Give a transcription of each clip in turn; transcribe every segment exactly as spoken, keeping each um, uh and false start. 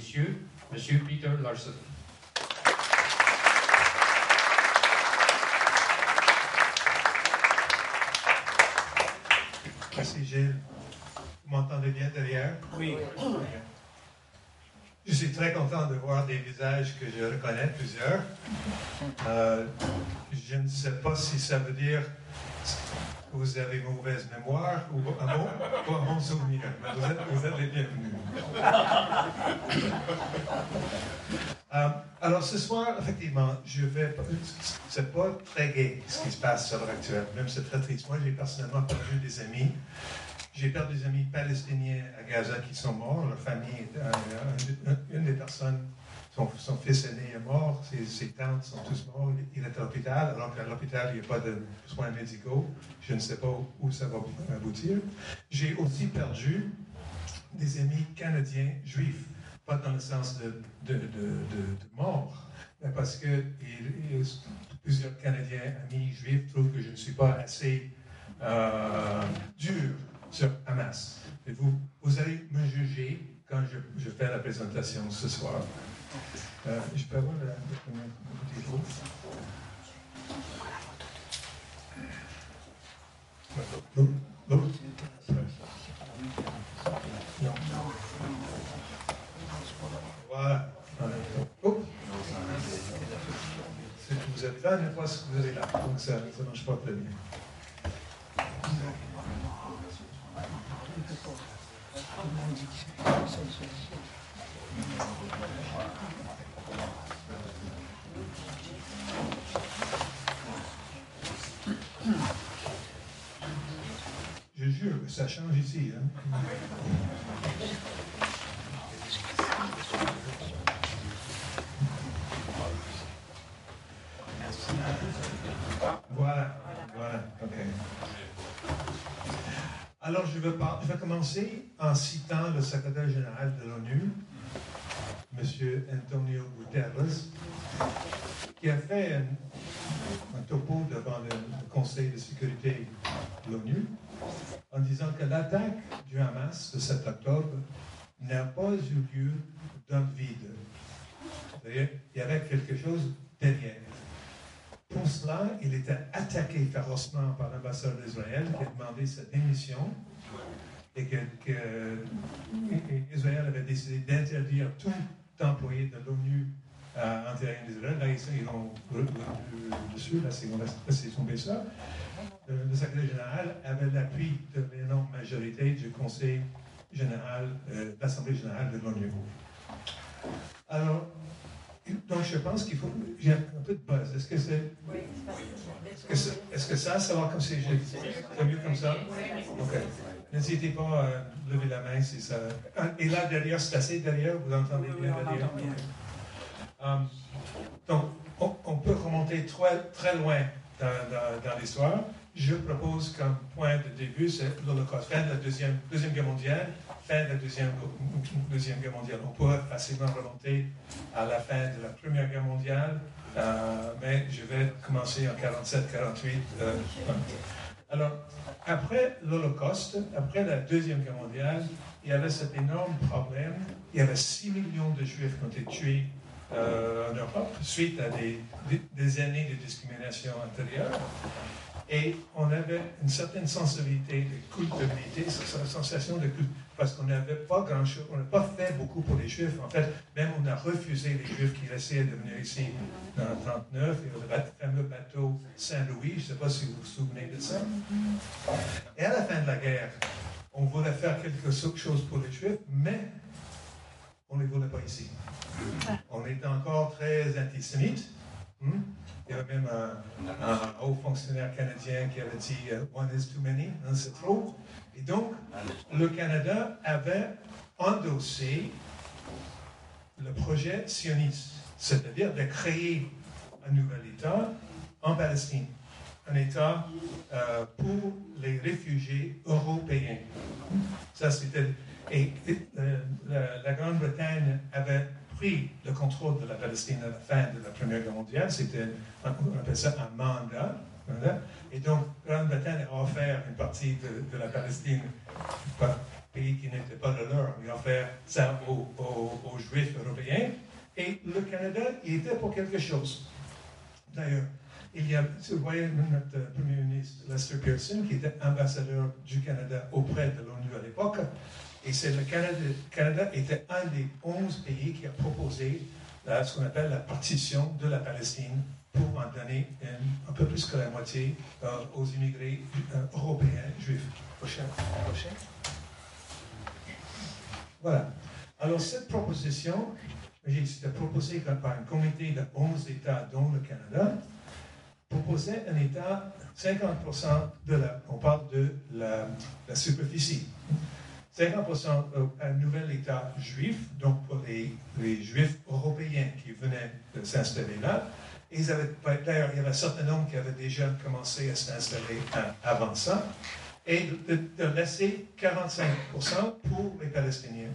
messieurs, Monsieur Peter Larson. Merci Gilles. Vous m'entendez bien derrière? Oui. Je suis très content de voir des visages que je reconnais, plusieurs. Euh, je ne sais pas si ça veut dire que vous avez mauvaise mémoire ou un bon, ou un bon souvenir, mais vous êtes, vous êtes les bienvenus. euh, alors ce soir, effectivement, je vais. C'est pas très gai ce qui se passe à l'heure actuelle, même c'est très triste. Moi, j'ai personnellement perdu des amis. J'ai perdu des amis palestiniens à Gaza qui sont morts. Leur famille, euh, une des personnes, son, son fils aîné est mort, ses, ses tantes sont tous morts. Il est à l'hôpital, alors qu'à l'hôpital, il n'y a pas de soins médicaux. Je ne sais pas où ça va aboutir. J'ai aussi perdu des amis canadiens juifs, pas dans le sens de, de, de, de, de mort, mais parce que il, il, plusieurs Canadiens amis juifs trouvent que je ne suis pas assez euh, dur sur Hamas. Et vous, vous allez me juger quand je, je fais la présentation ce soir. Euh, je peux avoir la, la première petite chose? L'autre? L'autre? Non. Voilà. Oh. Ce que vous avez là n'est pas ce que vous avez là. Donc ça ne marche pas très bien. Je jure que ça change ici. Hein? Voilà, voilà, ok. Alors, je vais, par... je vais commencer en citant le secrétaire général de l'ONU, M. Antonio Guterres, qui a fait un, un topo devant le, le Conseil de sécurité de l'ONU en disant que l'attaque du Hamas de sept octobre n'a pas eu lieu dans le vide. C'est-à-dire, il y avait quelque chose derrière. Pour cela, il était attaqué férocement par l'ambassadeur d'Israël qui a demandé sa démission et que, que Israël avait décidé d'interdire tout employé de l'ONU euh, en terrain d'Israël. Là, ils ont dessus, là, c'est tombé ça. Le, le secrétaire général avait l'appui de l'énorme majorité du Conseil général, euh, de l'Assemblée générale de l'ONU. Alors, donc, je pense qu'il faut. J'ai un peu de buzz. Est-ce que c'est. Oui, est-ce que, est-ce que ça, ça va comme c'est. C'est mieux comme ça? OK. N'hésitez pas à lever la main si ça. Et là, derrière, c'est assez derrière, vous entendez bien derrière? Um, donc, on, on peut remonter très, très loin dans, dans, dans l'histoire. Je propose comme point de début, c'est l'Holocauste, fin de la deuxième, deuxième Guerre mondiale, fin de la deuxième, deuxième Guerre mondiale. On pourrait facilement remonter à la fin de la Première Guerre mondiale, euh, mais je vais commencer en quarante-sept quarante-huit. Euh, alors, après l'Holocauste, après la Deuxième Guerre mondiale, il y avait cet énorme problème. Il y avait six millions de Juifs qui ont été tués euh, en Europe suite à des, des, des années de discrimination antérieure. Et on avait une certaine sensibilité de culpabilité, cette sensation de culpabilité, parce qu'on n'avait pas grand-chose, on n'a pas fait beaucoup pour les Juifs. En fait, même on a refusé les Juifs qui essayaient de venir ici en mille neuf cent trente-neuf, et le fameux bateau Saint-Louis, je ne sais pas si vous vous souvenez de ça. Et à la fin de la guerre, on voulait faire quelque chose pour les Juifs, mais on ne les voulait pas ici. On était encore très antisémites. Hmm? Il y avait même un, un haut fonctionnaire canadien qui avait dit uh, « one is too many », hein, c'est trop. Et donc, le Canada avait endossé le projet sioniste, c'est-à-dire de créer un nouvel État en Palestine, un État euh, pour les réfugiés européens. Ça, c'était... Et, et euh, la, la Grande-Bretagne avait pris le contrôle de la Palestine à la fin de la Première Guerre mondiale. C'était, on appelle ça un mandat. Et donc, la Grande-Bretagne a offert une partie de, de la Palestine pays qui n'était pas le leur. Ils ont offert ça aux, aux, aux Juifs européens. Et le Canada, il était pour quelque chose. D'ailleurs, il y a, vous voyez notre Premier ministre Lester Pearson, qui était ambassadeur du Canada auprès de l'ONU à l'époque. Et c'est le Canada, le Canada était un des onze pays qui a proposé là, ce qu'on appelle la partition de la Palestine pour en donner une, un peu plus que la moitié euh, aux immigrés euh, européens juifs. Prochain. Prochain. Voilà. Alors, cette proposition, c'était proposé par un comité de onze États, dont le Canada, proposait un État, cinquante pour cent de la, on parle de la, la superficie, cinquante pour cent un nouvel État juif, donc pour les, les Juifs européens qui venaient de s'installer là. Et ils avaient, d'ailleurs, il y avait un certain nombre qui avaient déjà commencé à s'installer avant ça, et de, de laisser quarante-cinq pour cent pour les Palestiniens.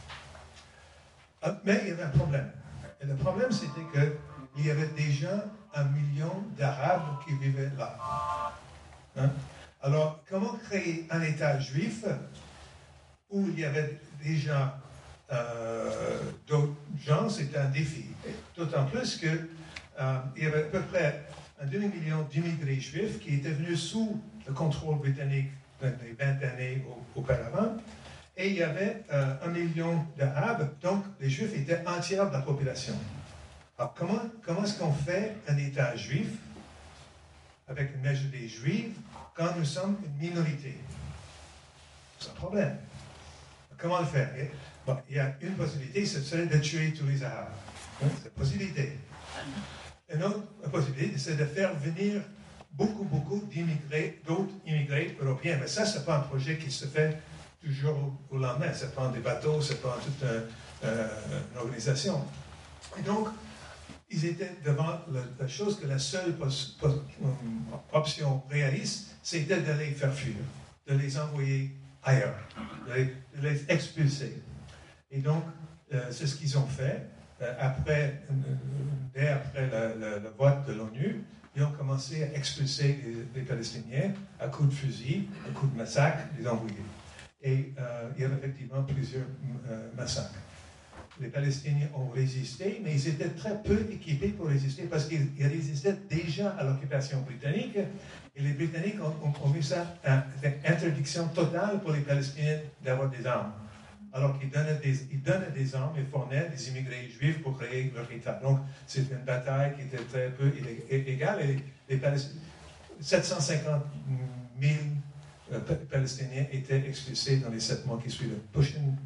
Mais il y avait un problème. Et le problème, c'était qu'il y avait déjà un million d'Arabes qui vivaient là. Hein? Alors, comment créer un État juif où il y avait déjà euh, d'autres gens, c'était un défi. D'autant plus qu'il euh, y avait à peu près un demi-million d'immigrés juifs qui étaient venus sous le contrôle britannique dans les vingt années auparavant. Et il y avait euh, un million d'Arabes, donc les Juifs étaient un tiers de la population. Alors, comment, comment est-ce qu'on fait un État juif avec une majorité juive quand nous sommes une minorité? C'est un problème. Comment le faire? Et, bon, il y a une possibilité, c'est celle de tuer tous les Arabes. Hein, c'est une possibilité. Une autre possibilité, c'est de faire venir beaucoup, beaucoup d'immigrés, d'autres immigrés européens. Mais ça, ce n'est pas un projet qui se fait toujours au lendemain. Ça prend des bateaux, ça prend toute un, euh, une organisation. Et donc, ils étaient devant la, la chose que la seule pos, pos, option réaliste, c'était de les faire fuir, de les envoyer ailleurs, de les, de les expulser. Et donc, euh, c'est ce qu'ils ont fait. Euh, après, euh, dès après le, le, le vote de l'ONU, ils ont commencé à expulser les, les Palestiniens à coups de fusil, à coups de massacre, les envoyer. Et euh, il y avait effectivement plusieurs euh, massacres. Les Palestiniens ont résisté, mais ils étaient très peu équipés pour résister parce qu'ils résistaient déjà à l'occupation britannique. Et les Britanniques ont, ont, ont mis ça à interdiction totale pour les Palestiniens d'avoir des armes. Alors qu'ils donnaient des, ils donnaient des armes et fournaient des immigrés juifs pour créer leur État. Donc, c'était une bataille qui était très peu égale. Et les Palestiniens, sept cent cinquante mille euh, Palestiniens étaient expulsés dans les sept mois qui suivent. Prochaine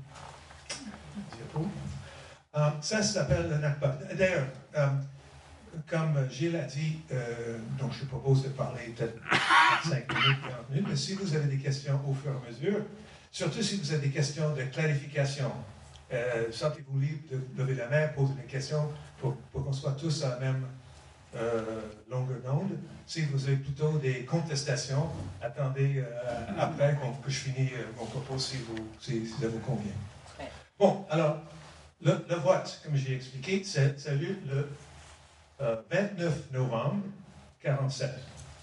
diapo. Um, ça, ça s'appelle le Nakba. D'ailleurs, um, comme Gilles a dit, euh, donc je propose de parler peut-être cinq minutes, quarante minutes, mais si vous avez des questions au fur et à mesure, surtout si vous avez des questions de clarification, euh, sentez-vous libre de lever la main, poser des questions pour, pour qu'on soit tous à la même euh, longueur d'onde. Si vous avez plutôt des contestations, attendez euh, après qu'on, que je finisse euh, mon propos si, vous, si, si ça vous convient. Bon, alors, le, le vote, comme j'ai expliqué, c'est, ça a lieu le euh, vingt-neuf novembre mille neuf cent quarante-sept.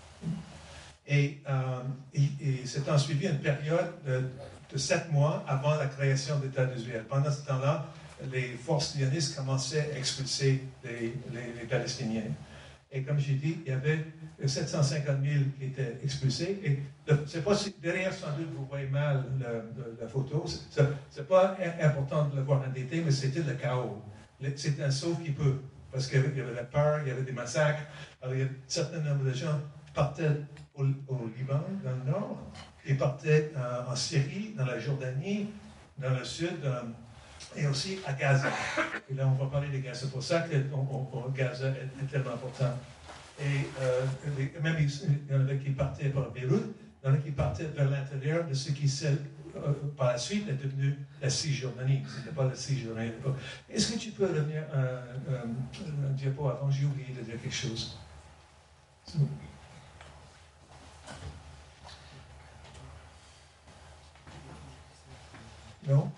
Et, euh, et, et c'est en suivi une période de, de sept mois avant la création de l'État d'Israël. Pendant ce temps-là, les forces sionistes commençaient à expulser les, les, les Palestiniens. Et comme j'ai dit, il y avait sept cent cinquante mille qui étaient expulsés. Et c'est pas si, derrière, sans doute, vous voyez mal le, le, la photo. Ce n'est pas important de le voir en détail, mais c'était le chaos. C'était un sauf qui peut. Parce qu'il y avait la peur, il y avait des massacres. Alors, il y a un certain nombre de gens qui partaient au, au Liban, dans le nord, et partaient euh, en Syrie, dans la Jordanie, dans le sud, euh, et aussi à Gaza. Et là, on va parler de Gaza. C'est pour ça que on, on, Gaza est, est tellement important. Et euh, les, même il y en avait qui partaient par Beyrouth, il y en a qui partaient vers l'intérieur de ce qui, euh, par la suite, est devenu la Cisjordanie. Ce n'était pas la Cisjordanie. Est-ce que tu peux revenir un, un, un diapo avant? J'ai oublié de dire quelque chose. Non?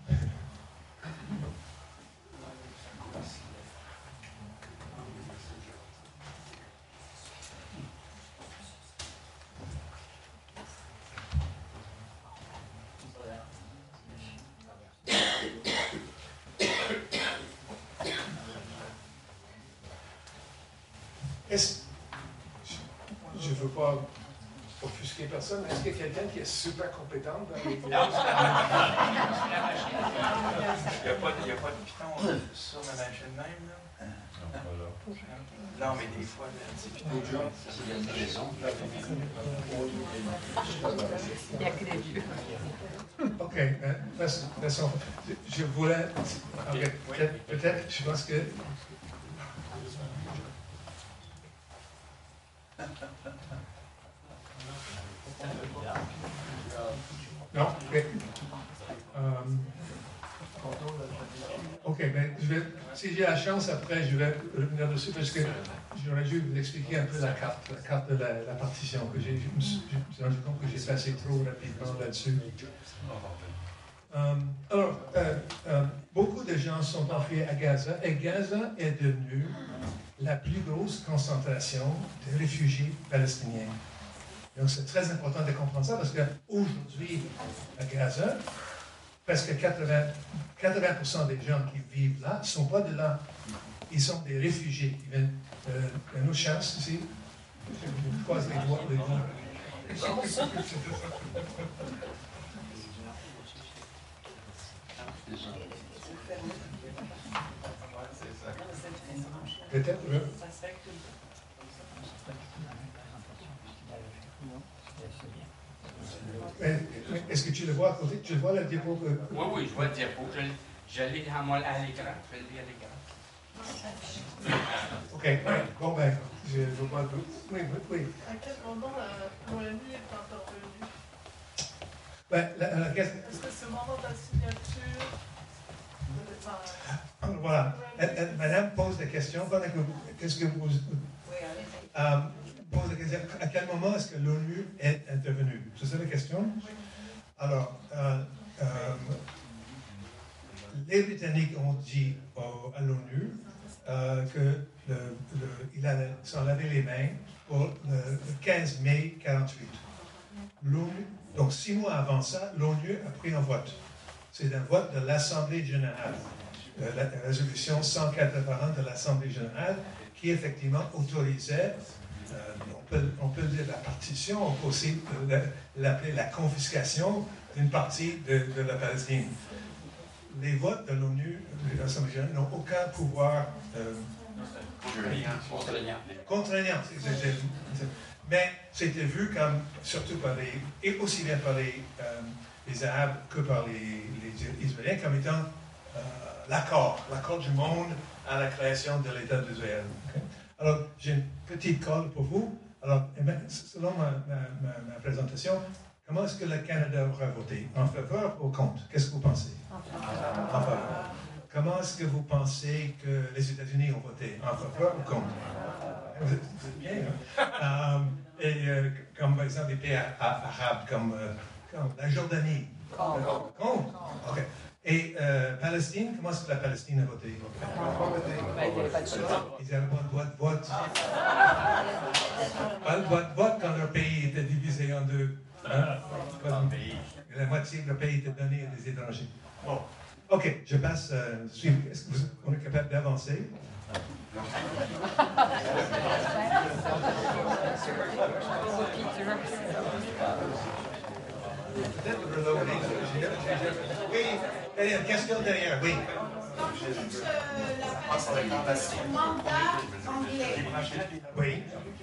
est-ce, je ne veux pas offusquer personne, mais est-ce qu'il y a quelqu'un qui est super compétent dans les Il n'y a, pas de- il y a pas de piton sur la machine même, là? Non, mais des fois, là, c'est piton jaune. S'il y a une raison. Il n'y a que des vieux. OK, euh, façon, façon, je, je voulais... OK, peut-être, peut-être, je pense que... Non, OK. Euh, OK, ben, je vais, si j'ai la chance, après, je vais revenir dessus, parce que j'aurais dû vous expliquer un peu la carte, la carte de la, la partition, que j'ai, je me suis je me suis rendu compte que j'ai passé trop rapidement là-dessus. Euh, alors, euh, euh, beaucoup de gens sont envoyés à Gaza, et Gaza est devenue la plus grosse concentration de réfugiés palestiniens. Donc, c'est très important de comprendre ça, parce qu'aujourd'hui, à Gaza, presque quatre-vingts pour cent des gens qui vivent là ne sont pas de là. Ils sont des réfugiés. Ils viennent euh, une autre chance ici. Je croise les doigts. Les doigts. Peut-être. euh, mais- mais Est-ce que tu le vois à côté? Tu le vois la diapo? que- Oui, oui, je vois le diapo. Je, je l'ai à mon- à l'écran. Je vais le lire à l'écran. OK. Bon, ben, je ne vois pas le doute. Oui, oui, oui. À quel moment l'O N U est intervenue? Ben, la, la question- Est-ce que c'est au moment de la signature de enfin, Voilà. Elle- elle- madame pose des questions. Pendant que vous- Qu'est-ce que vous... Euh, pose la question. À quel moment est-ce que l'ONU est intervenue? C'est ça la question? Alors, euh, euh, les Britanniques ont dit au- à l'ONU euh, qu'ils allaient s'en laver les mains pour le, le quinze mai quarante-huit. L'ONU, donc six mois avant ça, l'ONU a pris un vote. C'est un vote de l'Assemblée générale. Euh, la, la résolution cent quatre-vingt-un de l'Assemblée générale qui effectivement autorisait, euh, on, peut, on peut dire la partition, on peut aussi euh, l'appeler la confiscation d'une partie de, de la Palestine. Les votes de l'ONU, de l'Assemblée générale, n'ont aucun pouvoir euh, Contraignant. contraignant. C'est- c'est- c'est- c'est- Mais c'était vu comme, surtout par les, et aussi bien par les, euh, les Arabes que par les, les Israéliens, comme étant euh, l'accord, l'accord du monde à la création de l'État d'Israël. Okay? Alors, j'ai une petite colle pour vous. Alors, selon ma, ma, ma, ma présentation, comment est-ce que le Canada aura voté? En faveur ou contre? Qu'est-ce que vous pensez? En faveur. Comment est-ce que vous pensez que les États-Unis ont voté? En faveur ou contre? Vous êtes, vous êtes bien, hein? euh, et euh, comme par exemple les pays a- a- arabes, comme, euh, comme la Jordanie. Contre. Contre? OK. Et euh, Palestine, comment est-ce que la Palestine a voté? Ben, il n'y avait pas de choix. Ils n'avaient pas le droit de vote. Pas le droit de vote quand leur pays était divisé en deux. Hein? Pas le pays. La moitié de leur pays était donné à des étrangers. Bon. OK, je passe. Euh, suivre. Est-ce que vous, on est capable d'avancer? Peut-être reloader. J'ai- j'ai- j'ai- Oui, il y a une question derrière, oui. Quand vous dites euh, la Palestine était sur mandat anglais, Oui.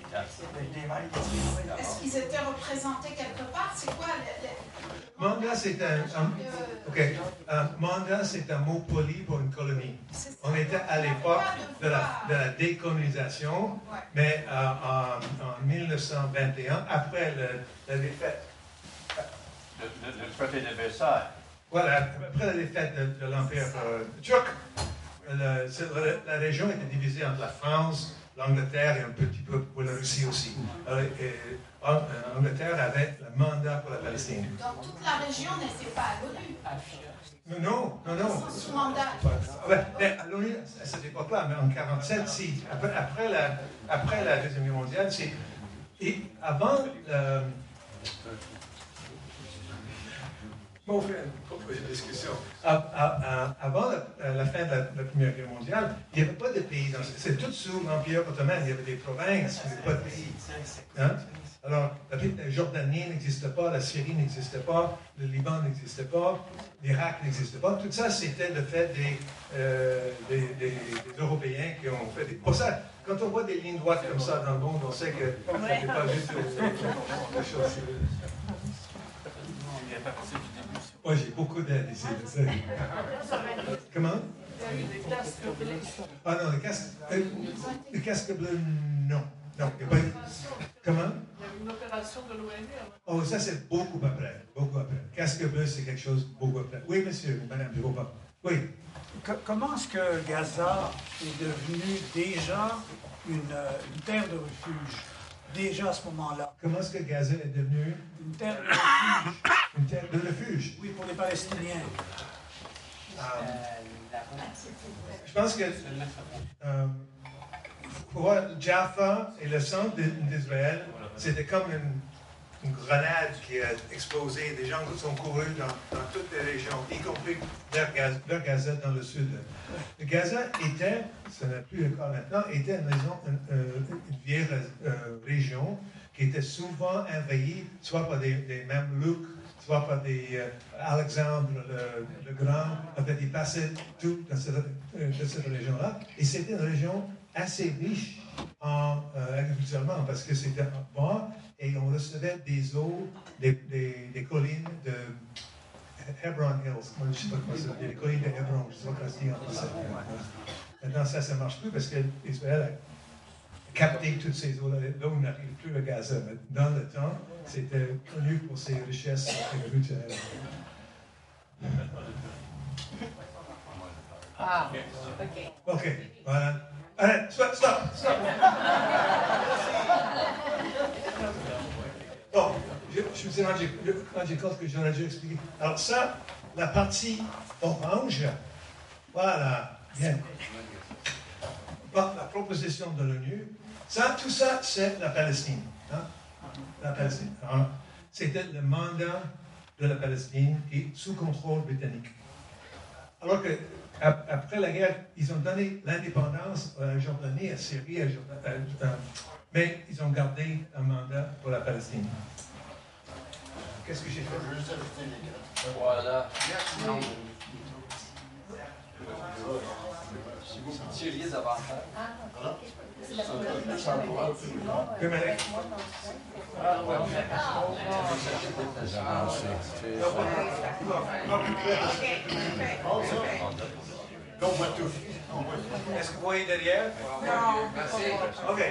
est-ce qu'ils étaient représentés quelque part? C'est quoi le, le- Mandat, c'est un, un- Euh, OK. Un mandat, c'est un mot poli pour une colonie. c'est ça. On était à l'époque de la, de la décolonisation, Ouais. mais euh, en, en mille neuf cent vingt et un, après le- la défaite, Le, le, le traité de Versailles. voilà, après la défaite de, de l'Empire euh, turc, le- c'est- la, la région était divisée entre la France, l'Angleterre et un petit peu pour la Russie aussi. Alors, et, en- L'Angleterre avait le mandat pour la Palestine. Donc toute la région n'était pas à l'ONU. Non, non, non, non. Sous mandat. Ah ben, mais à l'ONU, à cette époque-là, mais en mille neuf cent quarante-sept, si. Après, après, la, après la Deuxième Guerre mondiale, c'est. Et avant. euh, Mon frère, pourquoi j'ai une discussion? À- à- à- Avant la, la fin de la, la Première Guerre mondiale, il n'y avait pas de pays. dans- C'est tout sous l'Empire ottoman. Il y avait des provinces, mais pas de pays. Hein? Alors, la, la Jordanie n'existait pas, la Syrie n'existait pas, le Liban n'existait pas, l'Irak n'existait pas. Tout ça, c'était le fait des, euh, des, des- des Européens qui ont fait des... Pour ça, quand on voit des lignes droites comme ça dans le monde, on sait que ça n'est pas juste des, des choses civiles. Oui, j'ai beaucoup d'aide ici. je sais. Comment? Il y a eu des casques bleus. Ah non, le casque, euh, le casque bleu, non. Non, il n'y a pas eu. Comment? Il y a eu une opération de l'O N U. Oh, ça, c'est beaucoup après. Beaucoup après. Casque bleu, c'est quelque chose beaucoup après. Oui, monsieur, madame, je vois pas. Oui. Co- Comment est-ce que Gaza est devenu déjà une, euh, une terre de refuge, déjà à ce moment-là? Comment est-ce que Gaza est devenu Une terre de refuge, une terre de refuge? oui, pour les Palestiniens. Euh, la je pense que euh, pour Jaffa et le centre d'Israël, c'était comme une, une grenade qui a explosé. Des gens sont courus dans, dans toutes les régions, y compris vers Gaza, vers Gaza dans le sud. Le Gaza était, ce n'est plus le cas maintenant, était une, raison, une, une, une vieille euh, région qui était souvent envahie, soit par des, des Mamelouks, soit par des euh, Alexandre le, le Grand. En fait, ils passaient tout dans cette, euh, dans cette région-là. Et c'était une région assez riche en euh, agriculturellement parce que c'était en bas et on recevait des eaux des, des, des collines de Hebron Hills. Moi, je ne sais pas comment ça s'appelle. Les collines de Hebron, je ne sais pas comment ça se dit en français. Maintenant, ça, ça ne marche plus parce qu'Israël a capté toutes ces eaux-là. L'eau n'arrive plus à Gaza. Mais dans le temps, c'était connu pour ses richesses agriculturelles. Ah, OK. OK, voilà. Arrête, stop, stop, stop. Bon, je, je vous ai rendu, rendu compte que j'aurais dû expliquer. Alors ça, la partie orange, voilà, bien. Par la proposition de l'ONU, ça, tout ça, c'est la Palestine. Hein? La Palestine. Alors, c'était le mandat de la Palestine qui est sous contrôle britannique. Alors que après la guerre, ils ont donné l'indépendance à la Jordanie, à la Syrie, à Jordanie, à, à, mais ils ont gardé un mandat pour la Palestine. Qu'est-ce que j'ai fait? Voilà. Si vous tiriez davantage. Que m'allez? Est-ce que vous voyez derrière? Non. OK.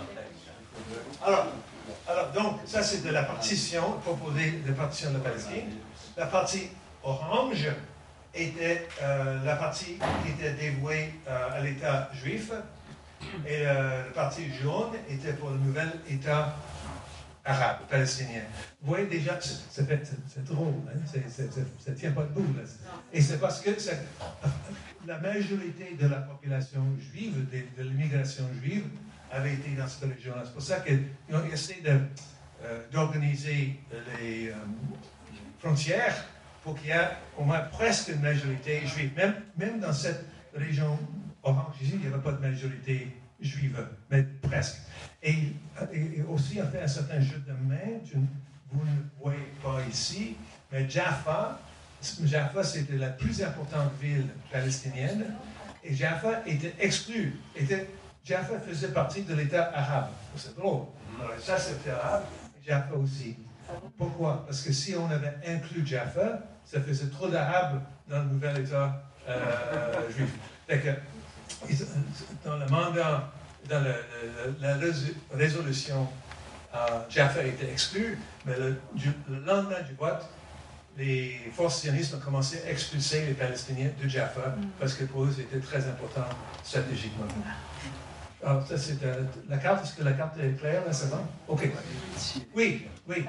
Alors, alors, donc, ça c'est de la partition, proposée de partition de la Palestine. La partie orange était euh, la partie qui était dévouée euh, à l'État juif. Et euh, la partie jaune était pour le nouvel État arabe, palestinien. Vous voyez déjà, c'est, c'est, c'est drôle, hein? c'est, c'est, c'est, ça ne tient pas debout. Là. Et c'est parce que c'est, la majorité de la population juive, de, de l'immigration juive, avait été dans cette région-là. C'est pour ça qu'ils ont essayé de, euh, d'organiser les euh, frontières pour qu'il y ait au moins presque une majorité juive. Même, même dans cette région orange ici, il n'y avait pas de majorité juive, mais presque. Et, et aussi, on fait un certain jeu de main. Je, vous ne voyez pas ici, mais Jaffa, Jaffa, c'était la plus importante ville palestinienne, et Jaffa était exclue. Était, Jaffa faisait partie de l'État arabe. C'est drôle. Alors, ça, c'était arabe, Jaffa aussi. Pourquoi? Parce que si on avait inclus Jaffa, ça faisait trop d'arabes dans le nouvel État euh, juif. Fait que, dans le mandat, dans le, le, la résolution, euh, Jaffa était exclu, mais le, du, le lendemain du vote, les forces sionistes ont commencé à expulser les Palestiniens de Jaffa parce que pour eux c'était très important stratégiquement. Alors, ça c'est euh, la carte. Est-ce que la carte est claire là, c'est bon? OK. Oui, oui.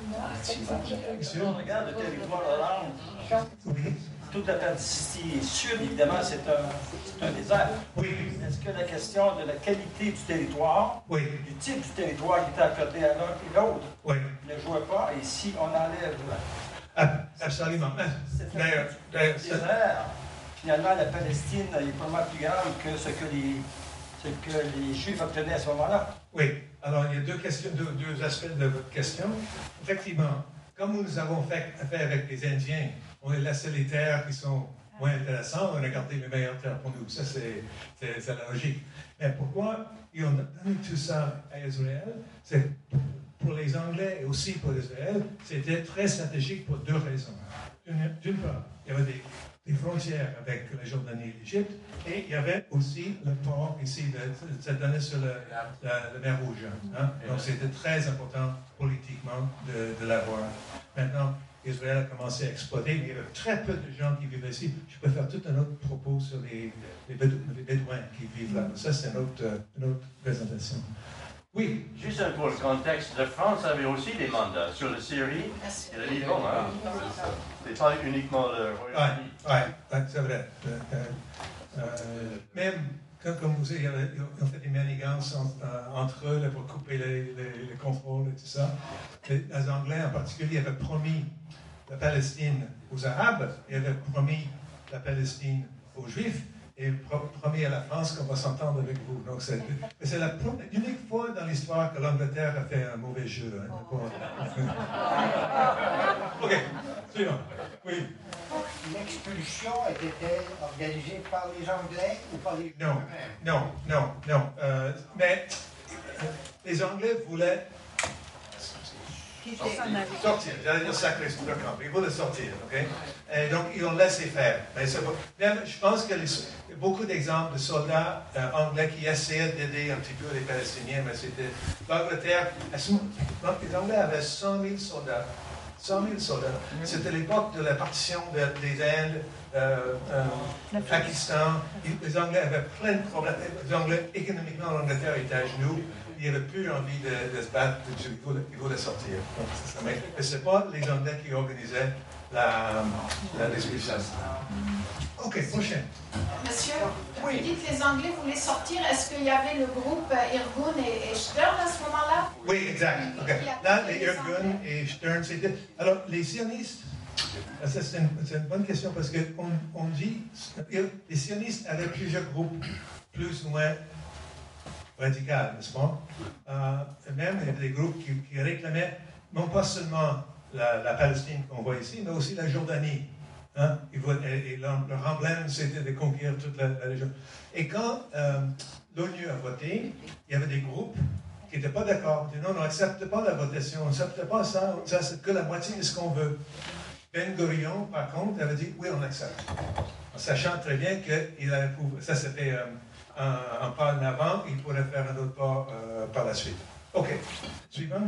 Si on regarde le territoire orange, Oui. toute la partie sud, évidemment, c'est un, c'est un désert. Oui. Est-ce que la question de la qualité du territoire, Oui. du type du territoire qui est accordé à l'un et l'autre, Oui. ne jouait pas? Et si on enlève Ab- Absolument. D'ailleurs, d'ailleurs, ça- Israël, finalement, la Palestine est pas mal plus grande que ce que les, ce que les Juifs obtenaient à ce moment-là. Oui, alors il y a deux, questions, deux, deux aspects de votre question. Effectivement, comme nous avons fait affaire avec les Indiens, on a laissé les terres qui sont moins intéressantes, on a gardé les meilleures terres pour nous. Ça, c'est, c'est, c'est la logique. Mais pourquoi ils ont donné tout ça à Israël? C'est pour les Anglais et aussi pour Israël, c'était très stratégique pour deux raisons. D'une, d'une part, il y avait des, des frontières avec la Jordanie et l'Égypte, et il y avait aussi le port ici, de, ça donnait sur le, la, la mer Rouge. Hein? Donc c'était très important politiquement de, de l'avoir. Maintenant, Israël a commencé à exploiter, mais il y avait très peu de gens qui vivaient ici. Je peux faire tout un autre propos sur les, les, Bédou, les Bédouins qui vivent là. Ça, c'est une autre, une autre présentation. Oui. Juste pour le contexte, la France avait aussi des mandats sur la Syrie et le Liban. Hein? C'est pas uniquement le Royaume-Uni. Oui, ouais, ouais, c'est vrai. Euh, euh, même, comme, comme vous savez, ils ont fait des manigances entre, euh, entre eux là, pour couper les, les, les contrôles et tout ça. Les, les Anglais en particulier avaient promis la Palestine aux Arabes et avaient promis la Palestine aux Juifs. Et promis à la France qu'on va s'entendre avec vous. Donc c'est, c'est la unique fois dans l'histoire que l'Angleterre a fait un mauvais jeu. Hein. Ok, suivant. Oui. L'expulsion était organisée par les Anglais ou par les... Non, non, non, non. Euh, mais euh, les Anglais voulaient sortir, j'allais dire sacré sur le camp, ils voulaient sortir, ok? Et donc ils ont laissé faire. Mais c'est pas... Même, je pense qu'il y a beaucoup d'exemples de soldats euh, anglais qui essayaient d'aider un petit peu les Palestiniens, mais c'était l'Angleterre. Les Anglais avaient cent mille soldats. cent mille soldats. C'était l'époque de la partition de, des Indes, euh, euh, Pakistan. Les Anglais avaient plein de problèmes. Les Anglais, économiquement, l'Angleterre était à genoux. Il n'avait plus envie de, de se battre, il voulait, il voulait sortir. Donc, c'est mais ce n'est pas les Anglais qui organisaient la, la discussion. Ok, prochain. Monsieur, oui. Vous dites que les Anglais voulaient sortir. Est-ce qu'il y avait le groupe Irgun et, et Stern à ce moment-là? Oui, exact. Okay. Là, les Irgun et Stern, c'était... Alors, les sionistes, ça, c'est, une, c'est une bonne question parce qu'on on dit... Les sionistes avaient plusieurs groupes, plus ou moins radical, n'est-ce pas? Euh, même il y avait des groupes qui, qui réclamaient non pas seulement la, la Palestine qu'on voit ici, mais aussi la Jordanie. Hein? Et, et leur, leur emblème, c'était de conquérir toute la, la région. Et quand euh, l'ONU a voté, il y avait des groupes qui n'étaient pas d'accord. Ils disaient non, on n'accepte pas la votation, on n'accepte pas ça, ça c'est que la moitié de ce qu'on veut. Ben Gurion, par contre, avait dit oui, on accepte. En sachant très bien qu'il avait pouvoir. Ça, c'était. Euh, Un, un pas en avant, il pourrait faire un autre pas euh, par la suite. OK. Suivant.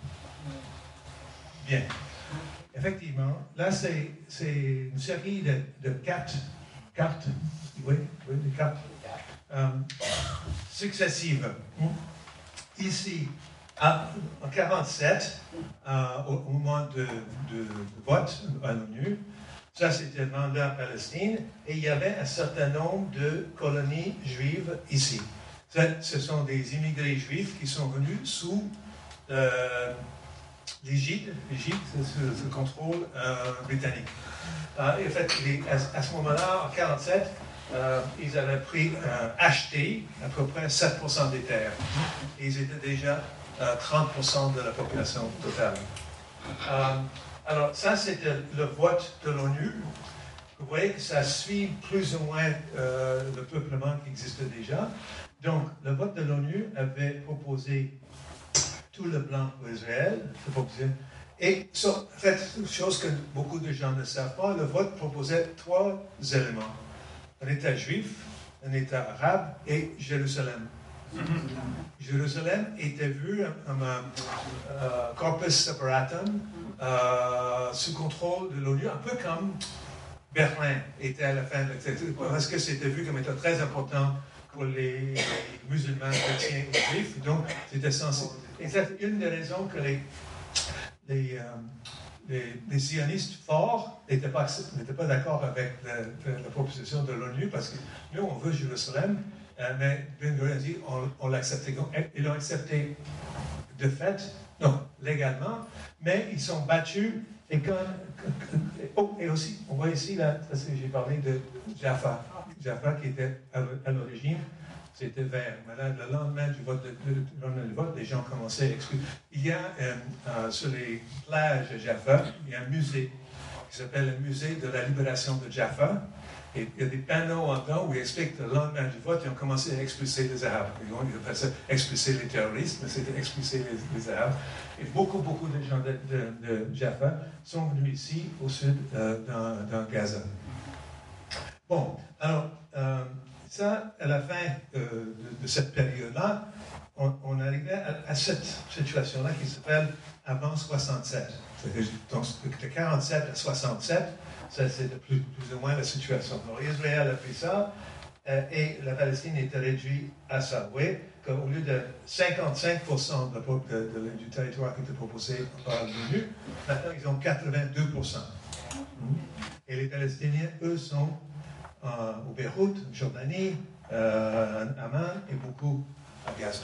Bien. Effectivement, là, c'est, c'est une série de, de cartes, cartes, oui, oui, des cartes euh, successives. Ici, à, en quarante-sept, euh, au, au moment de, de, de vote à l'ONU, ça, c'était le mandat en Palestine, et il y avait un certain nombre de colonies juives ici. Ça, ce sont des immigrés juifs qui sont venus sous euh, l'Égypte, l'Égypte, sous le contrôle euh, britannique. Euh, et en fait, les, à, à ce moment-là, en mille neuf cent quarante-sept, euh, ils avaient pris, euh, acheté à peu près sept pour cent des terres. Et ils étaient déjà euh, trente pour cent de la population totale. Euh, Alors, ça, c'était le vote de l'ONU. Vous voyez que ça suit plus ou moins euh, le peuplement qui existait déjà. Donc, le vote de l'ONU avait proposé tout le plan pour Israël. Et, so, en fait, chose que beaucoup de gens ne savent pas, le vote proposait trois éléments. Un État juif, un État arabe et Jérusalem. Jérusalem était vu comme un uh, corpus separatum uh, sous contrôle de l'ONU, un peu comme Berlin était à la fin de parce que c'était vu comme étant très important pour les, les musulmans, chrétiens et juifs. Donc, c'était censé. Et c'est une des raisons que les, les, euh, les, les sionistes forts n'étaient pas, n'étaient pas d'accord avec la, la, la proposition de l'ONU parce que nous, on veut Jérusalem. Euh, mais Ben Gurion a dit on, on l'acceptait. Ils l'ont accepté de fait Non, légalement, mais ils sont battus. Et, quand, oh, et aussi, on voit ici, là, parce que j'ai parlé de Jaffa. Jaffa qui était à, à l'origine, c'était vert. Mais là, le lendemain du vote, de, de, du lendemain du vote, les gens commençaient à exclure. Il y a, euh, euh, sur les plages de Jaffa, il y a un musée qui s'appelle le musée de la libération de Jaffa. Et il y a des panneaux en dedans où ils expliquent que le lendemain du vote, ils ont commencé à expulser les Arabes. Ils ont appelé ça expulser les terroristes, mais c'était expulser les, les Arabes. Et beaucoup, beaucoup de gens de, de, de Jaffa sont venus ici, au sud, euh, dans, dans Gaza. Bon, alors, euh, ça, à la fin euh, de, de cette période-là, on, on arrivait à, à cette situation-là qui s'appelle avant soixante-sept. Donc, de quarante-sept à soixante-sept, ça, c'est de plus, plus ou moins la situation. Alors, Israël a pris ça, euh, et la Palestine était réduite à ça. Vous voyez qu'au lieu de cinquante-cinq pour cent de, de, de, du territoire qui était proposé par l'ONU, maintenant, ils ont quatre-vingt-deux pour cent. Et les Palestiniens, eux, sont euh, au Beyrouth, en Jordanie, euh, en Amman, et beaucoup à Gaza.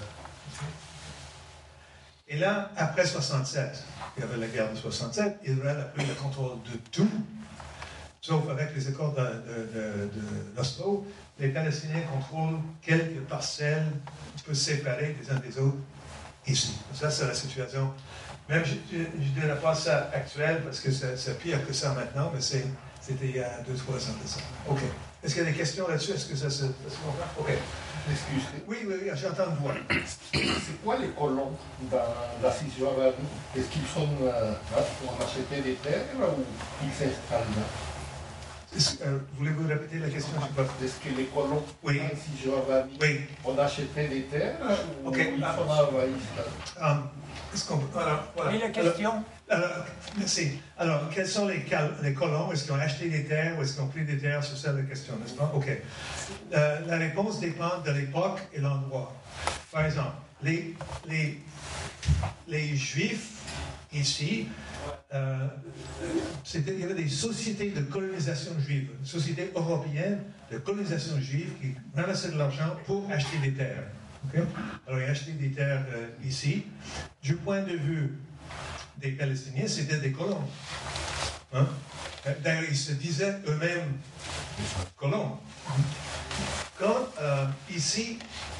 Et là, après soixante-sept, il y avait la guerre de soixante-sept, Israël a pris le contrôle de tout, sauf avec les accords de, de, de, de l'Oslo, les Palestiniens contrôlent quelques parcelles un peu séparées des uns des autres ici. Ça, c'est la situation. Même, je ne dirais pas ça actuel, parce que c'est pire que ça maintenant, mais c'était il y a deux, trois ans de ça. OK. Est-ce qu'il y a des questions là-dessus? Est-ce que ça se comprend? OK. Excusez. Oui, oui, oui, j'entends une voix. C'est quoi les colons dans la Cisjordanie? Est-ce qu'ils sont euh, ont acheté des terres ou ils s'installent là? Euh, Voulez-vous répéter la question? Est-ce que les colons oui. en Cisjordanie oui. ont acheté des terres ou okay. ils sont envahis? Um, alors, voilà. Et la question? Alors, alors, merci. Alors, quels sont les, les colons? Est-ce qu'ils ont acheté des terres ou est-ce qu'ils ont pris des terres? C'est ça la question, n'est-ce pas? OK. Euh, la réponse dépend de l'époque et l'endroit. Par exemple, les, les, les Juifs ici, euh, il y avait des sociétés de colonisation juive, sociétés européennes de colonisation juive qui ramassaient de l'argent pour acheter des terres. Okay? Alors, ils ont acheté des terres euh, ici. Du point de vue des Palestiniens, c'était des colons. Hein? D'ailleurs, ils se disaient eux-mêmes colons. Quand euh, ici,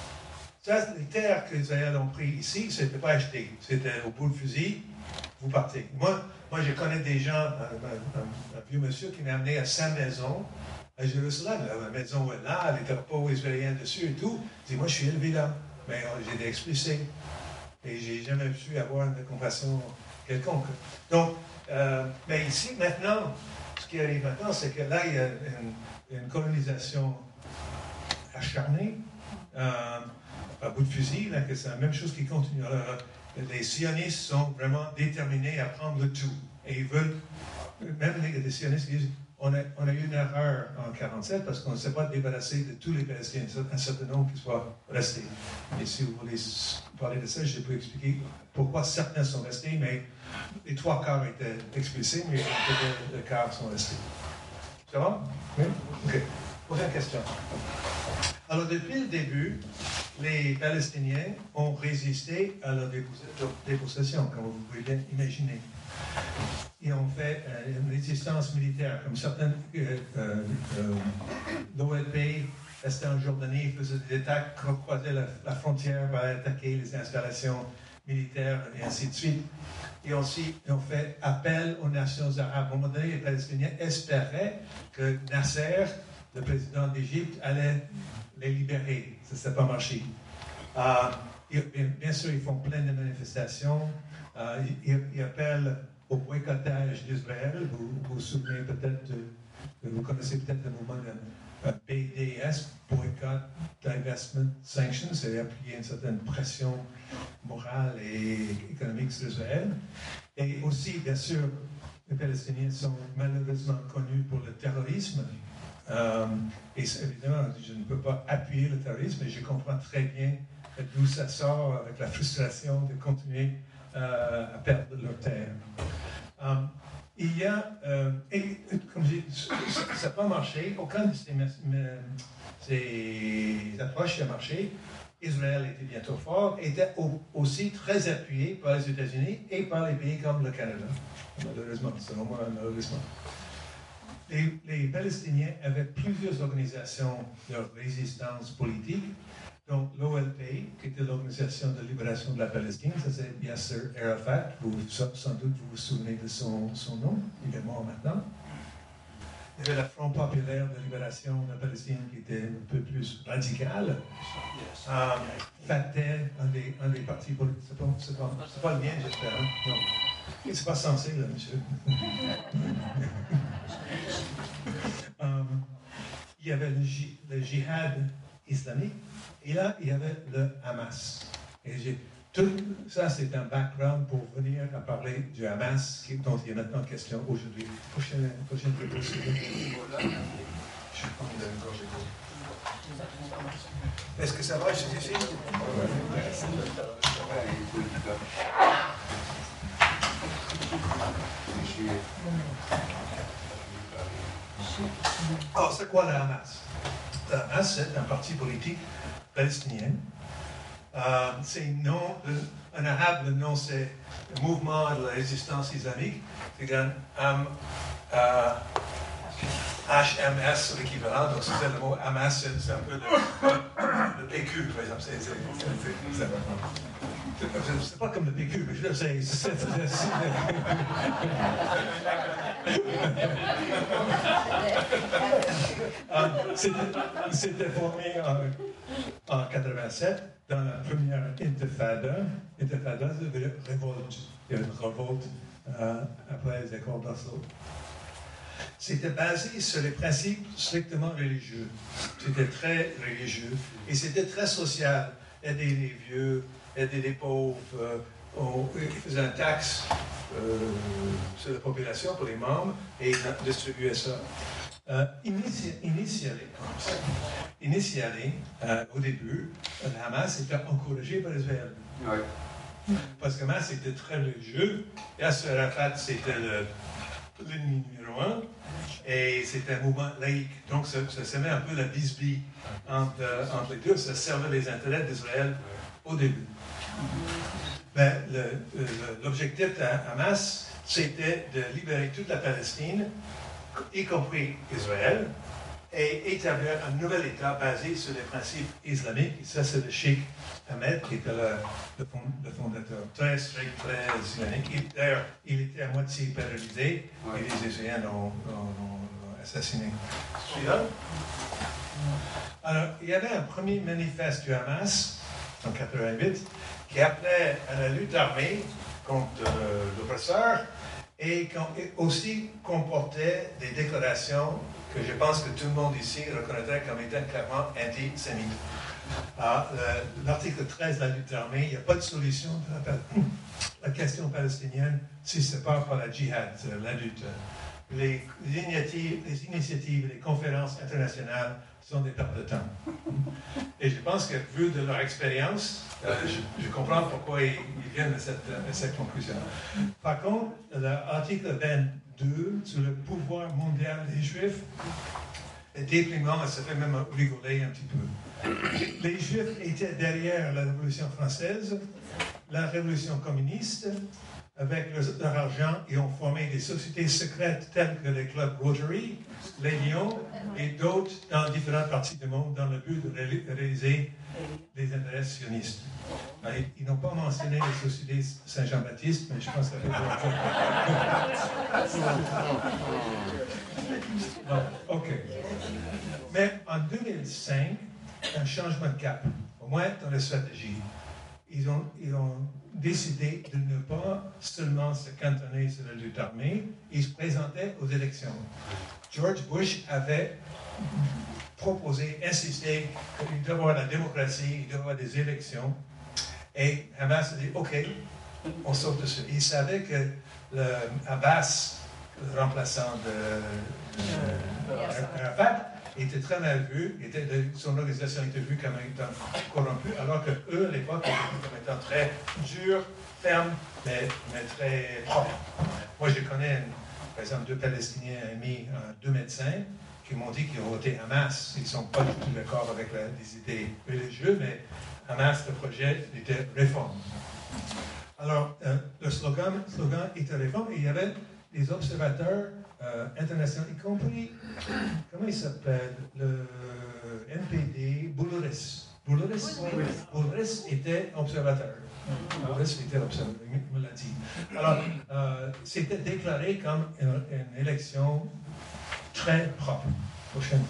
ça, les terres que Israël ont prises ici, ce n'était pas acheté. C'était au bout de fusil, vous partez. Moi, moi je connais des gens, un, un, un, un vieux monsieur qui m'a amené à sa maison à Jérusalem. La maison est là, les drapeaux israéliens dessus et tout. Je dis, moi, je suis élevé là. Mais j'ai été expulsé. Et j'ai jamais su avoir une compassion quelconque. Donc, euh, mais ici, maintenant, ce qui arrive maintenant, c'est que là, il y a une, une colonisation acharnée, euh, à bout de fusil, là, que c'est la même chose qui continue. Alors, les sionistes sont vraiment déterminés à prendre le tout. Et ils veulent, même les, les sionistes disent, on a, on a eu une erreur en mille neuf cent quarante-sept parce qu'on ne s'est pas débarrassé de tous les Palestiniens, un certain nombre qui soient restés. Et si vous voulez parler de ça, je peux expliquer pourquoi certains sont restés, mais les trois quarts étaient expulsés, mais les deux quarts sont restés. Ça va? Oui? OK. Prochaine question. Alors, depuis le début, les Palestiniens ont résisté à leur dépossession, comme vous pouvez bien imaginer. Ils ont fait euh, une résistance militaire, comme certains, euh, euh, euh, l'O L P restait en Jordanie, faisait des attaques, croisait la, la frontière, va attaquer les installations militaires, et ainsi de suite. Et aussi, ils ont fait appel aux nations arabes. À un moment donné, les Palestiniens espéraient que Nasser, le président d'Égypte, allait les libérer. Ça n'a pas marché. Euh, ils, bien sûr, ils font plein de manifestations. Euh, ils, ils appellent au boycottage d'Israël. Vous vous, vous souvenez peut-être, de, vous connaissez peut-être le mouvement de B D S, Boycott, Divestment, Sanctions, c'est appliquer une certaine pression morale et économique sur Israël. Et aussi, bien sûr, les Palestiniens sont malheureusement connus pour le terrorisme. Euh, et évidemment, je ne peux pas appuyer le terrorisme, mais je comprends très bien d'où ça sort avec la frustration de continuer euh, à perdre leur terre. Um, il y a, euh, et comme je dis, ça n'a pas marché, aucun de ces, ces approches n'a marché. Israël était bientôt fort, était au, aussi très appuyé par les États-Unis et par les pays comme le Canada. Malheureusement, selon moi, malheureusement. Les, les Palestiniens avaient plusieurs organisations de résistance politique, donc l'O L P, qui était l'Organisation de libération de la Palestine, ça c'est Yasser Arafat, vous, sans doute vous vous souvenez de son, son nom, il est mort maintenant. Il y avait le Front populaire de libération de la Palestine qui était un peu plus radical. Euh, Fatah, un des, un des partis politiques, c'est pas, c'est pas, c'est pas le mien, j'espère. Hein? Non. C'est pas censé, là, monsieur. um, il y avait le, le djihad islamique et là, il y avait le Hamas. Et j'ai, tout ça, c'est un background pour venir à parler du Hamas, qui, dont il y a maintenant question aujourd'hui. Prochaine, prochaine diapositive. Je vais prendre une gorgée d'eau. Est-ce que ça va jusqu'ici? Alors, c'est quoi le Hamas? Le Hamas, c'est un parti politique palestinien. Euh, c'est nom, en arabe, le nom c'est le mouvement de la résistance islamique. C'est un um, uh, H M S, l'équivalent. Donc, c'est le mot Hamas, c'est, c'est un peu le, le P Q, par exemple. C'est, c'est, c'est, c'est, c'est, c'est pas comme le P Q, mais je veux dire, c'est. c'est, c'est, c'est um, c'était, c'était formé en, en quatre-vingt-sept dans la première intifada. Intifada, ça veut dire révolte. Il y a une révolte euh, après les accords d'Oslo. C'était basé sur les principes strictement religieux. C'était très religieux et c'était très social. Aider les vieux, aider les pauvres. Euh, on, ils faisaient une taxe euh, sur la population pour les membres et ils distribuaient ça. Euh, initia, initially, initially euh, au début, le Hamas était encouragé par Israël. Oui. Parce que le Hamas était très religieux. Yasser Arafat, c'était le, l'ennemi numéro un. Et c'était un mouvement laïque. Donc, ça, ça servait un peu la bisbille entre, euh, entre les deux. Ça servait les intérêts d'Israël au début. Ben, le, le, l'objectif de Hamas, c'était de libérer toute la Palestine, y compris Israël, et établir un nouvel État basé sur les principes islamiques. Et ça, c'est le Cheikh Ahmed, qui était le, le, fond, le fondateur. Très strict, très islamique. Et, d'ailleurs, il était à moitié paralysé, ouais. Et les Israéliens l'ont, l'ont, l'ont assassiné. Suivant. Alors, il y avait un premier manifeste du Hamas, en quatre-vingt-huit, qui appelait à la lutte armée contre euh, l'oppresseur, et qui aussi comportait des déclarations que je pense que tout le monde ici reconnaîtrait comme étant clairement antisémites. Ah, le, l'article treize de la lutte armée, il n'y a pas de solution de la, la question palestinienne si ce n'est pas par la djihad, la lutte. Les, les, initiatives, les initiatives, les conférences internationales sont des pertes de temps. Et je pense que, vu de leur expérience, euh, je, je comprends pourquoi ils, ils viennent de cette, de cette conclusion. Par contre, l'article vingt-deux sur le pouvoir mondial des Juifs est déprimant et ça fait même rigoler un petit peu. Les Juifs étaient derrière la Révolution française, la Révolution communiste. Avec leur, leur argent, ils ont formé des sociétés secrètes telles que les clubs Rotary, les Lions et d'autres dans différentes parties du monde dans le but de ré- réaliser des intérêts sionistes. Ils, ils n'ont pas mentionné les sociétés Saint-Jean-Baptiste, mais je pense que ça fait bon. OK. Mais en deux mille cinq, un changement de cap, au moins dans la stratégie. Ils ont, ils ont décidé de ne pas seulement se cantonner sur la lutte armée, ils se présentaient aux élections. George Bush avait proposé, insisté qu'il devait y avoir la démocratie, il devait y avoir des élections, et Hamas a dit « OK, on saute dessus ». Il savait que le Abbas, le remplaçant de, de, de Arafat, était très mal vu, était, son organisation était vue comme étant corrompue, alors que eux, à l'époque, étaient vus comme étant très durs, fermes, mais, mais très propres. Moi, je connais, par exemple, deux Palestiniens amis, deux médecins, qui m'ont dit qu'ils ont voté Hamas. Ils ne sont pas du tout d'accord avec la, les idées religieuses, mais Hamas, le projet était réforme. Alors, euh, le slogan, slogan était réforme et il y avait des observateurs euh, internationaux, y compris, comment il s'appelle, le N P D, Boulouris. Boulouris, Boulouris était observateur. Boulouris était observateur, il me l'a dit. Alors, euh, c'était déclaré comme une, une élection très propre. Prochaine.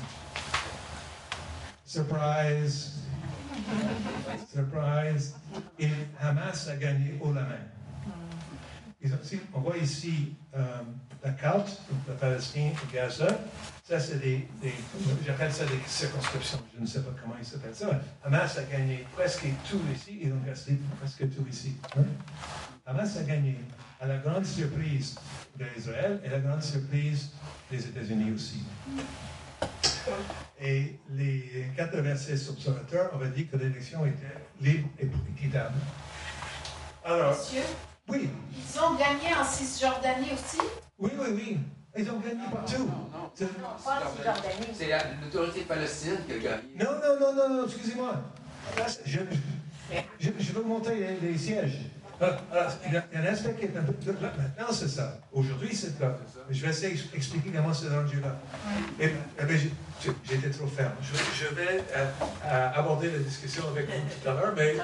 Surprise. Surprise. Et Hamas a gagné haut la main. Ils ont, on voit ici euh, la carte de la Palestine et Gaza. Ça, c'est des, des j'appelle ça des circonscriptions. Je ne sais pas comment ils s'appellent ça. Hamas a gagné presque tout ici. Ils ont resté presque tout ici. Hein? Hamas a gagné à la grande surprise d'Israël et la grande surprise des États-Unis aussi. Et les quatre-vingt-seize observateurs avaient dit que l'élection était libre et équitable. Alors, Monsieur, oui. Ils ont gagné en Cisjordanie aussi? Oui, oui, oui. Ils ont gagné partout. Non, non, pas en Cisjordanie. C'est l'autorité palestinienne qui a gagné. Non, non, non, non, non, excusez-moi. Je, je, je veux monter les, les sièges. Alors, alors, il y a un aspect qui est un peu... Maintenant, c'est ça. Aujourd'hui, c'est ça. Je vais essayer d'expliquer comment c'est rendu là. Et, et bien, j'étais trop ferme. Je, je vais euh, euh, aborder la discussion avec vous tout à l'heure, mais...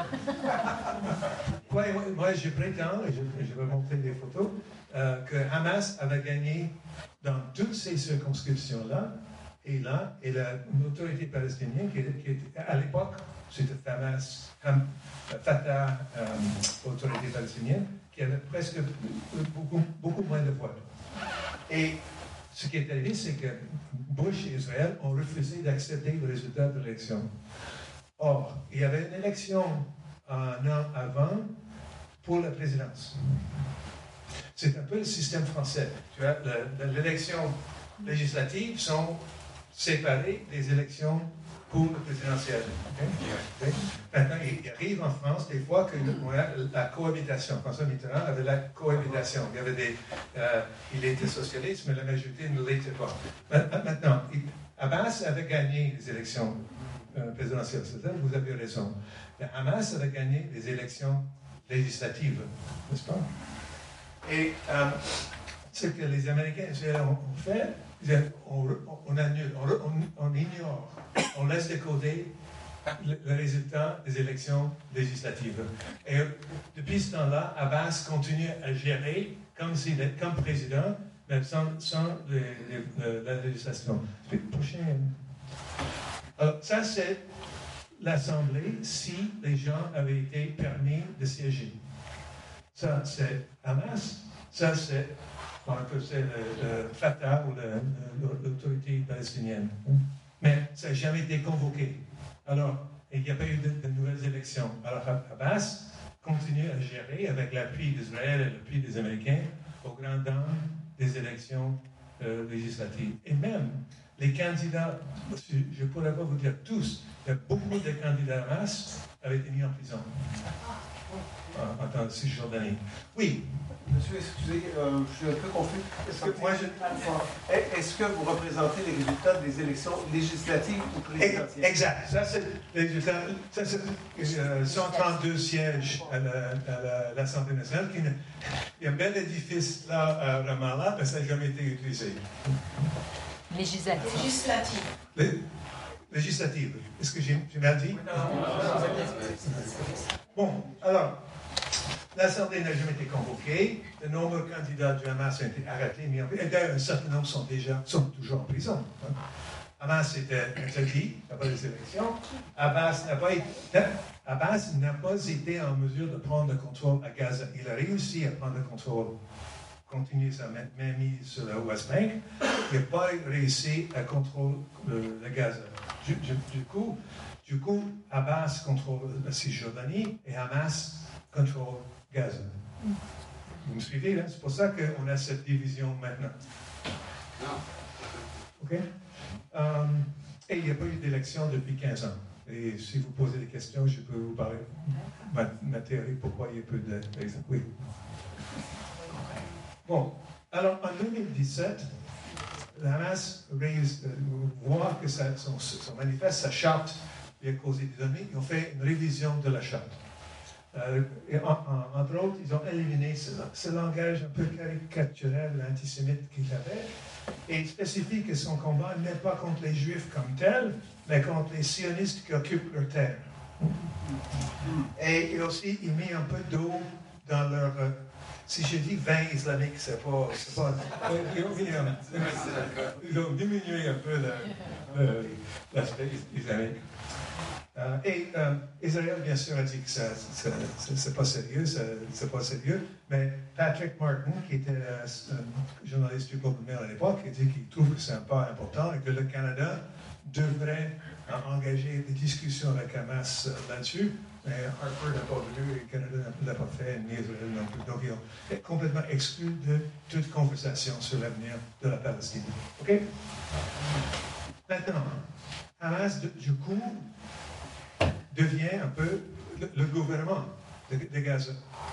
moi, moi, je prétends, et je, je vais montrer des photos, euh, que Hamas avait gagné dans toutes ces circonscriptions-là, et là, et l'autorité palestinienne, qui, qui était, à l'époque, c'était Hamas, Ham, Fatah, euh, autorité palestinienne, qui avait presque beaucoup, beaucoup moins de voix. Et ce qui est arrivé, c'est que Bush et Israël ont refusé d'accepter le résultat de l'élection. Or, il y avait une élection un an avant pour la présidence. C'est un peu le système français. Tu vois, l'élection législative sont séparées des élections pour le présidentiel. Okay? Okay? Maintenant, il arrive en France des fois que la cohabitation, François Mitterrand avait la cohabitation. Il, y avait des, euh, il était socialiste, mais la majorité ne l'était pas. Maintenant, Abbas avait gagné les élections euh, présidentielles, c'est ça, vous avez raison. Mais Hamas avait gagné les élections législatives, n'est-ce pas? Et euh, ce que les Américains ont fait, on, on annule, on, on ignore, on laisse de côté le, le résultat des élections législatives. Et depuis ce temps-là, Abbas continue à gérer comme, si, comme président, mais sans, sans les, les, la législation. Prochaine. Alors, ça, c'est l'Assemblée si les gens avaient été permis de siéger. Ça, c'est Hamas. Ça, c'est c'est le, le Fatah ou l'autorité palestinienne. Mais ça n'a jamais été convoqué. Alors, il n'y a pas eu de, de nouvelles élections. Alors, Abbas continue à gérer avec l'appui d'Israël et l'appui des Américains au grand dam des élections euh, législatives. Et même les candidats, je ne pourrais pas vous dire tous, il y a beaucoup de candidats Hamas avaient été mis en prison. En, en tant que Cisjordanie. Oui. Monsieur, excusez, euh, je suis un peu confus. Est-ce que, moi, je... Est-ce que vous représentez les résultats des élections législatives ou présidentielles? Exact. Ça, c'est les résultats. Ça, c'est euh, cent trente-deux sièges à l'Assemblée la, nationale. Qui, il y a un bel édifice là à Ramallah, mais ça n'a jamais été utilisé. Législative. Législative. Les, législative. Est-ce que j'ai mal dit? Bon, alors. L'Assemblée n'a jamais été convoquée. De nombreux candidats du Hamas ont été arrêtés, mis en prison. Et d'ailleurs, un certain nombre sont déjà, sont toujours en prison. Hein. Hamas était interdit après les élections. Abbas n'a pas été, Abbas n'a pas été en mesure de prendre le contrôle à Gaza. Il a réussi à prendre le contrôle, continuer sa mainmise sur la West Bank. Il n'a pas réussi à contrôler le, le Gaza. Du, du, du, coup, du coup, Abbas contrôle la Cisjordanie et Hamas contrôle Gaza. Vous me suivez, là? C'est pour ça qu'on a cette division maintenant. OK? Um, et il n'y a pas eu d'élection depuis quinze ans. Et si vous posez des questions, je peux vous parler de ma, ma théorie, pourquoi il y a peu d'élections. Oui. Bon, alors en deux mille dix-sept, la Hamas réussit, euh, voit que ça, son, son manifeste, sa charte et à cause des données, ils ont fait une révision de la charte. Euh, et en, en, entre autres, ils ont éliminé ce, ce langage un peu caricatural, antisémite qu'il avait, et spécifie que son combat n'est pas contre les Juifs comme tels, mais contre les sionistes qui occupent leur terre. Et, et aussi, il met un peu d'eau dans leur... Euh, si je dis vin islamique, c'est pas... C'est pas ils, ont mis un, ils ont diminué un peu l'aspect islamique. Euh, et euh, Israël, bien sûr, a dit que ça, ça, ça, c'est pas sérieux, ça, c'est pas sérieux, mais Patrick Martin, qui était euh, journaliste du Globe and Mail à l'époque, a dit qu'il trouve que c'est un pas important et que le Canada devrait euh, engager des discussions avec Hamas euh, là-dessus. Mais Harper n'a pas voulu, et le Canada ne l'a pas fait, ni Israël non plus. Donc, ils ont complètement exclu de toute conversation sur l'avenir de la Palestine. OK? Maintenant, Hamas, du coup, devient un peu le, le gouvernement de, de Gaza.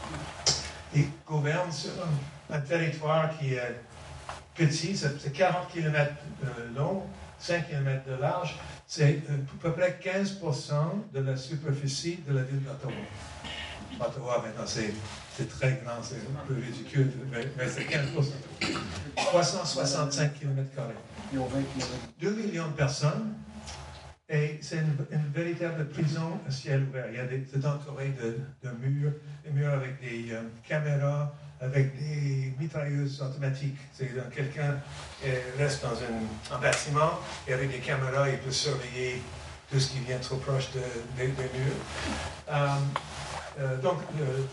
Il gouverne sur un, un territoire qui est petit, c'est quarante kilomètres euh, long, cinq kilomètres de large, c'est euh, à peu près quinze pour cent de la superficie de la ville d'Ottawa. Ottawa, maintenant, c'est, c'est très grand, c'est un peu ridicule, mais, mais c'est quinze pour cent. trois cent soixante-cinq kilomètres carrés. deux millions de personnes. Et c'est une, une véritable prison à ciel ouvert. Il y a des, c'est entouré de, de murs, des murs avec des euh, caméras, avec des mitrailleuses automatiques. C'est euh, quelqu'un euh, reste dans un, un bâtiment et avec des caméras, il peut surveiller tout ce qui vient trop proche de, de, des murs. Euh, euh, donc, le,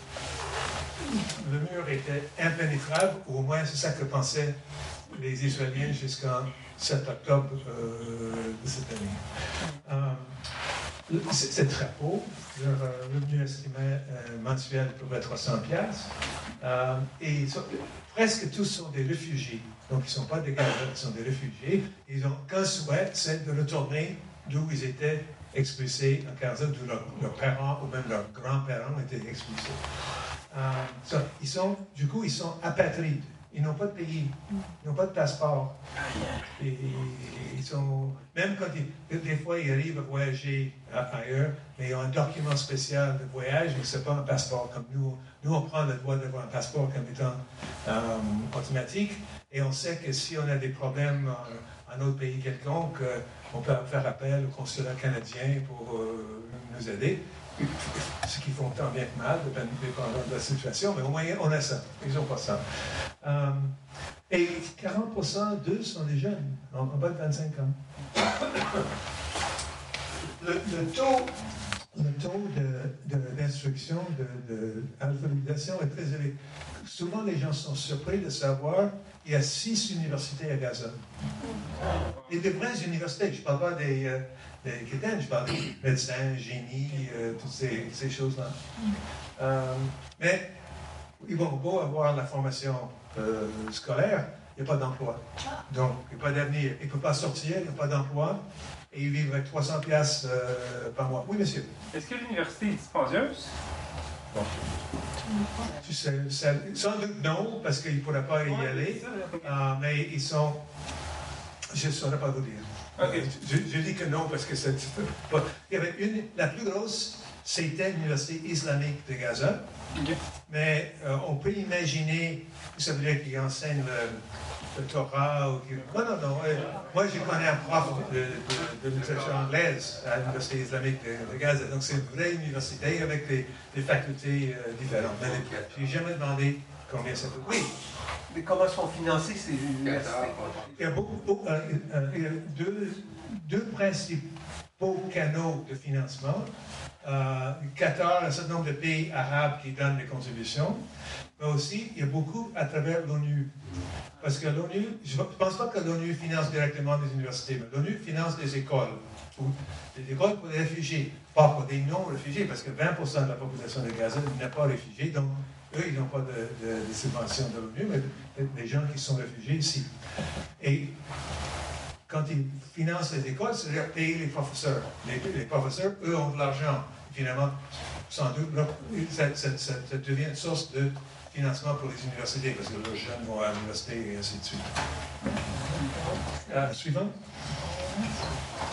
le mur était impénétrable, ou au moins c'est ça que pensaient les Israéliens jusqu'en sept octobre euh, de cette année. Euh, c'est, c'est très beau. Leur euh, revenu estimé euh, mensuel à peu près trois cents piastres. Euh, et sont, presque tous sont des réfugiés. Donc, ils ne sont pas des Gaza, ils sont des réfugiés. Ils ont qu'un souhait, c'est de retourner d'où ils étaient expulsés en Gaza, d'où leurs, leurs parents ou même leurs grands-parents étaient expulsés. Euh, so, ils sont, du coup, ils sont apatrides. Ils n'ont pas de pays, ils n'ont pas de passeport. Et, ils sont, même quand ils, des fois ils arrivent à voyager ailleurs, mais ils ont un document spécial de voyage, mais ce n'est pas un passeport comme nous. Nous, on prend le droit d'avoir un passeport comme étant euh, automatique, et on sait que si on a des problèmes en, en autre pays quelconque, euh, on peut faire appel au consulat canadien pour euh, nous aider. Ce qu'ils font tant bien que mal, dépendant de la situation, mais au moins on a ça. Ils n'ont pas ça. Euh, et quarante pour cent d'eux sont des jeunes, en, en bas de vingt-cinq ans. Le, le taux, le taux de, de, d'instruction, de, de alphabétisation est très élevé. Souvent, les gens sont surpris de savoir qu'il y a six universités à Gaza. Et des vraies universités, je ne parle pas des... Euh, des Kéten, je parle des médecins, génie, euh, toutes ces, ces choses-là. Euh, mais ils vont beau avoir la formation euh, scolaire, il n'y a pas d'emploi. Donc, il n'y a pas d'avenir. Ils ne peuvent pas sortir, il n'y a pas d'emploi, et ils vivent avec trois cents piastres euh, par mois. Oui, monsieur. Est-ce que l'université est dispendieuse? Bon. Tu sais, ça, sans doute non, parce qu'ils ne pourraient pas y aller, euh, mais ils sont... Je ne saurais pas vous dire. Okay. Je, je dis que non parce que c'est pas. Il y avait une, la plus grosse, c'était l'université islamique de Gaza. Okay. Mais euh, on peut imaginer, ça veut dire qu'ils enseignent le, le Torah ou qu'ils... Non, non, non. Euh, moi, je connais un prof de, de, de littérature anglaise à l'université islamique de, de Gaza. Donc, c'est une vraie université avec des, des facultés euh, différentes. Mais je n'ai jamais demandé combien ça coûte. Oui. Mais comment sont financées ces universités? Il y a, beaucoup, beaucoup, euh, euh, il y a deux, deux principaux canaux de financement. Euh, Qatar, un certain nombre de pays arabes qui donnent des contributions, mais aussi il y a beaucoup à travers l'ONU. Parce que l'ONU, je ne pense pas que l'ONU finance directement des universités, mais l'ONU finance des écoles. Des écoles pour les réfugiés, pas pour des non-réfugiés, parce que vingt pour cent de la population de Gaza n'est pas réfugiée, donc eux, ils n'ont pas de, de, de subvention de l'ONU, mais des gens qui sont réfugiés ici. Et quand ils financent les écoles, c'est-à-dire payer les professeurs. Les, les professeurs, eux, ont de l'argent. Finalement, sans doute, ça, ça, ça, ça devient une source de financement pour les universités, parce que leurs jeunes vont à l'université et ainsi de suite. Euh, suivant.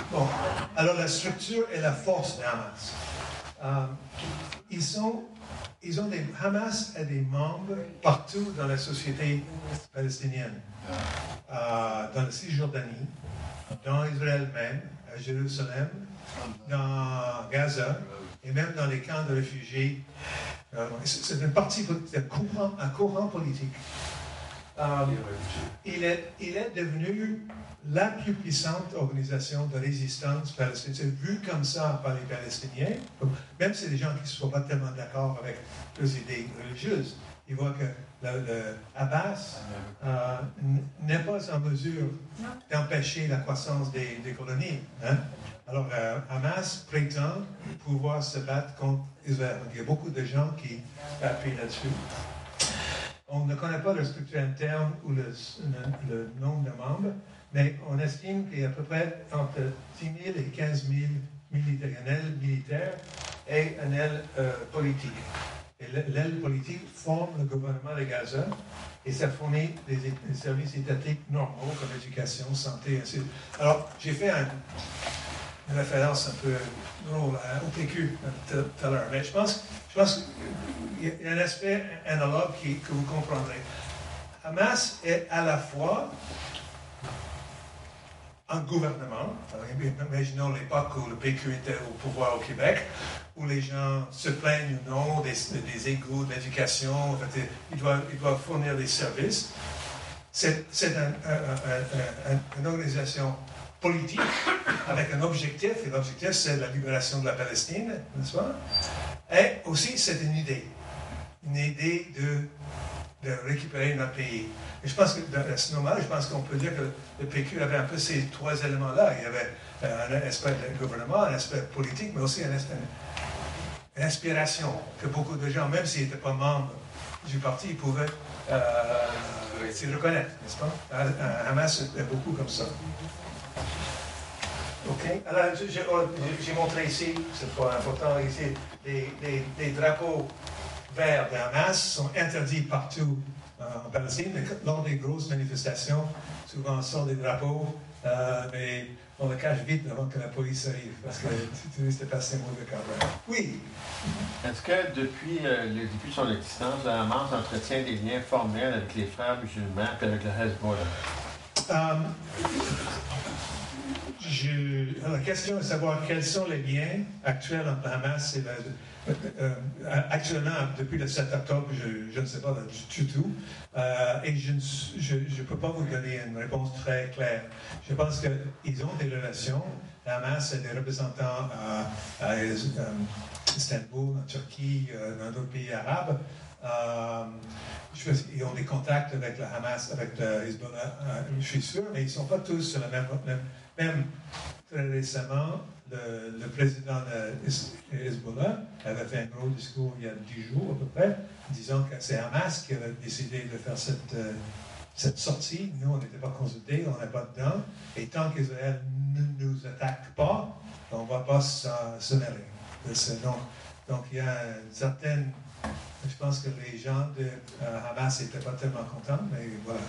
Bon, alors la structure et la force de Hamas. Euh, ils sont, ils ont des, Hamas a des membres partout dans la société palestinienne, euh, dans la Cisjordanie, dans Israël même, à Jérusalem, dans Gaza, et même dans les camps de réfugiés. Euh, c'est une partie, c'est un courant, un courant politique. Euh, il, est, il est devenu la plus puissante organisation de résistance palestinienne. C'est vu comme ça par les Palestiniens, même si les gens qui ne sont pas tellement d'accord avec leurs idées religieuses. Ils voient que le, le Abbas euh, n'est pas en mesure d'empêcher la croissance des, des colonies. Hein? Alors, euh, Hamas prétend pouvoir se battre contre Israël. Il y a beaucoup de gens qui appuient là-dessus. On ne connaît pas la structure interne ou le, le, le nombre de membres, mais on estime qu'il y a à peu près entre dix mille et quinze mille militaires, une aile militaire et une aile euh, politique. Et l'aile politique forme le gouvernement de Gaza et ça fournit des, des services étatiques normaux comme l'éducation, santé, ainsi de suite. Alors, j'ai fait un, une référence un peu drôle au P Q tout à l'heure, mais je pense, je pense qu'il y a un aspect analogue qui, que vous comprendrez. Hamas est à la fois un gouvernement. Alors, imaginons l'époque où le P Q était au pouvoir au Québec, où les gens se plaignent ou non des, des égouts, de l'éducation, en fait, ils, doivent, ils doivent fournir des services. C'est, c'est un, un, un, un, une organisation politique avec un objectif, et l'objectif c'est la libération de la Palestine, n'est-ce pas? Et aussi c'est une idée, une idée de, de récupérer notre pays. Et je pense que dans ce moment, je pense qu'on peut dire que le P Q avait un peu ces trois éléments-là. Il y avait un aspect de gouvernement, un aspect politique, mais aussi un aspect, une inspiration que beaucoup de gens, même s'ils n'étaient pas membres du parti, pouvaient euh, s'y reconnaître, n'est-ce pas? Hamas est beaucoup comme ça. OK. Alors, j'ai, j'ai montré ici, c'est pas important ici, les, les, les drapeaux verts de Hamas sont interdits partout euh, en Palestine. Mais lors des grosses manifestations, souvent on sort des drapeaux, euh, mais on le cache vite avant que la police arrive, parce que tu risques de passer mauvais quart d'heure. Oui. Est-ce que depuis, euh, le, depuis son existence, le Hamas entretient des liens formels avec les frères musulmans et avec le Hezbollah? Um, je, la question est de savoir quels sont les liens actuels entre Hamas et la, euh, actuellement, depuis le sept octobre, je, je ne sais pas du tout, euh, et je ne peux pas vous donner une réponse très claire. Je pense qu'ils ont des relations. Hamas a des représentants à, à, à Istanbul, en Turquie, euh, dans d'autres pays arabes. Euh, je, ils ont des contacts avec le Hamas, avec le Hezbollah, euh, je suis sûr, mais ils ne sont pas tous sur la même... même, même très récemment, le, le président de Hezbollah avait fait un gros discours il y a dix jours à peu près, disant que c'est Hamas qui avait décidé de faire cette, euh, cette sortie. Nous, on n'était pas consultés, on n'est pas dedans, et tant qu'Israël ne nous attaque pas, on ne va pas se, se mêler. Donc, donc, il y a une certaine... Je pense que les gens de euh, Hamas n'étaient pas tellement contents, mais voilà.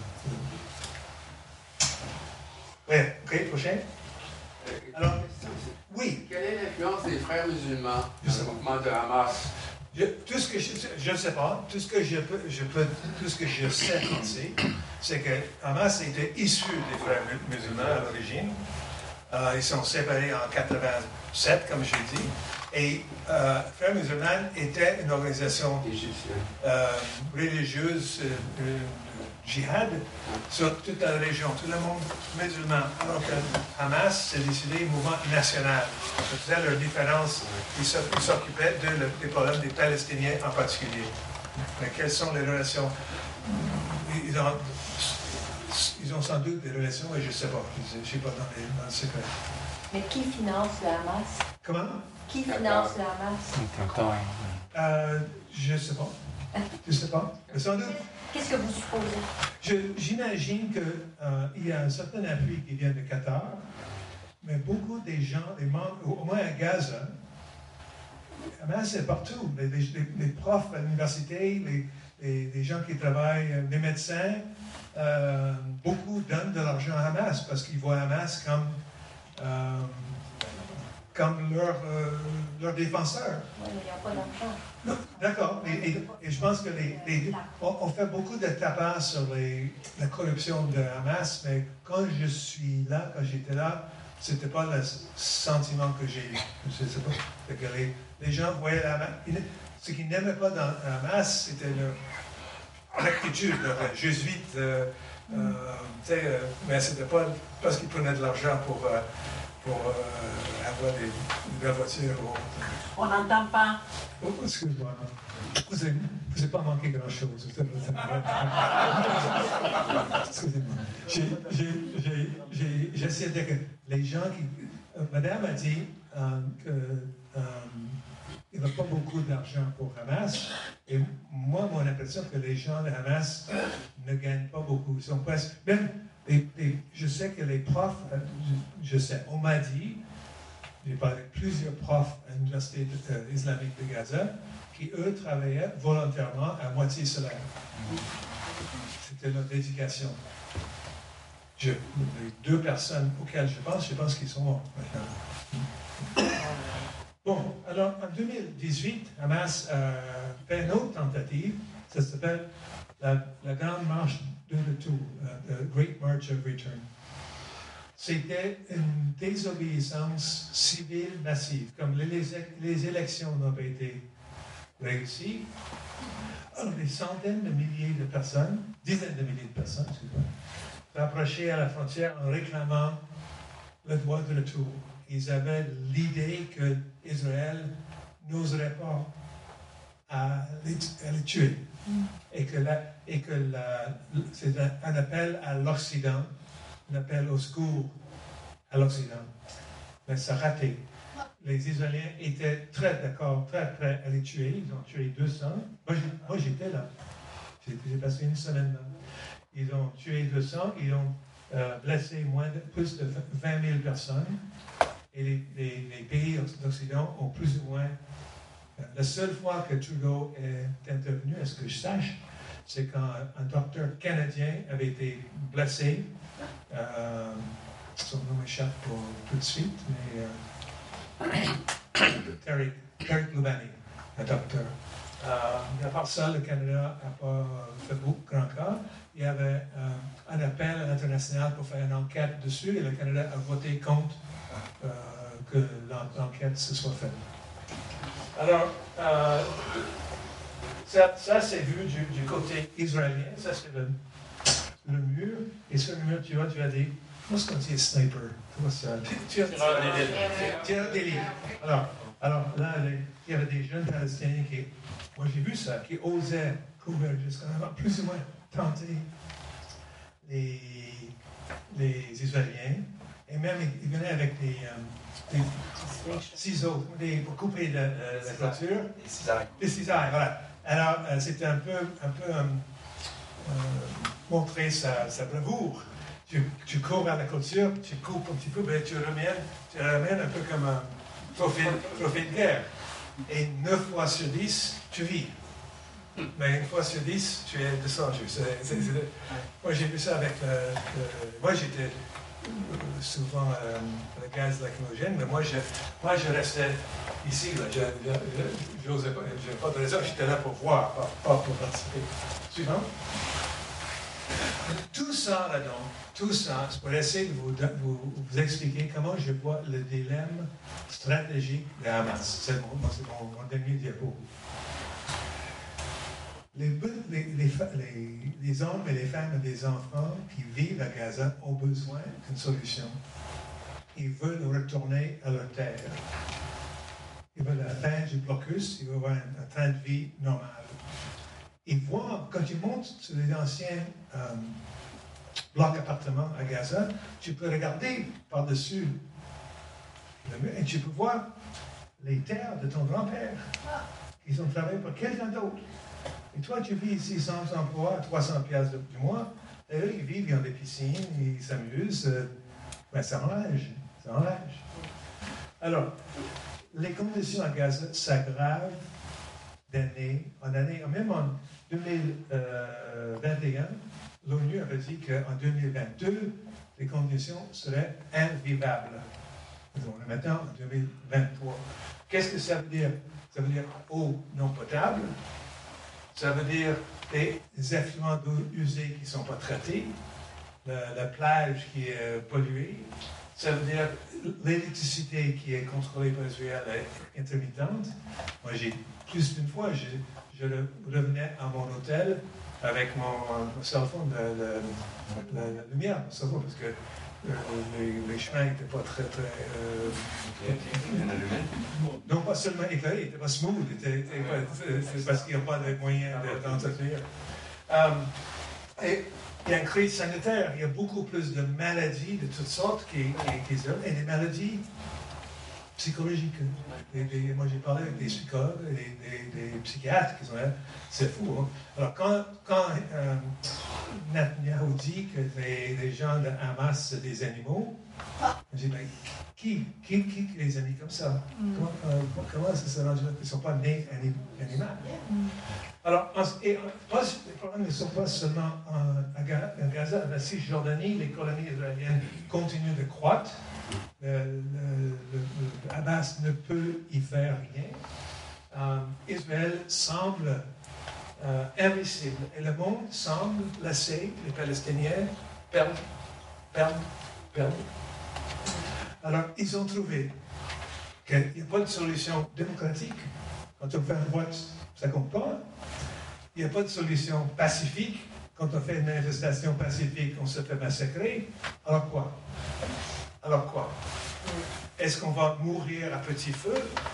Oui, ok, prochain. Alors, oui. Quelle est l'influence des frères musulmans dans le mouvement de Hamas? Je, tout ce que je ne sais pas, tout ce que je peux, je peux, tout ce que je sais penser, c'est que Hamas était issu des frères musulmans à l'origine. Euh, ils sont séparés en quatre-vingt-sept, comme j'ai dit. Et euh, Frères musulmans était une organisation euh, religieuse, euh, djihad, sur toute la région, tout le monde musulman. Alors que Hamas s'est décidé mouvement national. C'était leur différence. Ils s'occupaient de le, des problèmes des Palestiniens en particulier. Mais quelles sont les relations? Ils ont, ils ont sans doute des relations, et je ne sais pas. Je ne suis pas dans, les, dans le secret. Mais qui finance le Hamas? Comment? Qui finance le Hamas? Euh, je ne sais pas. Je ne sais pas. Mais sans doute. Qu'est-ce que vous supposez? Je, j'imagine qu'il euh, y a un certain appui qui vient de Qatar, mais beaucoup des gens, des membres, au moins à Gaza, Hamas c'est partout. Les, les, les profs à l'université, les, les, les gens qui travaillent, les médecins, euh, beaucoup donnent de l'argent à Hamas parce qu'ils voient Hamas comme euh, comme leurs euh, leur défenseurs. Oui, mais ils n'ont pas d'argent. D'accord, et, et, et je pense que les, les, on, on fait beaucoup de tapas sur les, la corruption de Hamas, mais quand je suis là, quand j'étais là, c'était pas le sentiment que j'ai eu. Je sais pas, que les, les gens voyaient la Hamas. Ce qu'ils n'aimaient pas dans Hamas, c'était leur rectitude, leur jésuite. Euh, euh, euh, mais c'était pas parce qu'ils prenaient de l'argent pour, euh, pour euh, avoir des, des belles voitures. Ou, On n'entend pas. Oh, excuse-moi. Vous n'avez pas manqué grand-chose. Excusez-moi. J'essaie de dire que les gens qui... Euh, Madame a dit euh, qu'il euh, n'y avait pas beaucoup d'argent pour Hamas. Et moi, mon impression, c'est que les gens de Hamas ne gagnent pas beaucoup. Ils sont presque... Même, les, les, je sais que les profs, je, je sais, on m'a dit, j'ai parlé avec plusieurs profs à l'Université euh, islamique de Gaza, qui, eux, travaillaient volontairement à moitié salaire. C'était leur dédication. Je, les deux personnes auxquelles je pense, je pense qu'ils sont morts maintenant. Bon, alors, en deux mille dix-huit, Hamas a fait une autre tentative. Ça s'appelle la, la Grande Marche de retour, uh, the Great March of Return. C'était une désobéissance civile massive, comme les, les élections n'ont pas été réussies. Alors, des centaines de milliers de personnes, dizaines de milliers de personnes, excusez-moi, rapprochées à la frontière en réclamant le droit de retour. Ils avaient l'idée que Israël n'oserait pas à les, à les tuer. Mm. Et que, la, et que la, c'est un, un appel à l'Occident, un appel au secours à l'Occident. Mais ça a raté. Les Israéliens étaient très d'accord, très prêts à les tuer. Ils ont tué deux cents. Moi, moi j'étais là. J'ai, j'ai passé une semaine là. Ils ont tué deux cents. Ils ont euh, blessé moins de, plus de vingt mille personnes. Et les, les, les pays d'Occident ont plus ou moins... Euh, la seule fois que Trudeau est intervenu, à ce que je sache, c'est quand un docteur canadien avait été blessé. Euh, son nom m'échappe pour tout de suite, mais... Euh, Terry, Terry Lubani, un docteur. Euh, à part ça, le Canada n'a pas fait beaucoup grand cas. Il y avait euh, un appel international pour faire une enquête dessus et le Canada a voté contre euh, que l'enquête se soit faite. Alors, euh, ça, ça c'est vu du, du côté israélien. Ça, c'est le, le mur. Et sur le mur, tu vois, tu as des... Comment est-ce qu'on dit sniper? Comment ça? Tireur d'élite. Tireur d'élite. Alors, alors là, les, il y avait des jeunes Palestiniens qui, moi j'ai vu ça, qui osaient couvrir jusqu'à plus ou moins tenter les, les Israéliens. Et même, ils venaient avec des, euh, des ciseaux des, pour couper la, la, la clôture. Des cisailles. Des cisailles, voilà. Alors, euh, c'était un peu, un peu euh, euh, montrer sa, sa bravoure. Tu, tu cours à la clôture, tu coupes un petit peu, ben, tu ramènes, tu ramènes un peu comme un trophée, trophée de guerre. Et neuf fois sur dix, tu vis. Mais une fois sur dix, tu es descendu. C'est, c'est, c'est, moi, j'ai vu ça avec le... le moi, j'étais souvent euh, le gaz lacrymogène, mais moi, je, moi, je restais ici. Là. Je n'osais pas, je n'avais pas de raison. J'étais là pour voir, pas, pas pour participer. Suivant. Tout ça là-dedans, tout ça, c'est pour essayer de vous, vous, vous expliquer comment je vois le dilemme stratégique de Hamas. C'est mon, c'est mon, mon dernier diapo. Les, les, les, les, les hommes et les femmes et les enfants qui vivent à Gaza ont besoin d'une solution. Ils veulent retourner à leur terre. Ils veulent la fin du blocus, ils veulent avoir un, un train de vie normal. Ils voient, quand tu montes sur les anciens euh, blocs appartements à Gaza, tu peux regarder par-dessus le mur et tu peux voir les terres de ton grand-père. Ils ont travaillé pour quelqu'un d'autre. Et toi, tu vis ici sans emploi, à trois cents piastres du mois, et eux, ils vivent, ils ont des piscines, ils s'amusent. Euh, ben, ça enrage, ça enrage. Alors, les conditions à Gaza s'aggravent d'année en année. Même en deux mille vingt et un, l'ONU avait dit qu'en deux mille vingt-deux, les conditions seraient invivables. On est maintenant en deux mille vingt-trois. Qu'est-ce que ça veut dire? Ça veut dire eau non potable. Ça veut dire des, des effluents d'eau usés qui ne sont pas traités. La, la plage qui est polluée. Ça veut dire l'électricité qui est contrôlée par Israël est intermittente. Moi, j'ai plus d'une fois, je, je revenais à mon hôtel avec mon, mon cell phone, la, la, la, la lumière, mon cell phone, parce que euh, les, les chemins n'étaient pas très, très... Euh, non, pas seulement éclairés, ils n'étaient pas smooth, était, était pas, c'est parce qu'il n'y a pas de moyens d'entretenir. Um, et il y a une crise sanitaire, il y a beaucoup plus de maladies de toutes sortes qui, qui, qui et des maladies psychologiques. Des, des, moi, j'ai parlé avec des psychologues, des, des, des psychiatres qui sont là. C'est fou. Hein? Alors, quand, quand euh, Netanyahu dit que les, les gens de Hamas, c'est des animaux, je dis, mais qui, qui, qui, qui les a mis comme ça? Mm. Comment, euh, comment ça se range? Ils ne sont pas nés anim, animaux. Mm. Alors, et, les problèmes ne sont pas seulement en, à Gaza, en Cisjordanie, les colonies israéliennes continuent de croître. Le, le, le, le Hamas ne peut y faire rien. Euh, Israël semble euh, invincible et le monde semble laisser les Palestiniens perdre, perdre, perdre. Alors, ils ont trouvé qu'il n'y a pas de solution démocratique. Quand on fait un vote, ça ne compte pas. Il n'y a pas de solution pacifique. Quand on fait une manifestation pacifique, on se fait massacrer. Alors quoi? Alors quoi? Est-ce qu'on va mourir à petit feu?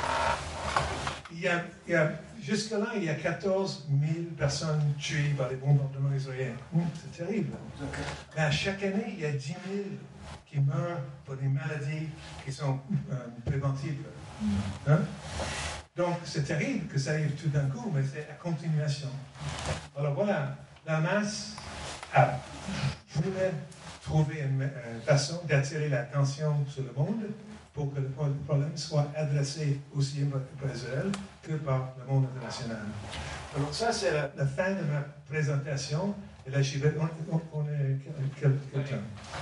Il y a, il y a, jusque-là, il y a quatorze mille personnes tuées par les bombardements israéliens. C'est terrible. Mais à chaque année, il y a dix mille qui meurent pour des maladies qui sont euh, préventives. Hein? Donc, c'est terrible que ça arrive tout d'un coup, mais c'est à continuation. Alors voilà, la masse a voulu trouver une, une façon d'attirer l'attention sur le monde pour que le problème soit adressé aussi par Israël que par le monde international. Alors ça, c'est la, la fin de ma présentation. Et là, je vais, on, on est quelqu'un.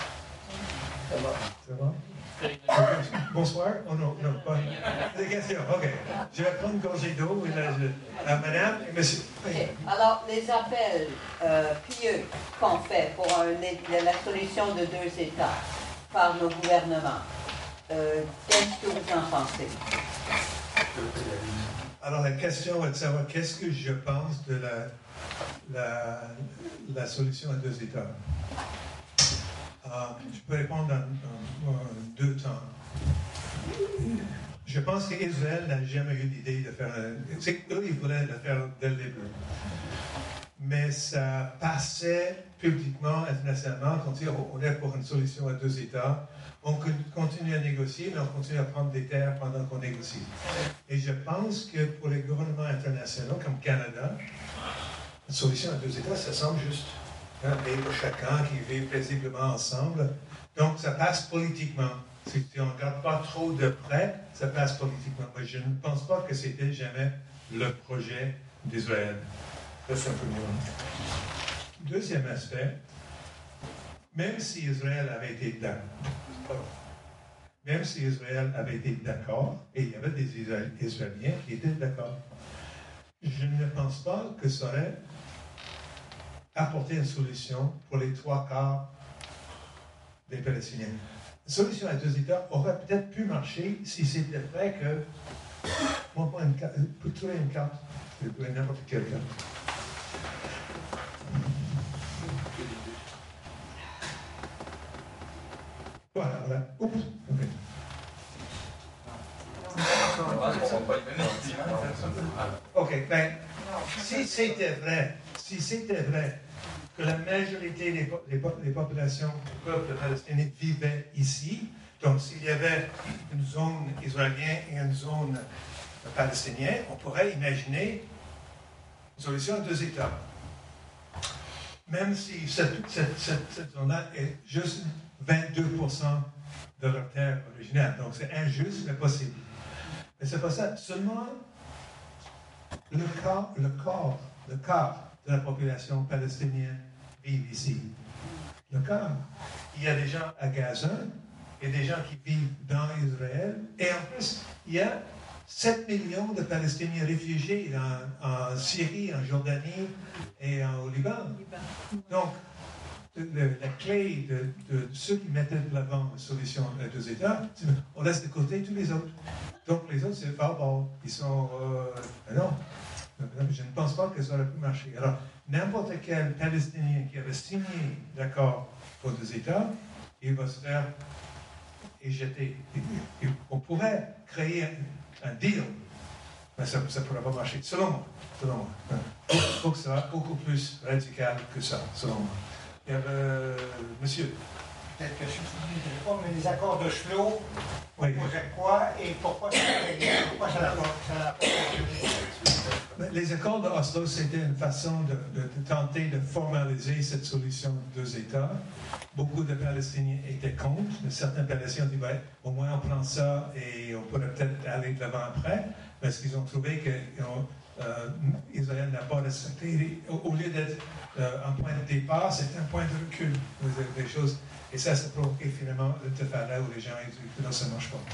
Ça va? Ça va? Bonsoir. Oh non, non, pas. Des questions, ok. Je vais prendre une gorgée d'eau. Et là, je, euh, madame et monsieur. Okay. Alors, les appels euh, pieux qu'on fait pour un, la, la solution de deux États par nos gouvernements, euh, qu'est-ce que vous en pensez? Alors, la question est de savoir qu'est-ce que je pense de la, la, la solution à deux États. Uh, je peux répondre en, en, en deux temps. Je pense qu'Israël n'a jamais eu l'idée de faire un... C'est qu'eux, ils voulaient le faire dès le début. Mais ça passait publiquement, internationalement, quand on est pour une solution à deux États. On continue à négocier, mais on continue à prendre des terres pendant qu'on négocie. Et je pense que pour les gouvernements internationaux, comme Canada, une solution à deux États, ça semble juste. Un pays pour chacun qui vit paisiblement ensemble. Donc, ça passe politiquement. Si on ne regarde pas trop de près, ça passe politiquement. Mais je ne pense pas que c'était jamais le projet d'Israël. Ça, c'est un peu mieux. Deuxième aspect, même si Israël avait été d'accord, même si Israël avait été d'accord, et il y avait des Israéliens qui étaient d'accord, je ne pense pas que ça aurait apporter une solution pour les trois quarts des Palestiniens. Une solution à deux États aurait peut-être pu marcher si c'était vrai que... Moi, pour une carte, pour trouver une carte, je peux trouver n'importe quelle carte. Voilà, voilà. Oups, ok. Ok, ben, si c'était vrai, si c'était vrai que la majorité des, des, des populations du peuple palestinien vivaient ici, donc s'il y avait une zone israélienne et une zone palestinienne, on pourrait imaginer une solution à deux États. Même si cette, cette, cette, cette zone-là est juste vingt-deux pour cent de leur terre originale, donc c'est injuste, mais possible. Mais c'est pas ça. Seulement le quart, le quart, le quart de la population palestinienne vit ici. Le quart. Il y a des gens à Gaza il y a des gens qui vivent dans Israël. Et en plus, il y a sept millions de Palestiniens réfugiés en, en Syrie, en Jordanie et en, au Liban. Donc, le, la clé de, de ceux qui mettaient de l'avant la solution à deux États, c'est on laisse de côté tous les autres. Donc, les autres, c'est pas bon. Ils sont... Euh, non. Je ne pense pas que ça aurait pu marcher. Alors, n'importe quel Palestinien qui avait signé l'accord pour deux États, il va se faire éjeter. On pourrait créer un, un deal, mais ça ne pourrait pas marcher, selon moi. Selon moi. Il faut que ça soit beaucoup plus radical que ça, selon moi. Il y avait, euh, monsieur. Peut-être que je ne sais pas, mais les accords de Oslo, oui. Proposait quoi et pourquoi ça n'a pas fonctionné? Les accords de Oslo, c'était une façon de, de, de tenter de formaliser cette solution de deux États. Beaucoup de Palestiniens étaient contre, mais certains Palestiniens ont dit ben, au moins on prend ça et on pourrait peut-être aller de l'avant après, parce qu'ils ont trouvé que euh, Israël n'a pas respecté. Au, au lieu d'être euh, un point de départ, c'est un point de recul des choses. Et ça, ça provoqué finalement le tefara où les gens ont dit non, ça ne marche pas.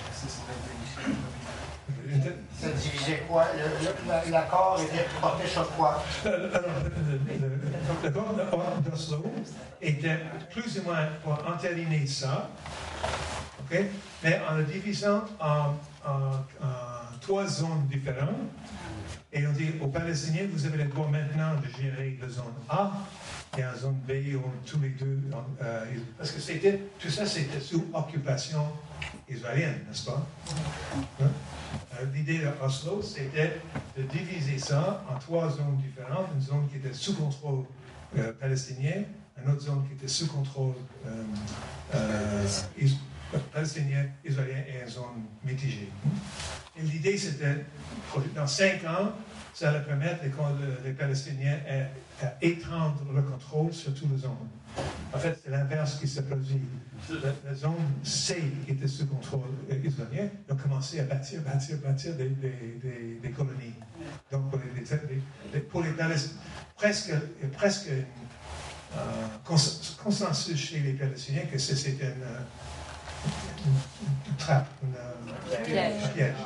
Ça divisait quoi? L'accord était porté sur quoi? L'accord d'Oslo était plus ou moins pour entériner ça, okay? Mais en le divisant en, en, en trois zones différentes. Et on dit aux Palestiniens, vous avez le droit maintenant de gérer la zone A et la zone B, où tous les deux. Euh, parce que c'était, tout ça, c'était sous occupation israélienne, n'est-ce pas? Hein? L'idée de Oslo, c'était de diviser ça en trois zones différentes. Une zone qui était sous contrôle euh, palestinien, une autre zone qui était sous contrôle euh, euh, is palestinien, israélien et une zone mitigée. Et l'idée, c'était, dans cinq ans, ça allait permettre les, les Palestiniens à, à étendre le contrôle sur toute la zone. En fait, c'est l'inverse qui s'est produit. La, la zone C, qui était sous contrôle israélien, ont commencé à bâtir, bâtir, bâtir des, des, des, des colonies. Donc, pour les, les, pour les Palestiniens, presque, presque un euh, consensus chez les Palestiniens que c'était une, une, une trappe, une, piège. Un piège.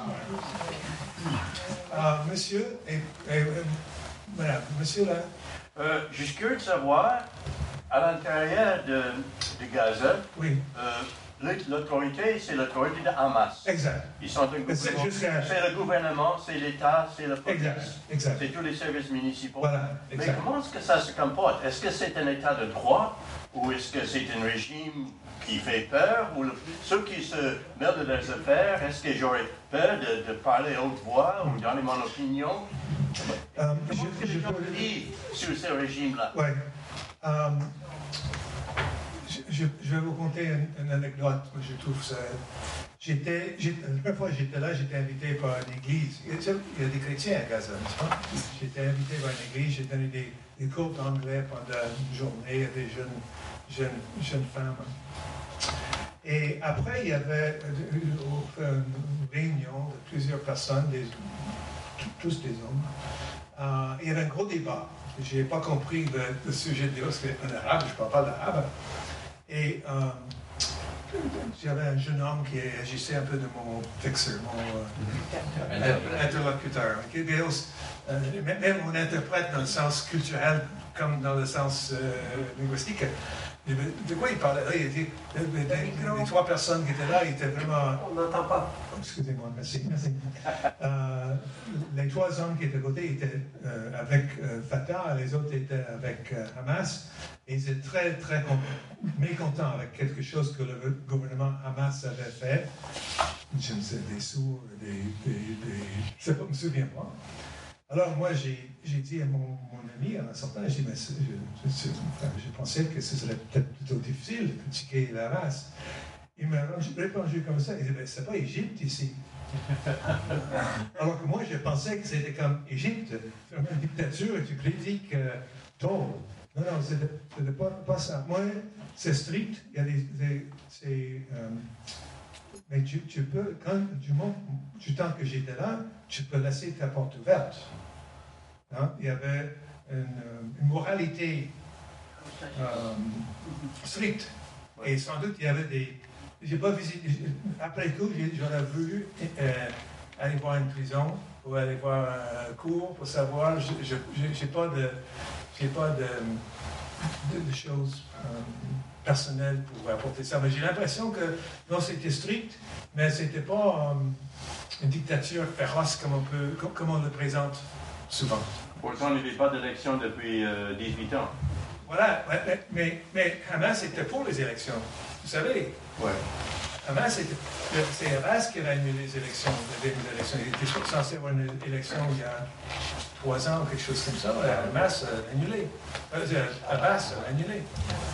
Ah, monsieur, et, et, et madame, monsieur là. Euh, je suis curieux de savoir, à l'intérieur de, de Gaza, oui. euh, l'autorité, c'est l'autorité de Hamas. Exact. Ils sont un gouvernement. C'est le gouvernement, c'est l'État, c'est la police. Exact. Exact. C'est tous les services municipaux. Voilà. Mais comment est-ce que ça se comporte? Est-ce que c'est un État de droit ou est-ce que c'est un régime qui fait peur? Ou le, ceux qui se mêlent de leurs affaires, est-ce que j'aurais peur de, de parler à haute voix ou donner mon opinion? Um, comment je, est-ce que les gens vivent sur ce régime-là? Oui. Um, je, je vais vous conter une, une anecdote. Je trouve ça. J'étais, la première fois que j'étais là, j'étais invité par une église. Il y a des chrétiens à Gaza, n'est-ce pas? J'étais invité par une église, j'ai donné des, des cours d'anglais pendant une journée à des jeunes, jeunes, jeunes femmes. Et après, il y avait une réunion de plusieurs personnes, des, tous des hommes. Euh, il y avait un gros débat. Je n'ai pas compris le, le sujet de débat, parce qu'en arabe, je ne parle pas d'arabe. Et euh, j'avais un jeune homme qui agissait un peu de mon fixeur, mon euh, interlocuteur. Okay? Euh, même mon interprète dans le sens culturel comme dans le sens euh, linguistique. De quoi il parlait là? Il dit, les, les, les trois personnes qui étaient là, ils étaient vraiment... On n'entend pas. Excusez-moi, merci, merci. Euh, les trois hommes qui étaient à côté étaient euh, avec euh, Fatah, les autres étaient avec euh, Hamas. Et ils étaient très, très mécontents avec quelque chose que le gouvernement Hamas avait fait. Je ne sais, des sous, des... des, des je ne sais pas, me souviens pas. Alors moi, j'ai dit à mon, mon ami, en sortant, j'ai dit, mais je, je, je pensais que ce serait peut-être plutôt difficile de critiquer la race. Il m'a répondu comme ça, il dit, mais c'est pas Égypte ici. Alors que moi, je pensais que c'était comme Égypte, une dictature et tu critiques euh, tôt. Non, non, c'est pas, pas ça. Moi, c'est strict, il y a des... des c'est, euh, mais tu, tu peux, quand du, moment, du temps que j'étais là, tu peux laisser ta porte ouverte. Hein? Il y avait une, une moralité euh, stricte. Et sans doute, il y avait des, j'ai pas visité. Après le coup, j'ai- j'aurais voulu euh, aller voir une prison ou aller voir un cours pour savoir. Je n'ai pas de, j'ai pas de, de, de choses euh, personnelles pour apporter ça. Mais j'ai l'impression que non, c'était strict, mais c'était pas euh, une dictature féroce comme on peut, comme, comme on le présente souvent. Pourtant, il n'y avait pas d'élection depuis euh, dix-huit ans. Voilà, mais, mais, mais Hamas était pour les élections. Vous savez, Ouais. Hamas, était- c'est Hamas qui a annulé les élections. Les élections. Il était censé avoir une élection il y a trois ans ou quelque chose comme ça. Hamas a annulé. Euh, Hamas a annulé.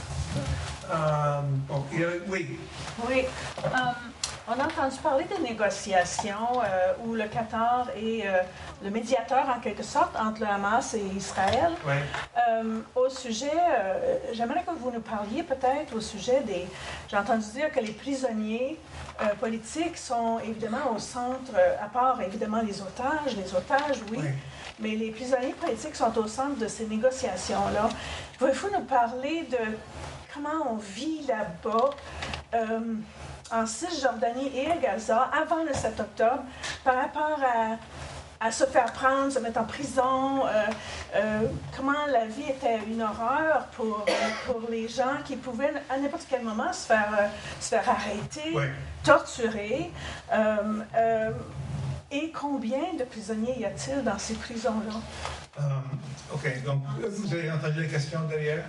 Euh, bon, il y a- oui. Oui. Euh, on a entendu parler de négociations euh, où le Qatar est euh, le médiateur en quelque sorte entre le Hamas et Israël. Oui. Euh, au sujet, euh, j'aimerais que vous nous parliez peut-être au sujet des... J'ai entendu dire que les prisonniers euh, politiques sont évidemment au centre, euh, à part évidemment les otages, les otages, oui, Oui. mais les prisonniers politiques sont au centre de ces négociations-là. Pouvez-vous nous parler de comment on vit là-bas euh, en Cisjordanie et à Gaza avant le sept octobre par rapport à, à se faire prendre, se mettre en prison, euh, euh, comment la vie était une horreur pour, pour les gens qui pouvaient à n'importe quel moment se faire, euh, se faire arrêter, Oui. torturer. Euh, euh, et combien de prisonniers y a-t-il dans ces prisons-là? Euh, OK, donc vous avez entendu les questions derrière?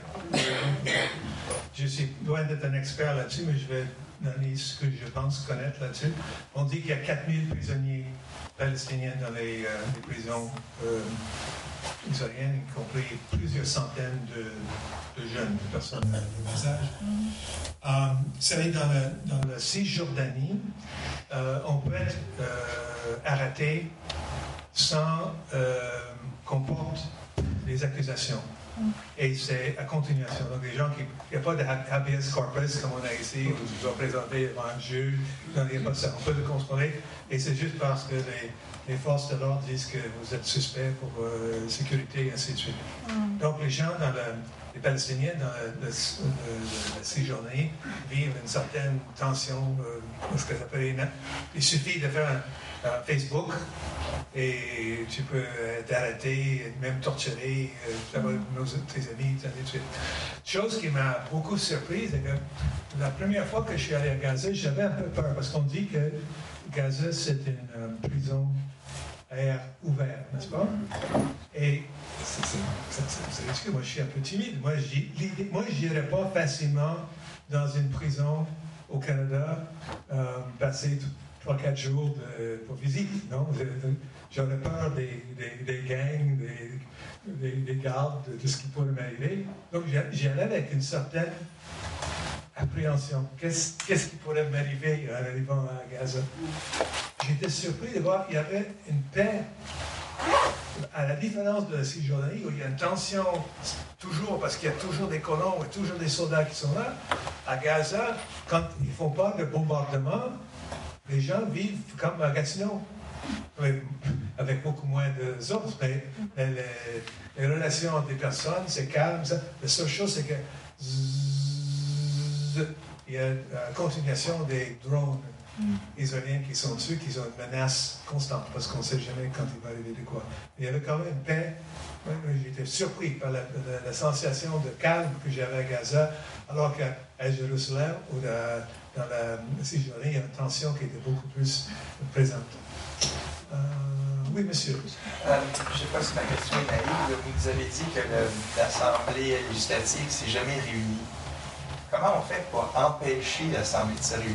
Je suis loin d'être un expert là-dessus, mais je vais donner ce que je pense connaître là-dessus. On dit qu'il y a quatre mille prisonniers palestiniens dans les, euh, les prisons euh, israéliennes, y compris plusieurs centaines de, de jeunes, de personnes de bas âge. Euh, vous savez, dans la, dans la Cisjordanie, euh, on peut être euh, arrêté sans euh, qu'on porte des accusations. Et c'est à continuation. Donc, les gens qui. Il n'y a pas de habeas corpus comme on a ici, où tu dois présenter devant un juge. Non, il n'y a pas ça. On peut le contrôler. Et c'est juste parce que les, les forces de l'ordre disent que vous êtes suspect pour euh, sécurité et ainsi de suite. Donc, les gens, dans le, les Palestiniens, dans le, le, le, la Cisjordanie, vivent une certaine tension. Euh, ce que ça peut être. Il suffit de faire un. Euh, Facebook, et tu peux être arrêté, même torturé, euh, ça va nos, tes amis, et ainsi de suite. Chose qui m'a beaucoup surprise, c'est que la première fois que je suis allé à Gaza, j'avais un peu peur, parce qu'on dit que Gaza, c'est une euh, prison à air ouvert, n'est-ce pas? Et c'est ridicule, moi je suis un peu timide. Moi, je n'irais pas facilement dans une prison au Canada, euh, passer tout trois, quatre jours de, pour visite, non? J'aurais peur des, des, des gangs, des, des, des gardes, de tout ce qui pourrait m'arriver. Donc, j'y allais avec une certaine appréhension. Qu'est-ce qu'est-ce qui pourrait m'arriver en arrivant à Gaza? J'étais surpris de voir qu'il y avait une paix. À la différence de la Cisjordanie, où il y a une tension toujours, parce qu'il y a toujours des colons et toujours des soldats qui sont là, à Gaza, quand ils ne font pas de bombardement, les gens vivent comme à Gatineau, avec beaucoup moins de zones, mais les, les relations entre les personnes, c'est calme. Ça. La seule chose, c'est que zzz, il y a la continuation des drones israéliens qui sont dessus, qui ont une menace constante, parce qu'on ne sait jamais quand il va arriver de quoi. Il y avait quand même une paix. J'étais surpris par la, la, la sensation de calme que j'avais à Gaza, alors qu'à Jérusalem ou la, dans la Cisjordanie, il y avait une tension qui était beaucoup plus présente. Euh, oui, monsieur. Euh, je ne sais pas si ma question est naïve. Vous nous avez dit que l'Assemblée législative ne s'est jamais réunie. Comment on fait pour empêcher l'Assemblée de se réunir?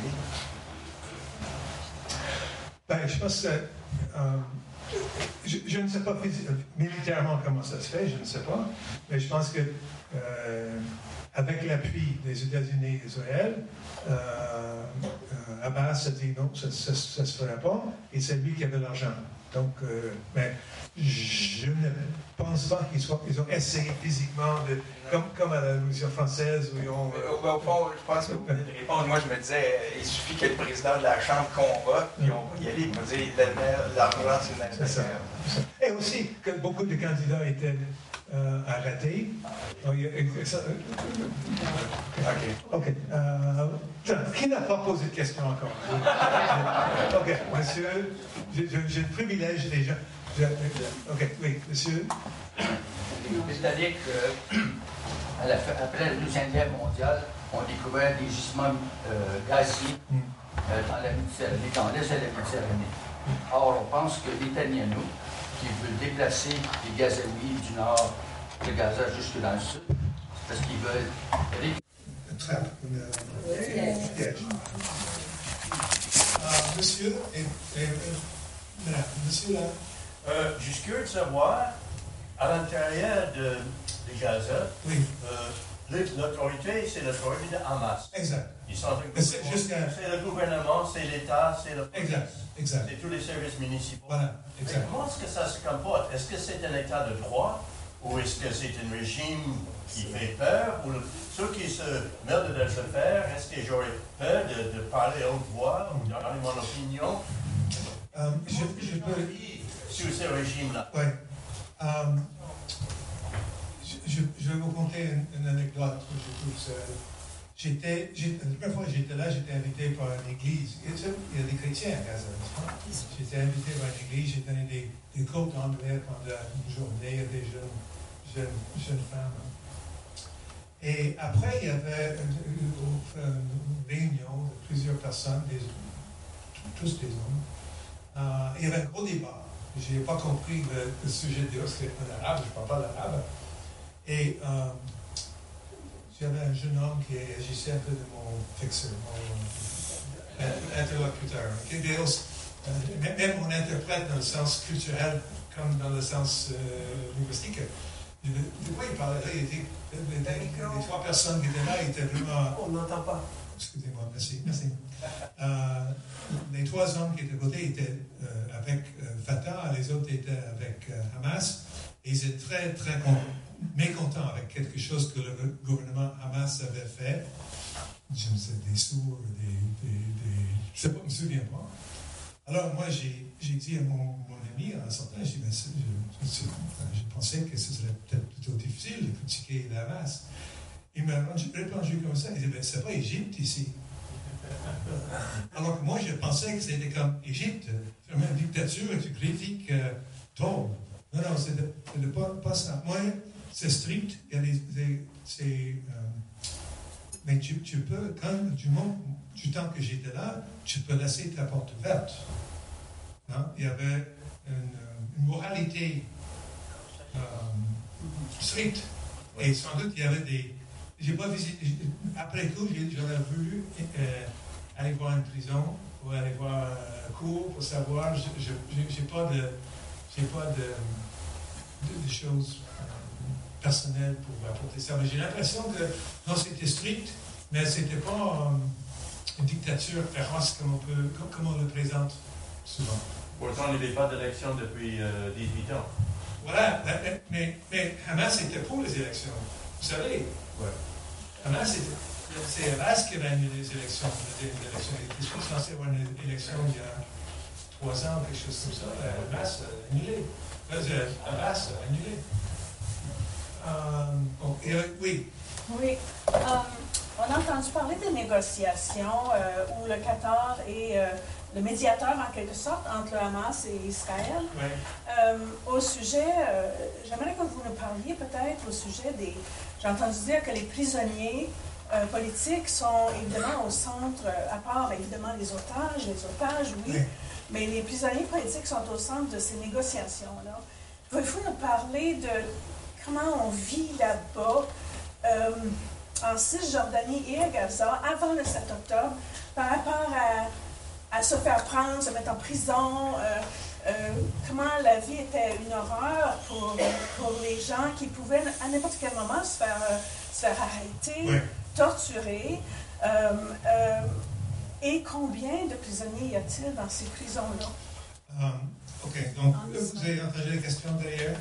Ben, je pense que euh, je, je ne sais pas militairement comment ça se fait, je ne sais pas, mais je pense que euh, avec l'appui des États-Unis et d'Israël, euh, euh, Abbas a dit non, ça ne se fera pas, et c'est lui qui avait l'argent. Donc, euh, mais je ne pense pas qu'ils soient, ils ont essayé physiquement, de, comme, comme à la Révolution française, où ils ont... Euh, au fond, je pense que vous venez de répondre. Moi, je me disais, il suffit que le président de la Chambre combat, puis on va y aller, il va dire, l'argent, c'est une affaire. Et aussi, que beaucoup de candidats étaient euh, arrêtés. Oh, il y a- ça- OK. OK. Euh, qui n'a pas posé de question encore? OK, monsieur, j'ai j'ai le privilège déjà. Je- OK, oui, monsieur. Les Britanniques, euh, à la fin- après la Deuxième Guerre mondiale, ont découvert des gisements euh, gaziers euh, dans la Méditerranée, dans l'est de la Méditerranée. Or, on pense que Netanyahu, qui veut déplacer les Gazaouis du nord de Gaza jusque dans le sud, c'est parce qu'ils veulent... Une trappe, une, euh, piège. Ah, monsieur, et, et, et, madame, monsieur là. Euh, je suis curieux de savoir, à l'intérieur de, de Gaza, oui. euh, l'autorité, c'est l'autorité de Hamas. Exact. Ils sont Mais c'est jusqu'à... c'est le gouvernement, c'est l'État, c'est le police. Exact, exact. C'est tous les services municipaux. Voilà, exact. Mais comment est-ce que ça se comporte? Est-ce que c'est un État de droit ou est-ce que c'est un régime qui fait peur? Ou le, ceux qui se mêlent de leurs affaires, est-ce que j'aurais peur de, de parler à haute voix ou de donner mon opinion? Euh, je, je peux... Sur ce régime-là. Oui. Um, je, je, je vais vous conter une, une anecdote que je trouve ça. J'étais, j'ai, la première fois que j'étais là, j'étais invité par une église. Il y a des chrétiens à Gaza, n'est-ce pas? J'étais invité par une église, j'ai donné des, des cours d'anglais pendant une journée à des jeunes, jeunes, jeunes femmes. Et après, il y avait une, une réunion de plusieurs personnes, des, tous des hommes. Euh, il y avait un gros débat. Je n'ai pas compris le, le sujet de parce que en arabe, je ne parle pas l'arabe. Et euh, j'avais un jeune homme qui agissait un peu de mon fixeur, mon euh, interlocuteur. Okay? Euh, même mon interprète dans le sens culturel comme dans le sens euh, linguistique. De quoi il parlait là? Il était, les, les, les trois personnes qui étaient là étaient vraiment... On n'entend pas. Excusez-moi, merci. merci. Euh, les trois hommes qui étaient à côté étaient euh, avec euh, Fatah, les autres étaient avec euh, Hamas, et ils étaient très, très mécontents avec quelque chose que le gouvernement Hamas avait fait. Je ne sais, des sourds, des, des, des... Je ne sais pas, je me souviens pas. Alors, moi, j'ai, j'ai dit à mon, mon ami, en sortant, j'ai dit, ben, je, je, je pensais que ce serait peut-être plutôt difficile de critiquer la Hamas. Il m'a répondu comme ça, il dit, ben, c'est pas Égypte ici. Alors que moi, je pensais que c'était comme Égypte, c'est une dictature et tu critiques euh, trop. Non, non, c'est, de, c'est de pas, pas ça. Moi, c'est strict, il y a des... des c'est, euh, mais tu, tu peux, quand du, moment, du temps que j'étais là, tu peux laisser ta porte ouverte. Non? Il y avait une, une moralité euh, stricte. Et sans doute, il y avait des... J'ai pas visité... Après tout, j'aurais voulu euh, aller voir une prison ou aller voir un cours pour savoir... Je n'ai pas de... J'ai pas de, de, de choses euh, personnelles pour apporter ça. Mais j'ai l'impression que, non, c'était strict, mais c'était pas euh, une dictature féroce comme on, peut, comme, comme on le présente souvent. Pourtant, il n'y avait pas d'élection depuis euh, dix-huit ans. Voilà, mais, mais, mais Hamas était pour les élections. Vous savez, ouais. Hamas, c'était, c'est Hamas qui avait annulé les élections. Les élections. Il était censé avoir une élection il y a trois ans, quelque chose comme ça. Hamas a annulé. Hamas a annulé. Euh, bon, et, euh, oui. Oui. Um, on a entendu parler des négociations euh, où le Qatar est euh, le médiateur, en quelque sorte, entre le Hamas et Israël. Oui. Euh, au sujet, euh, j'aimerais que vous nous parliez peut-être au sujet des... J'ai entendu dire que les prisonniers euh, politiques sont évidemment au centre, à part évidemment les otages, les otages, oui, oui. Mais les prisonniers politiques sont au centre de ces négociations-là. Pouvez-vous nous parler de comment on vit là-bas, euh, en Cisjordanie et à Gaza, avant le sept octobre, par rapport à, à se faire prendre, se mettre en prison, euh, euh, comment la vie était une horreur pour, pour les gens qui pouvaient à n'importe quel moment se faire, euh, se faire arrêter, oui. torturer, euh, euh, et combien de prisonniers y a-t-il dans ces prisons-là? Um, ok, donc vous avez entendu la question derrière.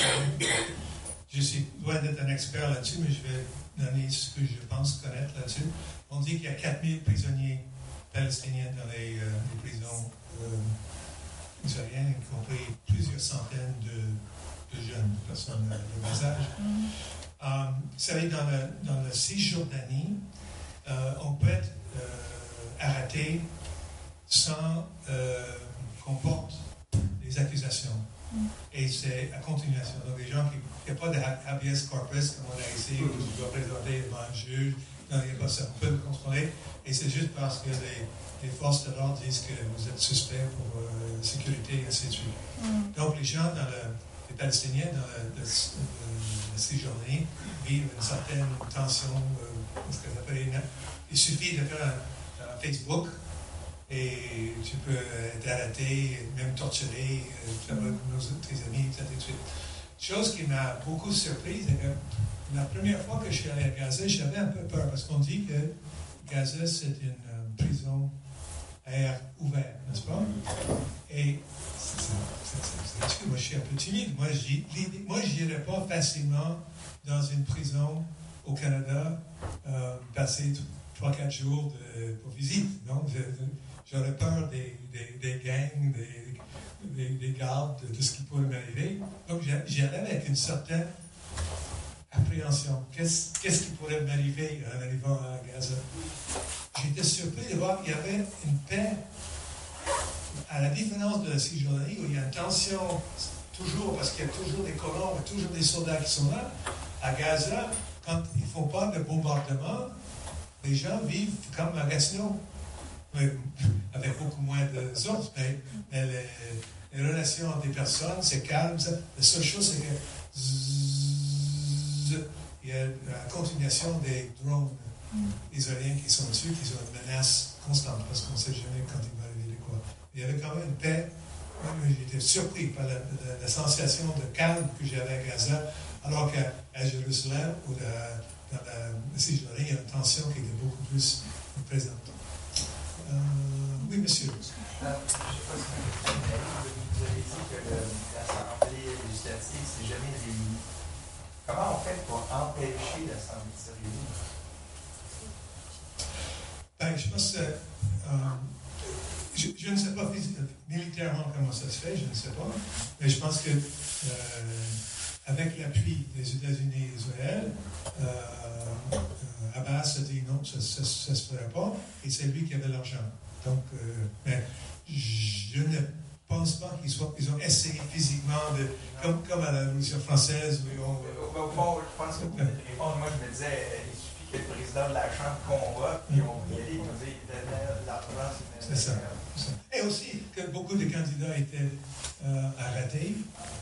Je suis loin d'être un expert là-dessus, mais je vais donner ce que je pense connaître là-dessus. On dit qu'il y a quatre mille prisonniers palestiniens dans les, euh, les prisons euh, israéliennes, y compris plusieurs centaines de, de jeunes, de personne le, le visage. Mm-hmm. Um, vous savez, dans le, dans le Cisjordanie, euh, on peut être euh, arrêté sans euh, qu'on porte des accusations. Mm. Et c'est à continuation. Donc, les gens qui n'ont pas de habeas corpus, comme on a ici, où tu dois présenter devant un juge, non, il n'y a pas ça. On peut le contrôler. Et c'est juste parce que les, les forces de l'ordre disent que vous êtes suspect pour euh, sécurité, et ainsi de suite. Mm. Donc, les gens, dans le, les Palestiniens, dans le, le, le, le Cisjordanie, vivent une certaine tension. Euh, ce qu'on appelle une, il suffit de faire un, un Facebook. Et tu peux être arrêté, même torturé, euh, avec nos, tes amis, et cetera. Chose qui m'a beaucoup surprise, c'est que la première fois que je suis allé à Gaza, j'avais un peu peur, parce qu'on dit que Gaza, c'est une euh, prison à air ouvert, n'est-ce pas? Et c'est, c'est, c'est, c'est, moi, je suis un peu timide. Moi, je n'irais pas facilement dans une prison au Canada, euh, passer trois quatre jours de, pour visite, non? Je, J'aurais peur des, des, des gangs, des, des, des gardes, de ce qui pourrait m'arriver. Donc, j'y allais avec une certaine appréhension. Qu'est-ce, qu'est-ce qui pourrait m'arriver en arrivant à Gaza? J'étais surpris de voir qu'il y avait une paix. À la différence de la Cisjordanie, où il y a une tension toujours, parce qu'il y a toujours des colons, il y a toujours des soldats qui sont là. À Gaza, quand ils ne font pas de bombardement, les gens vivent comme à Gatineau. Avec beaucoup moins de sources, mais, mais les, les relations entre les personnes, c'est calme. Ça. La seule chose, c'est que zzz, il y a la continuation des drones israéliens qui sont dessus, qui sont une menace constante, parce qu'on ne sait jamais quand il va arriver de quoi. Il y avait quand même une paix. J'étais surpris par la, la, la sensation de calme que j'avais à Gaza, alors qu'à Jérusalem ou dans la Cisjordanie, il y a une tension qui était beaucoup plus présente. Euh, oui, monsieur. Euh, je ne sais pas si vous avez dit que le, l'Assemblée législative ne s'est jamais réunie. Comment on fait pour empêcher l'Assemblée de se réunir? Ben, je pense que euh, je, je ne sais pas militairement comment ça se fait, je ne sais pas, mais je pense que euh, avec l'appui des États-Unis et d'Israël, euh, euh, Abbas a dit non, ça ne se ferait pas, et c'est lui qui avait l'argent. Donc, euh, mais je ne pense pas qu'ils soient, ils ont essayé physiquement de, comme, comme à la Révolution française. Où on, au fond, je pense que vous pouvez répondre. Moi, je me disais, il suffit que le président de la Chambre convoque, puis on peut y aller, on dit, l'argent, c'est ça. ça. Et aussi que beaucoup de candidats étaient euh, arrêtés.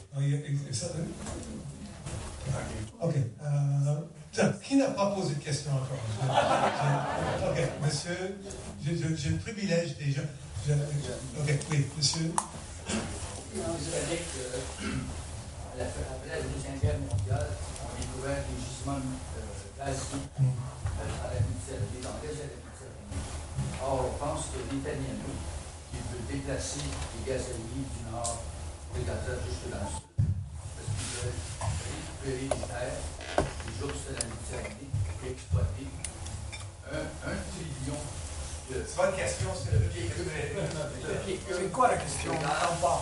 Ok. Euh, qui n'a pas posé de question encore? Ok, monsieur, j'ai le privilège déjà. Je, ok, oui, monsieur. C'est-à-dire qu'après la Deuxième Guerre mondiale, on a découvert des gisements euh, gaziers à la Méditerranée, dans l'est de la Méditerranée. Or, on pense que Netanyahou, qui veut déplacer les gazeliers du nord de Gaza jusque dans le sud, parce qu'ils veulent récupérer les terres, les jours de la Méditerranée, et exploiter un, un trillion de... C'est pas une question, c'est le pied. C'est quoi la question? On n'entend pas.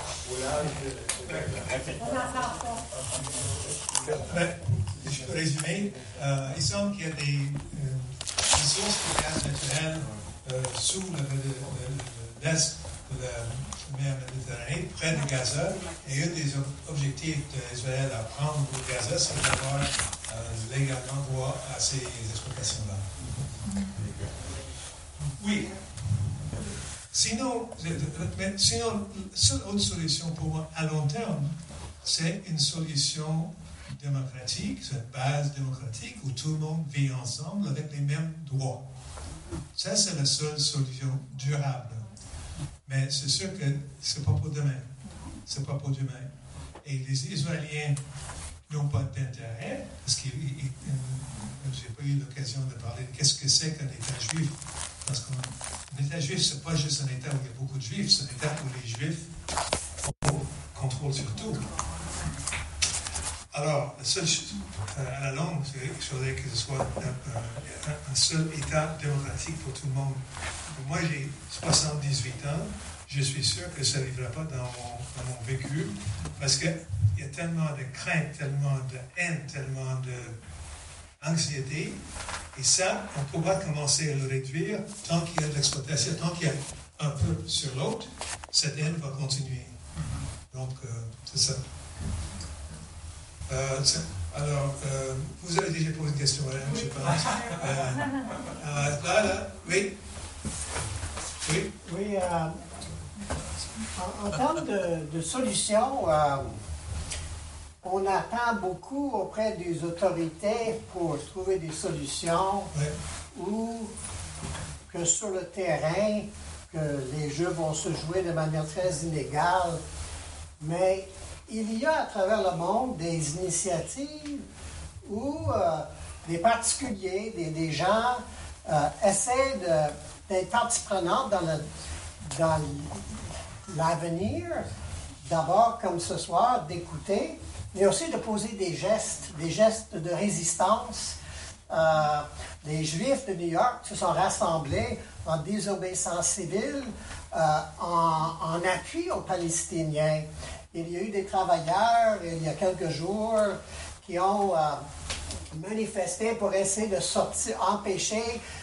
On n'entend pas. Ben, je peux résumer. Euh, il semble qu'il y a des, euh, des sources de gaz naturel euh, sous le, le, le, l'est de la mer Méditerranée, près de Gaza. Et un des objectifs d'Israël à prendre le Gaza, c'est d'avoir euh, légalement droit à ces exploitations-là. Oui. Sinon, sinon, la seule autre solution pour moi à long terme, c'est une solution démocratique, c'est une base démocratique où tout le monde vit ensemble avec les mêmes droits. Ça, c'est la seule solution durable. Mais c'est sûr que ce n'est pas pour demain. Ce n'est pas pour demain. Et les Israéliens n'ont pas d'intérêt, parce que je n'ai pas eu l'occasion de parler de qu'est-ce que c'est qu'un État juif. Parce qu'un État juif, ce n'est pas juste un État où il y a beaucoup de juifs, c'est un État où les juifs contrôlent sur tout. Alors, la seule chose, à la longue, il faudrait que ce soit un, un, un seul État démocratique pour tout le monde. Moi, j'ai soixante-dix-huit ans, je suis sûr que ça n'arrivera pas dans mon, dans mon vécu, parce qu'il y a tellement de crainte, tellement de haine, tellement d'anxiété, et ça, on pourra commencer à le réduire tant qu'il y a de l'exploitation, tant qu'il y a un peu sur l'autre, cette haine va continuer. Donc, euh, c'est ça. Euh, alors, euh, vous avez déjà posé une question, madame, je pense. Euh, euh, là, là, oui. Oui. Oui, euh, en, en termes de, de solutions, euh, on attend beaucoup auprès des autorités pour trouver des solutions oui. ou que sur le terrain, que les jeux vont se jouer de manière très inégale. Mais il y a à travers le monde des initiatives où euh, des particuliers, des, des gens euh, essaient de, d'être partie prenante dans, le, dans l'avenir, d'abord comme ce soir, d'écouter, mais aussi de poser des gestes, des gestes de résistance. Euh, les Juifs de New York se sont rassemblés en désobéissance civile, euh, en, en appui aux Palestiniens. Il y a eu des travailleurs, il y a quelques jours, qui ont euh, manifesté pour essayer de sortir, empêcher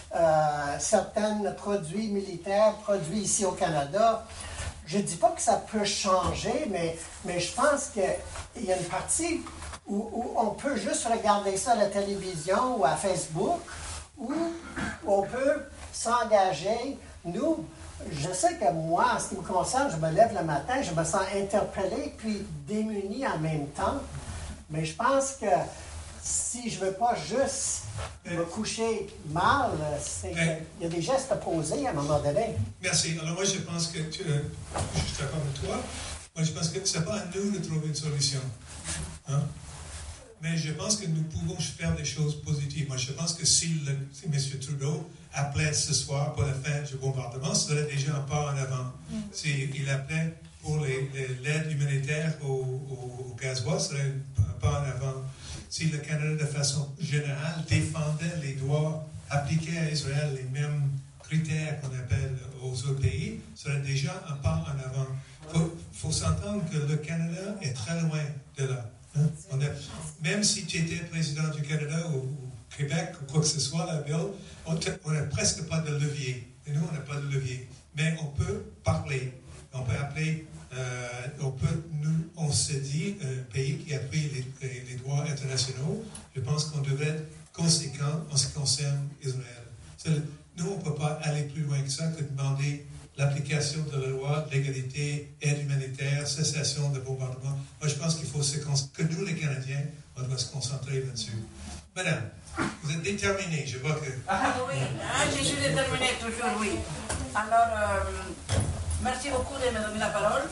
euh, certains produits militaires produits ici au Canada. Je ne dis pas que ça peut changer, mais, mais je pense qu'il y a une partie où, où on peut juste regarder ça à la télévision ou à Facebook, où, où on peut s'engager. Nous, je sais que moi, en ce qui me concerne, je me lève le matin, je me sens interpellé puis démuni en même temps. Mais je pense que si je ne veux pas juste me coucher mal, c'est qu'il y a des gestes à poser à un moment donné. Merci. Alors moi, je pense que, tu, euh, je suis d'accord avec toi, moi je pense que ce n'est pas à nous de trouver une solution. Hein? Mais je pense que nous pouvons faire des choses positives. Moi, je pense que si, le, si M. Trudeau appelait ce soir pour la fin du bombardement, ce serait déjà un pas en avant. Mm. S'il appelait pour les, les, l'aide humanitaire au, au, au gazoil, ce serait un pas en avant. Si le Canada, de façon générale, défendait les droits appliqués à Israël, les mêmes critères qu'on appelle aux autres pays, ce serait déjà un pas en avant. Il faut, faut s'entendre que le Canada est très loin de là. Hein? On a, même si tu étais président du Canada ou au Québec ou quoi que ce soit, la Bill, on n'a presque pas de levier. Et nous, on n'a pas de levier. Mais on peut parler. On peut appeler, euh, on peut, nous, on se dit, un pays qui appuie les, les, les droits internationaux, je pense qu'on devrait être conséquent en ce qui concerne Israël. C'est, nous, on ne peut pas aller plus loin que ça que demander l'application de la loi, l'égalité, aide humanitaire, cessation de bombardement. Moi, je pense qu'il faut se que nous, les Canadiens, on doit se concentrer là-dessus. Madame, vous êtes déterminée, je vois que... Ah oui, ah, je suis déterminée, toujours, oui. Alors, euh, merci beaucoup de me donner la parole.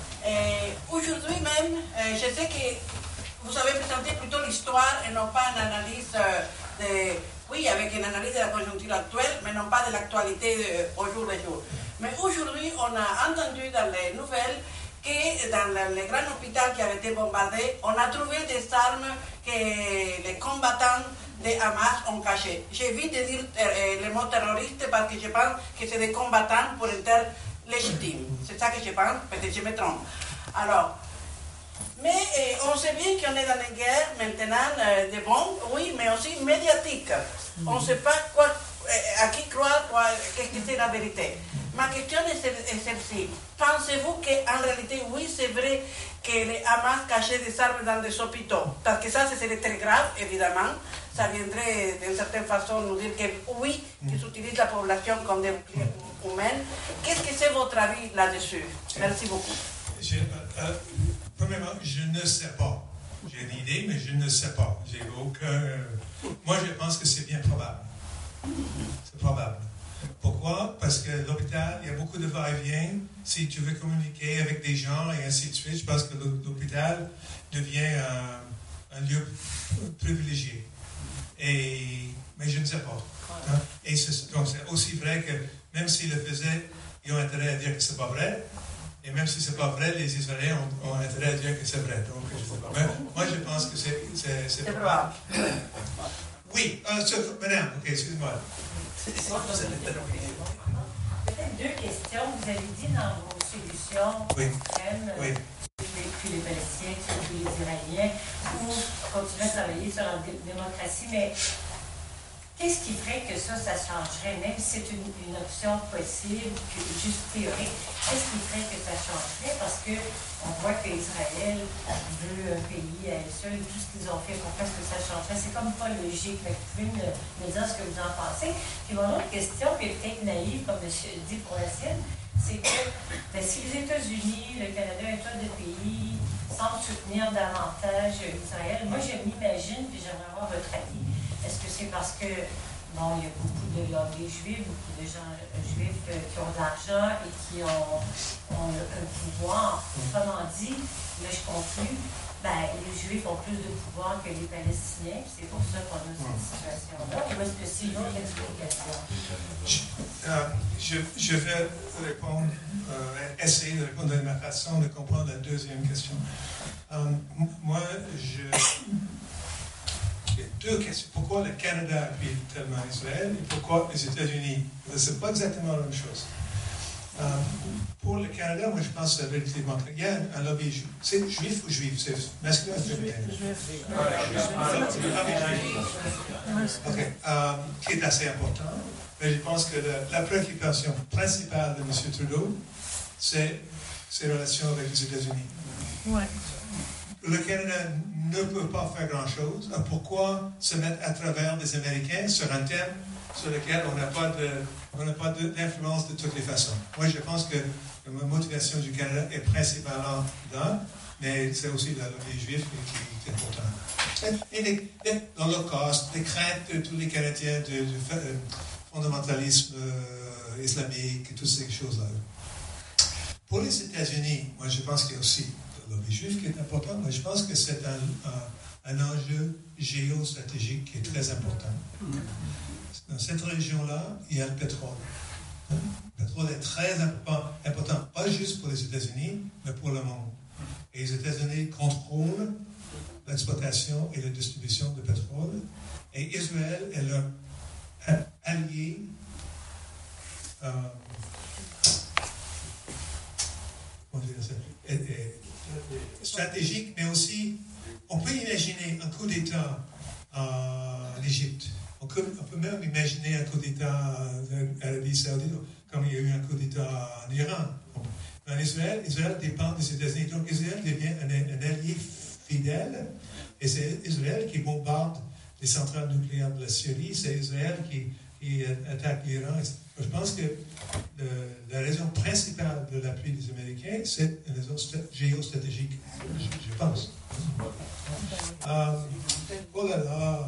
Et aujourd'hui même, euh, je sais que vous avez présenté plutôt l'histoire et non pas une analyse euh, de... Oui, avec une analyse de la conjoncture actuelle, mais non pas de l'actualité de, au jour le jour. Mais aujourd'hui, on a entendu dans les nouvelles que dans le, le grand hôpital qui avait été bombardé, on a trouvé des armes que les combattants de Hamas ont cachées. J'évite de dire euh, le mot terroriste parce que je pense que c'est des combattants pour être légitimes. C'est ça que je pense, peut-être que je me trompe. Alors, mais euh, on sait bien qu'on est dans une guerre maintenant euh, de bombes, oui, mais aussi médiatique. Mm-hmm. On ne sait pas quoi, euh, à qui croire, quoi, qu'est-ce que c'est la vérité. Ma question est celle-ci. Pensez-vous qu'en réalité, oui, c'est vrai que les Hamas cachaient des armes dans des hôpitaux? Parce que ça, ce serait très grave, évidemment. Ça viendrait, d'une certaine façon, nous dire que oui, qu'ils utilisent la population comme des boucliers humains. Qu'est-ce que c'est votre avis là-dessus? Merci beaucoup. Je, euh, premièrement, je ne sais pas. J'ai une idée, mais je ne sais pas. J'ai aucun... Euh, moi, je pense que c'est bien probable. C'est probable. Pourquoi? Parce que l'hôpital, il y a beaucoup de va-et-vient. Si tu veux communiquer avec des gens et ainsi de suite, je pense que l'hôpital devient un, un lieu privilégié. Et, mais je ne sais pas. Hein? Et c'est, donc c'est aussi vrai que même s'ils le faisaient, ils ont intérêt à dire que c'est pas vrai. Et même si c'est pas vrai, les Israéliens ont, ont intérêt à dire que c'est vrai. Donc, je sais pas. Mais moi, je pense que c'est, c'est, c'est probable. Oui, euh, so, madame, ok, excusez-moi. Peut-être deux questions. Vous avez dit dans vos solution Oui. africaine, Oui. puis, puis les Palestiniens, puis les Iraniens, ou continuer à travailler sur la dé- démocratie, mais qu'est-ce qui ferait que ça, ça changerait, même si c'est une, une option possible, que, juste théorique, qu'est-ce qui ferait que ça changerait? Parce qu'on voit qu'Israël veut un pays à elle seule, tout ce qu'ils ont fait, pourquoi est-ce que ça changerait? C'est comme pas logique. Mais vous pouvez me, me dire ce que vous en pensez. Puis mon autre question, qui est peut-être naïve, comme M. dit pour la sienne, c'est que ben, si les États-Unis, le Canada, un tas de pays semblent soutenir davantage Israël, moi je m'imagine, puis j'aimerais avoir votre avis, est-ce que c'est parce que, bon, il y a beaucoup de lobbies juifs, beaucoup de gens euh, juifs euh, qui ont de l'argent et qui ont, ont un pouvoir? Autrement dit, là je conclue, ben, les juifs ont plus de pouvoir que les Palestiniens, c'est pour ça qu'on a cette situation-là. Ou est-ce que c'est une autre explication? Je, euh, je, je vais répondre, euh, essayer de répondre de ma façon de comprendre la deuxième question. Euh, m- moi, je. Il y a deux questions. Pourquoi le Canada appuie tellement Israël et pourquoi les États-Unis? Ce n'est pas exactement la même chose. Euh, pour le Canada, moi je pense que c'est relativement clair. Il y a un lobby juif. C'est juif ou juif? C'est masculin ou féminin? OK. Euh, qui est assez important. Mais je pense que la, la préoccupation principale de M. Trudeau, c'est ses relations avec les États-Unis. Ouais. Le Canada ne peut pas faire grand-chose. Alors pourquoi se mettre à travers des Américains sur un thème sur lequel on n'a pas de, on n'a pas de- d'influence de toutes les façons? Moi, je pense que la motivation du Canada est principalement là, mais c'est aussi la lobby juif qui, qui est important. Et les, les, l'Holocauste, les craintes de tous les Canadiens du de, de, euh, fondamentalisme euh, islamique et toutes ces choses-là. Pour les États-Unis, moi, je pense qu'il y a aussi le lobby juif qui est important, mais je pense que c'est un, un, un enjeu géostratégique qui est très important. Dans cette région-là, il y a le pétrole. Le pétrole est très important, important, pas juste pour les États-Unis, mais pour le monde. Et les États-Unis contrôlent l'exploitation et la distribution de pétrole, et Israël est leur allié euh, comment dire ça, est- est stratégique, mais aussi, on peut imaginer un coup d'État en Égypte. On peut, on peut même imaginer un coup d'État en Arabie Saoudite, comme il y a eu un coup d'État en Iran. En Israël, Israël dépend des États-Unis. Donc Israël devient un, un allié fidèle, et c'est Israël qui bombarde les centrales nucléaires de la Syrie, c'est Israël qui, qui attaque l'Iran. Je pense que le, la raison principale de l'appui des Américains, c'est une raison géostratégique, je, je pense. Euh, oh là là,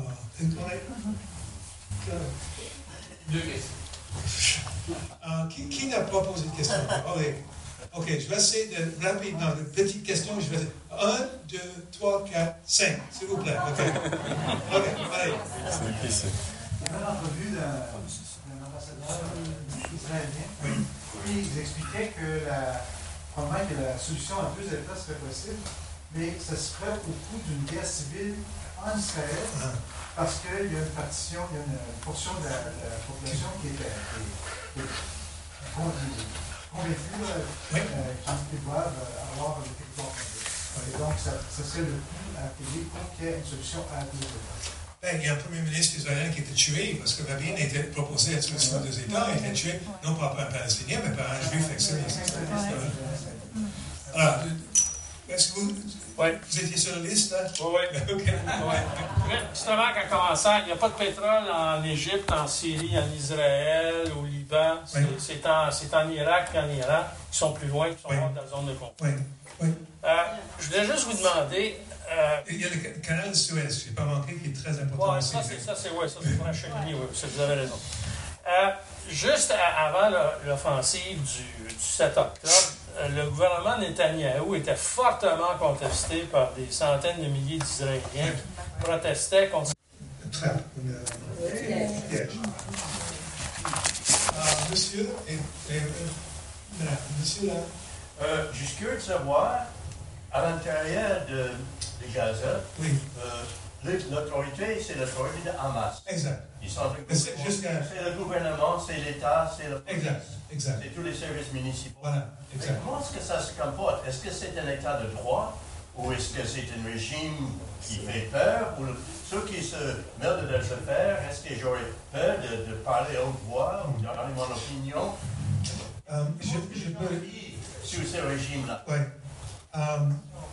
Deux questions. Euh, qui, qui n'a pas posé de question? Okay. OK, je vais essayer de rapidement, de petites questions. Je vais dire un, deux, trois, quatre, cinq, s'il vous plaît. OK. OK, allez. C'est difficile. Il y avait l'entrevue d'un d'un ambassadeur israélien. Oui. Puis ils expliquaient que la, probablement que la solution à deux États serait possible, mais ce serait au coût d'une guerre civile en Israël, ah. parce qu'il y a une partition, il y a une portion de la, de la population qui est, qui est convaincue, oui. euh, qui doivent avoir le territoire connu. Et donc, ça, ça serait le coût à payer pour qu'il y ait une solution à deux États. Ben, il y a un premier ministre israélien qui était tué parce que Rabin était proposé à tuer sur deux États. Il était tué non pas par un Palestinien, mais par un juif extrémiste. Alors, est-ce que vous, ouais. vous étiez sur la liste, là? Oui, oui. Okay. Ouais. Justement, qu'en commençant, il n'y a pas de pétrole en Égypte, en Syrie, en Israël, au Liban. C'est, oui. c'est, en, c'est en Irak et en Iran qui sont plus loin, qui sont oui. dans la zone de conflit. Oui. Oui. Euh, je voulais juste vous demander. Euh, il y a le canal de Suez, je n'ai pas manqué, qui est très important. Ouais, ça, c'est, ça, c'est, ouais, ça, c'est pour acheminer, oui, vous avez raison. Euh, juste à, avant l'offensive du, du sept octobre, le gouvernement Netanyahou était fortement contesté par des centaines de milliers d'Israéliens qui protestaient contre. Trappe, une piège. Ah, monsieur, et, et, euh, monsieur là. Euh, je suis curieux de savoir, à l'intérieur de, de Gaza, oui. euh, l'autorité, c'est l'autorité de Hamas. Exact. Ils sont le C'est gouvernement, c'est le gouvernement, c'est l'État, c'est le police. Exact, exact. C'est tous les services municipaux. Voilà, exact. Mais comment est-ce que ça se comporte? Est-ce que c'est un État de droit ou est-ce que c'est un régime qui fait peur? Ou le- ceux qui se mêlent de leurs affaires, est-ce que j'aurais peur de, de parler haute voix ou de donner mon opinion? Euh, je, je peux... Sur ce régime-là. Oui. Euh,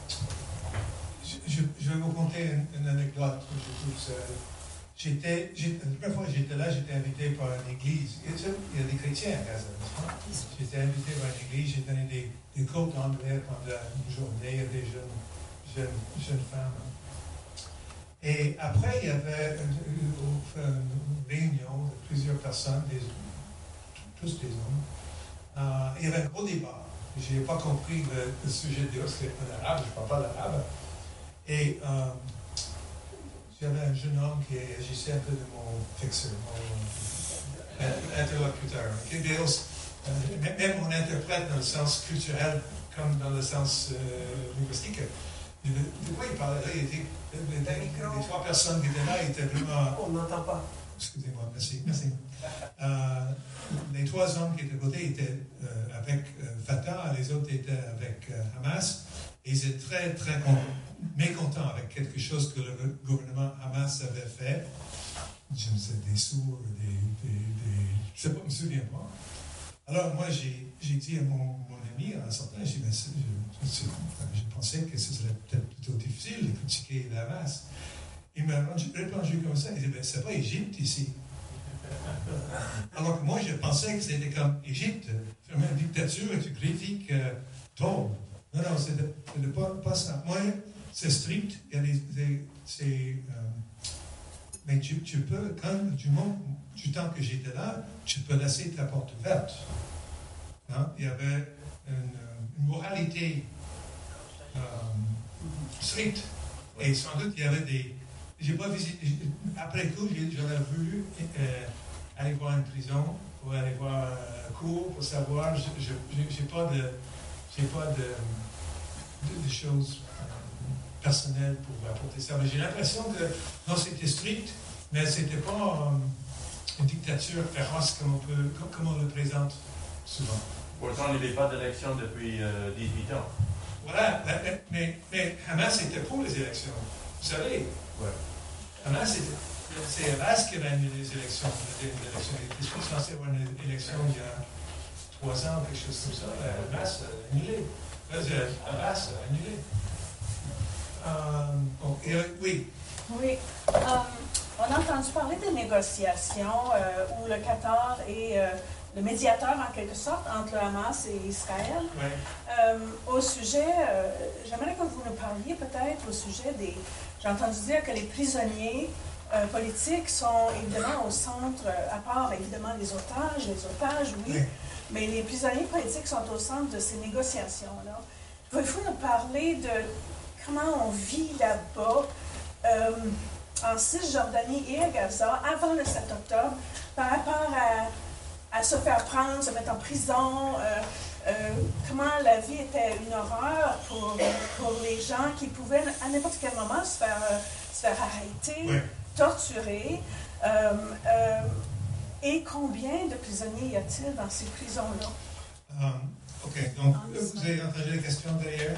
je, je, je vais vous conter une, une anecdote que je trouve ça. J'étais, j'ai- la première fois que j'étais là, j'étais invité par une église. Il y a, il y a des chrétiens à Gaza, n'est-ce pas? J'étais invité par une église, j'ai donné des, des cours d'anglais pendant une journée à des jeunes, jeunes, jeunes femmes. Et après, il y avait une, une réunion de plusieurs personnes, des, tous des hommes. Euh, il y avait un gros débat. Je n'ai pas compris le, le sujet de débat, c'était en arabe, je ne parle pas l'arabe. Et euh, j'avais un jeune homme qui agissait un peu de mon fixeur, mon euh, interlocuteur. Okay? Mais aussi, euh, même mon interprète dans le sens culturel comme dans le sens euh, linguistique. De, de quoi il parlait là? Il était, les, les, les trois personnes qui étaient là étaient vraiment... On n'entend pas. Excusez-moi, merci. merci. Euh, les trois hommes qui étaient votés étaient euh, avec euh, Fatah, les autres étaient avec euh, Hamas. Et ils étaient très, très con- mécontents avec quelque chose que le gouvernement Hamas avait fait. Je ne sais, des sourds, des, des, des... Je ne sais pas, je me souviens pas. Alors moi, j'ai, j'ai dit à mon, mon ami, en sortant, j'ai dit, ben, c'est- je, je, je pensais que ce serait peut-être plutôt difficile de critiquer la Hamas. Il m'a répondu comme ça, il dit, ben, c'est pas Égypte ici. Alors que moi, je pensais que c'était comme Égypte, fermer une dictature et tu critiques euh, ton. Non, non, c'est de, de pas, pas ça. Moi, c'est strict, il y a des, des c'est, euh, mais tu, tu peux, quand du, moment, du temps que j'étais là, tu peux laisser ta porte ouverte. Hein? Il y avait une, une moralité euh, stricte. Et sans doute, il y avait des... J'ai pas visité... Après coup, j'aurais voulu euh, aller voir une prison, ou aller voir un cours, pour savoir... Je n'ai pas de... J'ai pas de, de, de choses euh, personnelles pour apporter ça. Mais j'ai l'impression que, non, c'était strict, mais c'était pas euh, une dictature féroce comme on, peut, comme, comme on le présente souvent. Pourtant, il n'y avait pas d'élection depuis euh, dix-huit ans. Voilà, mais, mais, mais Hamas était pour les élections. Vous savez, ouais. Hamas, c'était, c'est Hamas qui avait annulé les élections. Les élections. Il était censé avoir une élection il y a trois ans, quelque chose comme ça. Hamas a annulé. Hamas a annulé. Euh, bon, et, euh, oui. Oui. Um, on a entendu parler des négociations euh, où le Qatar est euh, le médiateur, en quelque sorte, entre le Hamas et Israël. Oui. Euh, au sujet, euh, j'aimerais que vous nous parliez peut-être au sujet des... J'ai entendu dire que les prisonniers euh, politiques sont évidemment au centre, à part évidemment les otages, les otages, oui, oui. mais les prisonniers politiques sont au centre de ces négociations-là. Pouvez-vous nous parler de comment on vit là-bas, euh, en Cisjordanie et à Gaza, avant le sept octobre, par rapport à, à se faire prendre, se mettre en prison, euh, euh, comment la vie était une horreur pour, pour les gens qui pouvaient à n'importe quel moment se faire, euh, se faire arrêter, oui. torturer, euh, euh, et combien de prisonniers y a-t-il dans ces prisons-là? Um, ok, donc vous avez entendu la question derrière?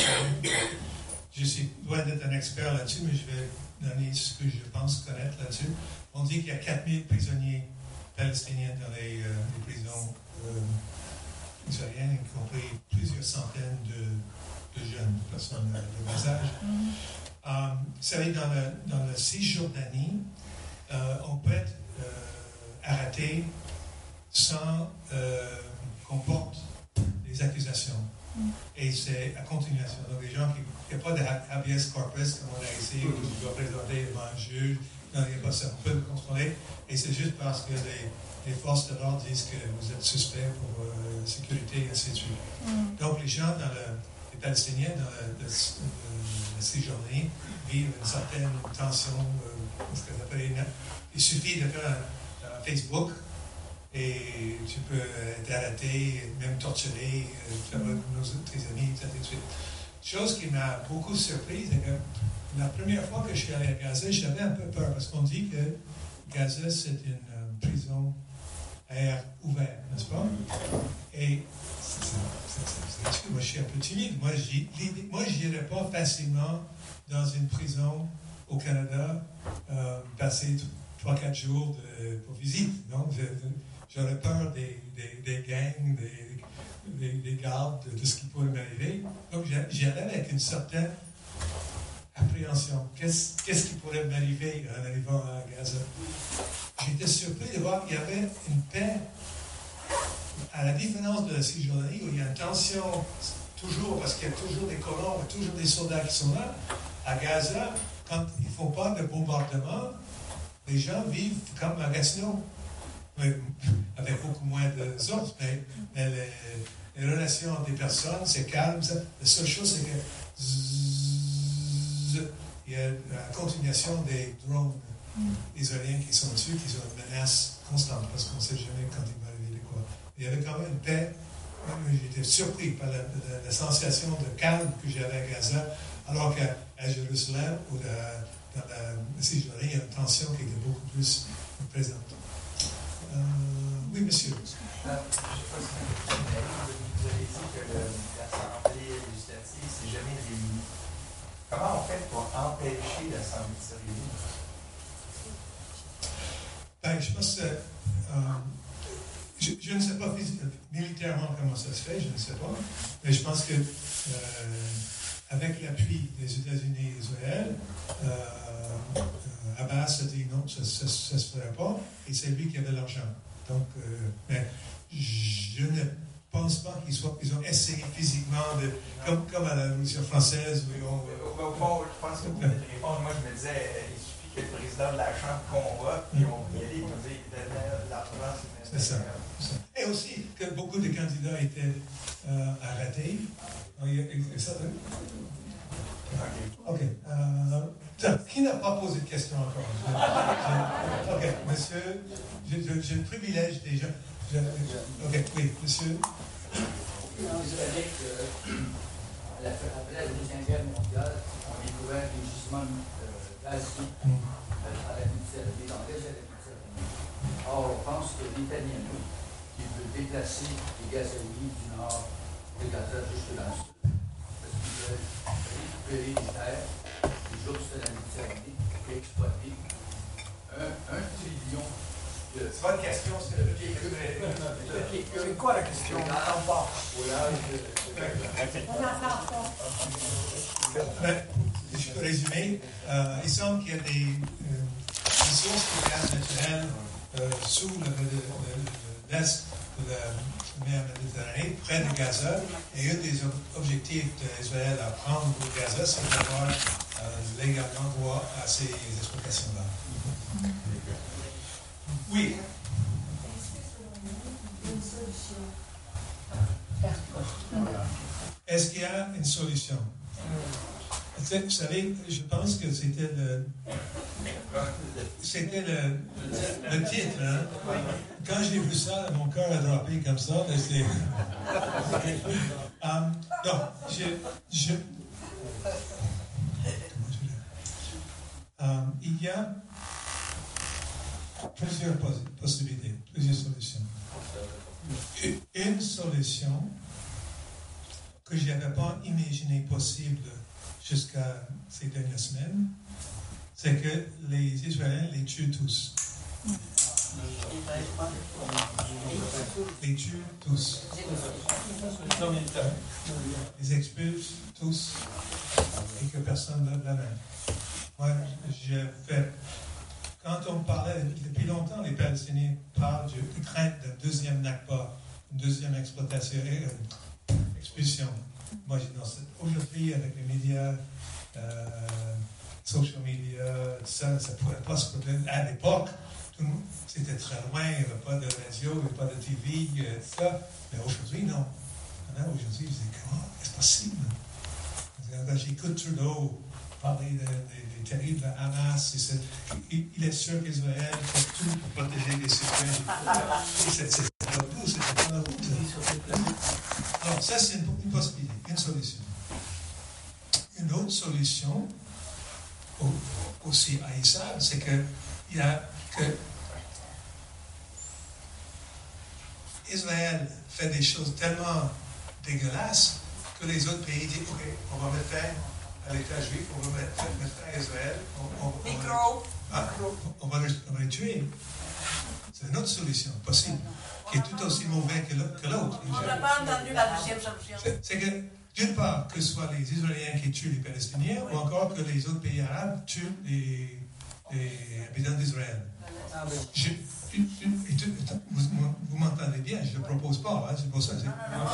Je suis loin d'être un expert là-dessus, mais je vais donner ce que je pense connaître là-dessus. On dit qu'il y a quatre mille prisonniers palestiniens dans les, euh, les prisons euh, israéliennes, y compris plusieurs centaines de, de jeunes, de personnes de, de bas âge. Mm-hmm. um, vous savez, dans la, dans la Cisjordanie, euh, on peut être euh, arrêté sans euh, qu'on porte des accusations. Mm. Et c'est à continuation. Donc, les gens qui... Il n'y a pas de habeas corpus comme on a ici, où tu dois présenter devant un juge. Non, il n'y a pas ça. On peut le contrôler. Et c'est juste parce que les, les forces de l'ordre disent que vous êtes suspect pour euh, sécurité, et ainsi de suite. Mm. Donc, les gens, dans le, les Palestiniens, dans la, la Cisjordanie, vivent une certaine tension. Euh, ce qu'on appelle une... Il suffit de faire un, un Facebook et tu peux être arrêté, même torturé, euh, faire nos, tes amis, et ainsi de suite. Chose qui m'a beaucoup surprise, c'est que la première fois que je suis allé à Gaza, j'avais un peu peur parce qu'on dit que Gaza, c'est une euh, prison à air ouvert, n'est-ce pas? Et c'est, c'est, c'est, c'est, moi, je suis un peu timide. Moi, j'y, moi, je n'irais pas facilement dans une prison au Canada, euh, passer trois quatre jours de, pour visite. Non? Je, j'aurais peur des, des, des gangs, des, des, des gardes, de tout ce qui pourrait m'arriver. Donc, j'y allais avec une certaine appréhension. Qu'est-ce, qu'est-ce qui pourrait m'arriver en arrivant à Gaza? J'étais surpris de voir qu'il y avait une paix, à la différence de la Cisjordanie, où il y a une tension toujours, parce qu'il y a toujours des colons, il y a toujours des soldats qui sont là. À Gaza, quand ils ne font pas de bombardement, les gens vivent comme à Gatineau, avec beaucoup moins de sources, mais, mais les, les relations entre les personnes, c'est calme. Ça. La seule chose, c'est que zzz, il y a la continuation des drones israéliens qui sont dessus, qui sont une menace constante, parce qu'on ne sait jamais quand il va arriver de quoi. Il y avait quand même une paix. J'étais surpris par la, la, la sensation de calme que j'avais à Gaza, alors qu'à Jérusalem ou la, dans la Cisjordanie, il y a une tension qui était beaucoup plus présente. Euh, oui, monsieur. Euh, je ne sais pas si vous avez dit que le, l'Assemblée législative ne s'est jamais réunie. Comment on fait pour empêcher l'Assemblée de se réunir? Ben, je pense que euh, je, je ne sais pas militairement comment ça se fait, je ne sais pas, mais je pense que euh, avec l'appui des États-Unis et d'Israël, euh, euh, Abbas a dit non, ça ne se ferait pas, et c'est lui qui avait l'argent. Donc, euh, mais je ne pense pas qu'ils soient, ils ont essayé physiquement de, comme, comme à la Révolution française. Où ils ont, euh, au fond, je pense que vous pouvez répondre. Moi, je me disais, il suffit que le président de la Chambre convoque, puis on peut y aller, on dit, l'argent, c'est ça, ça. Et aussi que beaucoup de candidats étaient euh, arrêtés. Ça, ok. Euh, qui n'a pas posé de question encore? Je, je, ok, monsieur, j'ai le privilège déjà. Je, ok, oui, monsieur. C'est-à-dire qu'après la Deuxième Guerre mondiale, on a découvert des gisements euh, gaziers à la Méditerranée, dans l'est de la Méditerranée. Or, on pense que l'Italien, qui veut déplacer les gazéries du nord de Gaza jusque dans le sud, parce qu'ils veulent récupérer les terres des jours de la Méditerranée et exploiter un, un trillion de... C'est pas une question, c'est le pied. C'est quoi la question? On n'entend pas. On n'entend pas. Mais, je peux résumer. Euh, il semble qu'il y a des, euh, des sources de gaz naturel euh, sous le, le, le, l'est de la mer Méditerranée, près de Gaza. Et un des objectifs d'Israël à prendre le Gaza, c'est d'avoir euh, légalement droit à ces exploitations-là. Oui. Est-ce qu'il y a une solution? Vous savez, je pense que c'était le, c'était le, le titre. Hein? Quand j'ai vu ça, mon cœur a droppé comme ça. C'est... um, non, je, je... Um, il y a plusieurs possibilités, plusieurs solutions. Une solution que je n'avais pas imaginé possible jusqu'à ces dernières semaines, c'est que les Israéliens les tuent tous. Les tuent tous. Les expulsent tous et que personne ne lève la main. Moi, j'ai fait... Quand on parlait, depuis longtemps, les Palestiniens parlent de crainte d'un deuxième Nakba, une deuxième exploitation, euh, expulsion. Moi, je dis non, aujourd'hui, avec les médias, euh, social media, tout ça, ça ne pourrait pas se produire. À l'époque, tout le monde, c'était très loin, il n'y avait pas de radio, il n'y avait pas de T V, euh, tout ça. Mais aujourd'hui, non. Alors, aujourd'hui, je dis, comment est-ce possible? Quand j'écoute Trudeau parler des de, de terribles Hamas, il, il est sûr qu'Israël fait tout pour protéger les citoyens. C'est pas le coup, c'est pas la route. Alors, ça, c'est une, une possibilité, une solution. Une autre solution, aussi haïssable, c'est que il y a que Israël fait des choses tellement dégueulasses que les autres pays disent ok, on va mettre fin à l'État juif, on va mettre, mettre fin à Israël, on, on, on, va, ah, on, va les, on va les tuer. C'est une autre solution possible, qui est tout aussi mauvaise que l'autre. On n'a pas entendu la deuxième solution. C'est que, d'une part, que ce soit les Israéliens qui tuent les Palestiniens, ou encore que les autres pays arabes tuent les, les habitants d'Israël. Je, vous, vous m'entendez bien, je ne le propose pas, hein, c'est pour ça.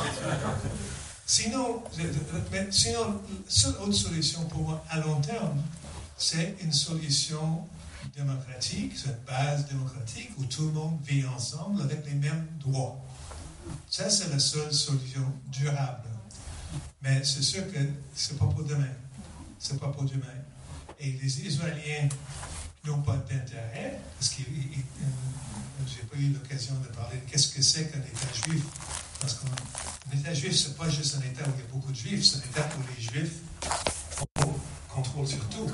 Sinon, mais sinon, la seule autre solution pour moi à long terme, c'est une solution démocratique, c'est une base démocratique où tout le monde vit ensemble avec les mêmes droits. Ça, c'est la seule solution durable. Mais c'est sûr que ce n'est pas pour demain. Ce n'est pas pour demain. Et les Israéliens n'ont pas d'intérêt, parce que je n'ai pas eu l'occasion de parler de qu'est-ce que c'est qu'un État juif. Parce qu'un État juif, ce n'est pas juste un État où il y a beaucoup de juifs, c'est un État où les juifs contrôlent sur tout.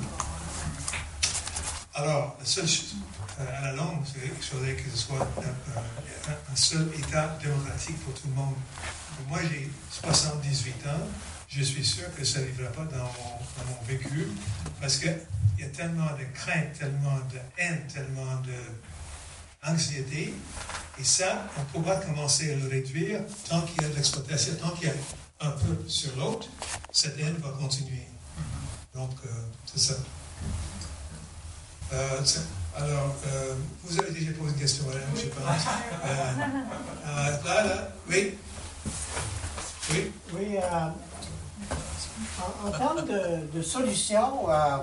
Alors, la seule chose, à la longue, c'est qu'il faudrait que ce soit un, un, un seul État démocratique pour tout le monde. Moi, j'ai soixante-dix-huit ans. Je suis sûr que ça n'arrivera pas dans mon, dans mon vécu, parce qu'il y a tellement de crainte, tellement de haine, tellement d'anxiété. Et ça, on pourra commencer à le réduire tant qu'il y a de l'exploitation, tant qu'il y a un peuple sur l'autre, cette haine va continuer. Donc, euh, c'est ça. Euh, alors, euh, vous avez déjà posé une question, madame, je pense. Euh, euh, là, là, oui. Oui. Oui, euh, en, en termes de, de solutions, euh,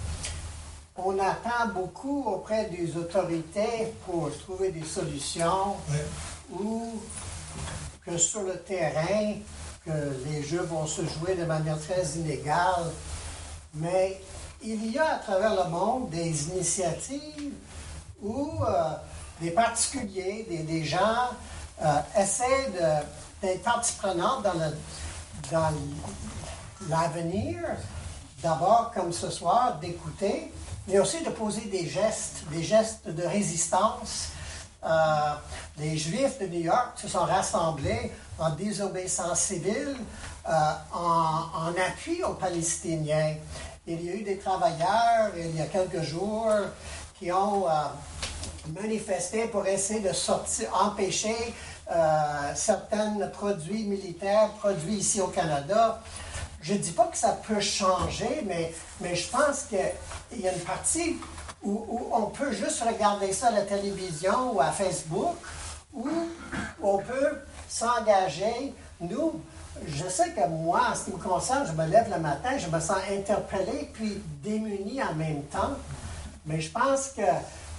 on attend beaucoup auprès des autorités pour trouver des solutions oui. ou que sur le terrain, que les jeux vont se jouer de manière très inégale. Mais il y a à travers le monde des initiatives où euh, des particuliers, des, des gens euh, essaient de, d'être partie prenante dans, le, dans l'avenir, d'abord, comme ce soir, d'écouter, mais aussi de poser des gestes, des gestes de résistance. Euh, les Juifs de New York se sont rassemblés en désobéissance civile, euh, en, en appui aux Palestiniens. Il y a eu des travailleurs, il y a quelques jours, qui ont euh, manifesté pour essayer de sortir, empêcher euh, certains produits militaires produits ici au Canada. Je ne dis pas que ça peut changer, mais, mais je pense qu'il y a une partie où, où on peut juste regarder ça à la télévision ou à Facebook, où on peut s'engager, nous. Je sais que moi, en ce qui me concerne, je me lève le matin, je me sens interpellé puis démuni en même temps. Mais je pense que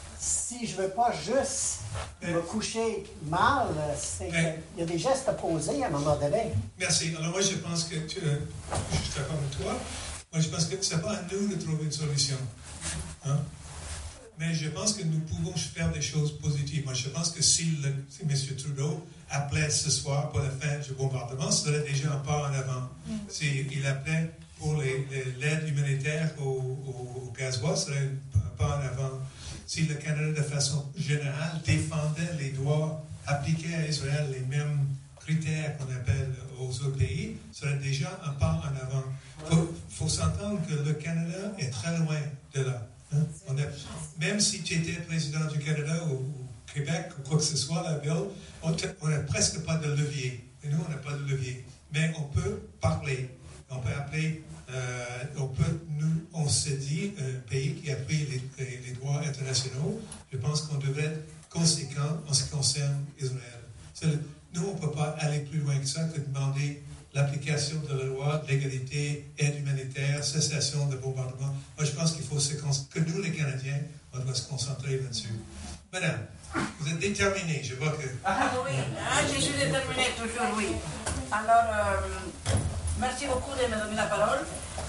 si je ne veux pas juste me coucher mal, c'est qu'il y a des gestes à poser à un moment donné. Merci. Alors moi, je pense que, tu, euh, je suis d'accord avec toi, moi je pense que ce n'est pas à nous de trouver une solution. Hein? Mais je pense que nous pouvons faire des choses positives. Moi, je pense que si, le, si M. Trudeau appelait ce soir pour la fin du bombardement, ce serait déjà un pas en avant. Mm. S'il appelait pour les, les, l'aide humanitaire au, au, au gazois, ce serait un pas en avant. Si le Canada, de façon générale, défendait les droits appliqués à Israël, les mêmes critères qu'on appelle aux autres pays, ce serait déjà un pas en avant. Il faut, faut s'entendre que le Canada est très loin de là. Hein? On a, même si tu étais président du Canada ou au Québec ou quoi que ce soit, la Bill, on n'a presque pas de levier. Et nous, on n'a pas de levier. Mais on peut parler. On peut appeler, euh, on peut, nous, on se dit, un pays qui appuie les, les, les droits internationaux, je pense qu'on devrait être conséquent en ce qui concerne Israël. C'est, nous, on ne peut pas aller plus loin que ça que demander l'application de la loi, l'égalité, aide humanitaire, cessation de bombardement. Moi, je pense qu'il faut se, que nous, les Canadiens, on doit se concentrer là-dessus. Madame, vous êtes déterminée, je vois que... Ah oui, ah, je suis déterminée, toujours, oui. Alors, euh, merci beaucoup de me donner la parole.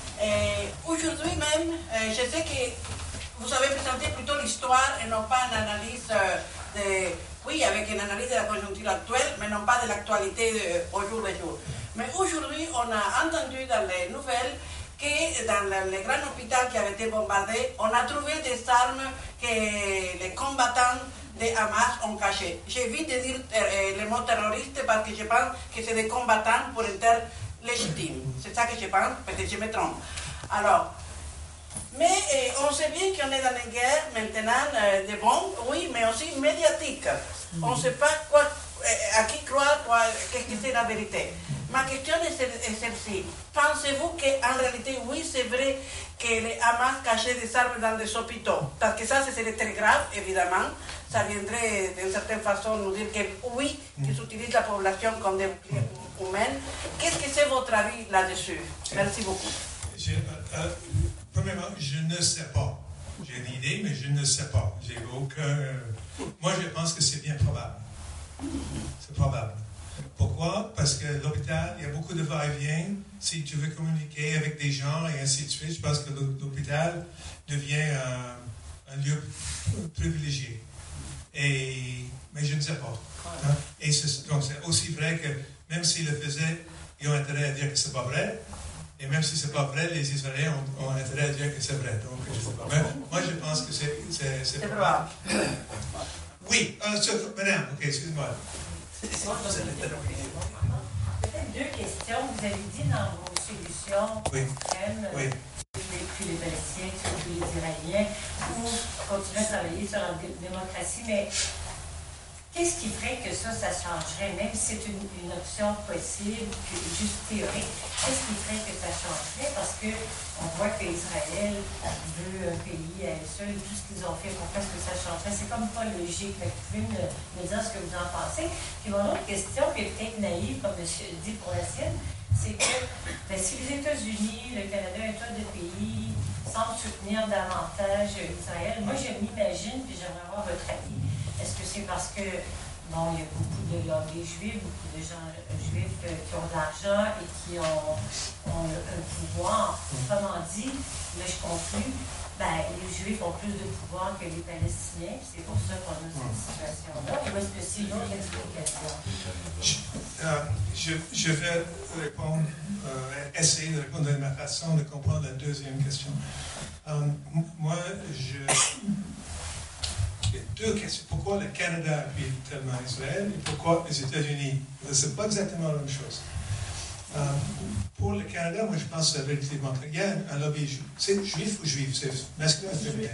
Et aujourd'hui même, euh, je sais que vous avez présenté plutôt l'histoire et non pas une analyse euh, de... Oui, avec une analyse de la conjoncture actuelle, mais non pas de l'actualité de, au jour le jour. Mais aujourd'hui, on a entendu dans les nouvelles que dans le, le grand hôpital qui avait été bombardé, on a trouvé des armes que les combattants de Hamas ont cachées. J'évite de dire euh, le mot terroriste parce que je pense que c'est des combattants pour être légitimes. C'est ça que je pense, peut-être que je me trompe. Alors, mais euh, on sait bien qu'on est dans une guerre maintenant euh, de bombes, oui, mais aussi médiatique. On ne sait pas quoi, euh, à qui croire, quoi, qu'est-ce que c'est la vérité. Ma question est celle-ci. Pensez-vous qu'en réalité, oui, c'est vrai que les Hamas cachaient des armes dans des hôpitaux? Parce que ça, ce serait très grave, évidemment. Ça viendrait, d'une certaine façon, nous dire que oui, qu'ils utilisent la population comme des boucliers humains. Qu'est-ce que c'est votre avis là-dessus? Merci beaucoup. Je, euh, euh, premièrement, je ne sais pas. J'ai une idée, mais je ne sais pas. J'ai aucun. Euh, moi, je pense que c'est bien probable. C'est probable. Pourquoi? Parce que l'hôpital, il y a beaucoup de va-et-vient. Si tu veux communiquer avec des gens et ainsi de suite, je pense que l'hôpital devient un, un lieu privilégié. Et, mais je ne sais pas. Hein? Et c'est, donc c'est aussi vrai que même s'ils le faisaient, ils ont intérêt à dire que c'est pas vrai. Et même si c'est pas vrai, les Israéliens ont, ont intérêt à dire que c'est vrai. Donc, je sais pas. Mais moi, je pense que c'est, c'est, c'est probable. Oui, euh, sur, madame, ok, excuse-moi. Peut-être deux questions. Vous avez dit dans vos solutions, oui. Même, oui. Depuis les Palestiniens, surtout les Iraniens, ou continuer à travailler sur la dé- démocratie, mais qu'est-ce qui ferait que ça, ça changerait, même si c'est une, une option possible, juste théorique, qu'est-ce qui ferait que ça changerait? Parce qu'on voit qu'Israël veut un pays à elle seule, tout ce qu'ils ont fait, pourquoi est-ce que ça changerait? C'est comme pas logique. Mais vous pouvez me, me dire ce que vous en pensez. Puis mon autre question, qui est peut-être naïve, comme M. dit pour la sienne, c'est que ben, si les États-Unis, le Canada, un tas de pays semblent soutenir davantage Israël, moi je m'imagine, puis j'aimerais avoir votre avis, est-ce que c'est parce que, bon, il y a beaucoup de lobbies juifs, beaucoup de gens juifs euh, qui ont de l'argent et qui ont, ont un pouvoir? Autrement dit, là je conclue, ben, les Juifs ont plus de pouvoir que les Palestiniens, c'est pour ça qu'on a cette situation-là. Ou est-ce que c'est une autre explication? Je, euh, je, je vais répondre, euh, essayer de répondre de ma façon de comprendre la deuxième question. Euh, moi, je... Il y a deux questions. Pourquoi le Canada appuie tellement Israël et pourquoi les États-Unis? Ce n'est pas exactement la même chose. Euh, pour le Canada, moi je pense que c'est relativement clair. Il y a un, un lobby juif. C'est juif ou juif? C'est masculin ou féminin?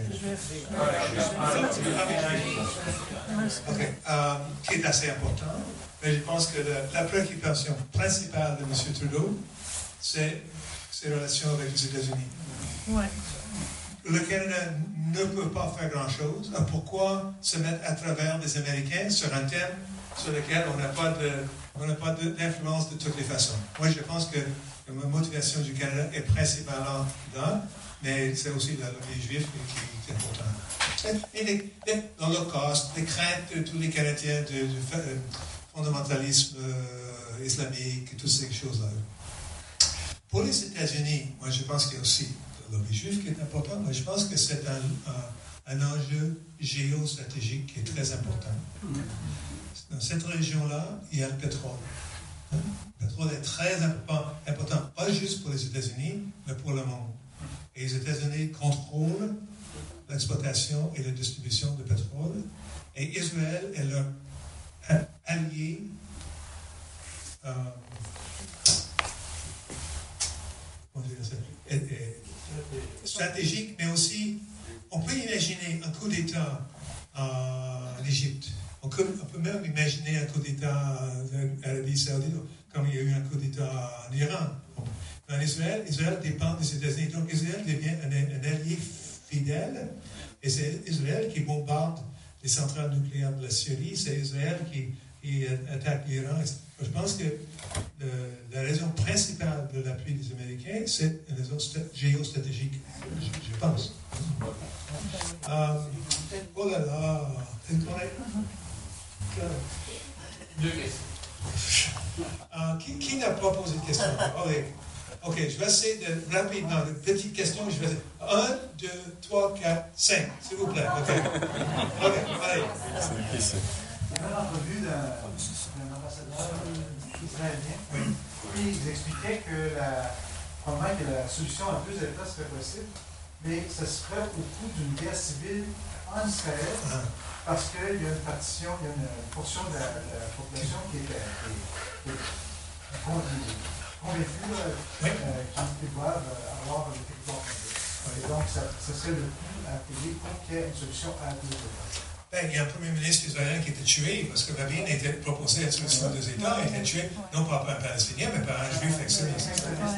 Ok. Euh, qui est assez important. Mais je pense que la, la préoccupation principale de M. Trudeau, c'est ses relations avec les États-Unis. Ouais. Le Canada ne peut pas faire grand-chose. Alors pourquoi se mettre à travers des Américains sur un thème sur lequel on n'a pas de, on n'a pas de, d'influence de toutes les façons? Moi, je pense que la motivation du Canada est principalement là, mais c'est aussi la lobby juif qui, qui est important. Et les, les, l'Holocauste, les craintes de tous les Canadiens du, du fondamentalisme euh, islamique et toutes ces choses-là. Pour les États-Unis, moi, je pense qu'il y a aussi le lobby juif qui est important, mais je pense que c'est un, un, un enjeu géostratégique qui est très important. Dans cette région-là, il y a le pétrole. Le pétrole est très important, important, pas juste pour les États-Unis, mais pour le monde. Et les États-Unis contrôlent l'exploitation et la distribution de pétrole, et Israël est leur allié euh, comment dire ça, est, est, stratégique, mais aussi, on peut imaginer un coup d'État en Égypte. On peut, on peut même imaginer un coup d'État en Arabie Saoudite, comme il y a eu un coup d'État en Iran. En Israël, Israël dépend des États-Unis. Donc Israël devient un, un allié fidèle, et c'est Israël qui bombarde les centrales nucléaires de la Syrie, c'est Israël qui, qui attaque l'Iran. Je pense que le, la raison principale de l'appui des Américains, c'est une raison géostratégique, je, je pense. Um, oh là là, deux questions. Uh, qui, qui n'a pas posé de question? Okay. Ok, je vais essayer de rapidement, de petites questions. Je vais essayer. Un, deux, trois, quatre, cinq, s'il vous plaît. Ok, okay. Allez. J'avais l'entrevue d'un ambassadeur israélien. Oui. Et il expliquait que la probablement que la solution à deux États serait possible, mais ce serait au coût d'une guerre civile en Israël, parce qu'il y a une partition, il y a une portion de la, de la population qui est, qui est, qui est convaincue euh, qu'ils doivent avoir le territoire complet. Et donc, ça, ça serait le coût à payer pour qu'il y ait une solution à deux États. Ben, il y a un premier ministre israélien qui était tué parce que Rabin était proposé la solution de deux États, il était tué non pas par un Palestinien, mais par un juif extrémiste.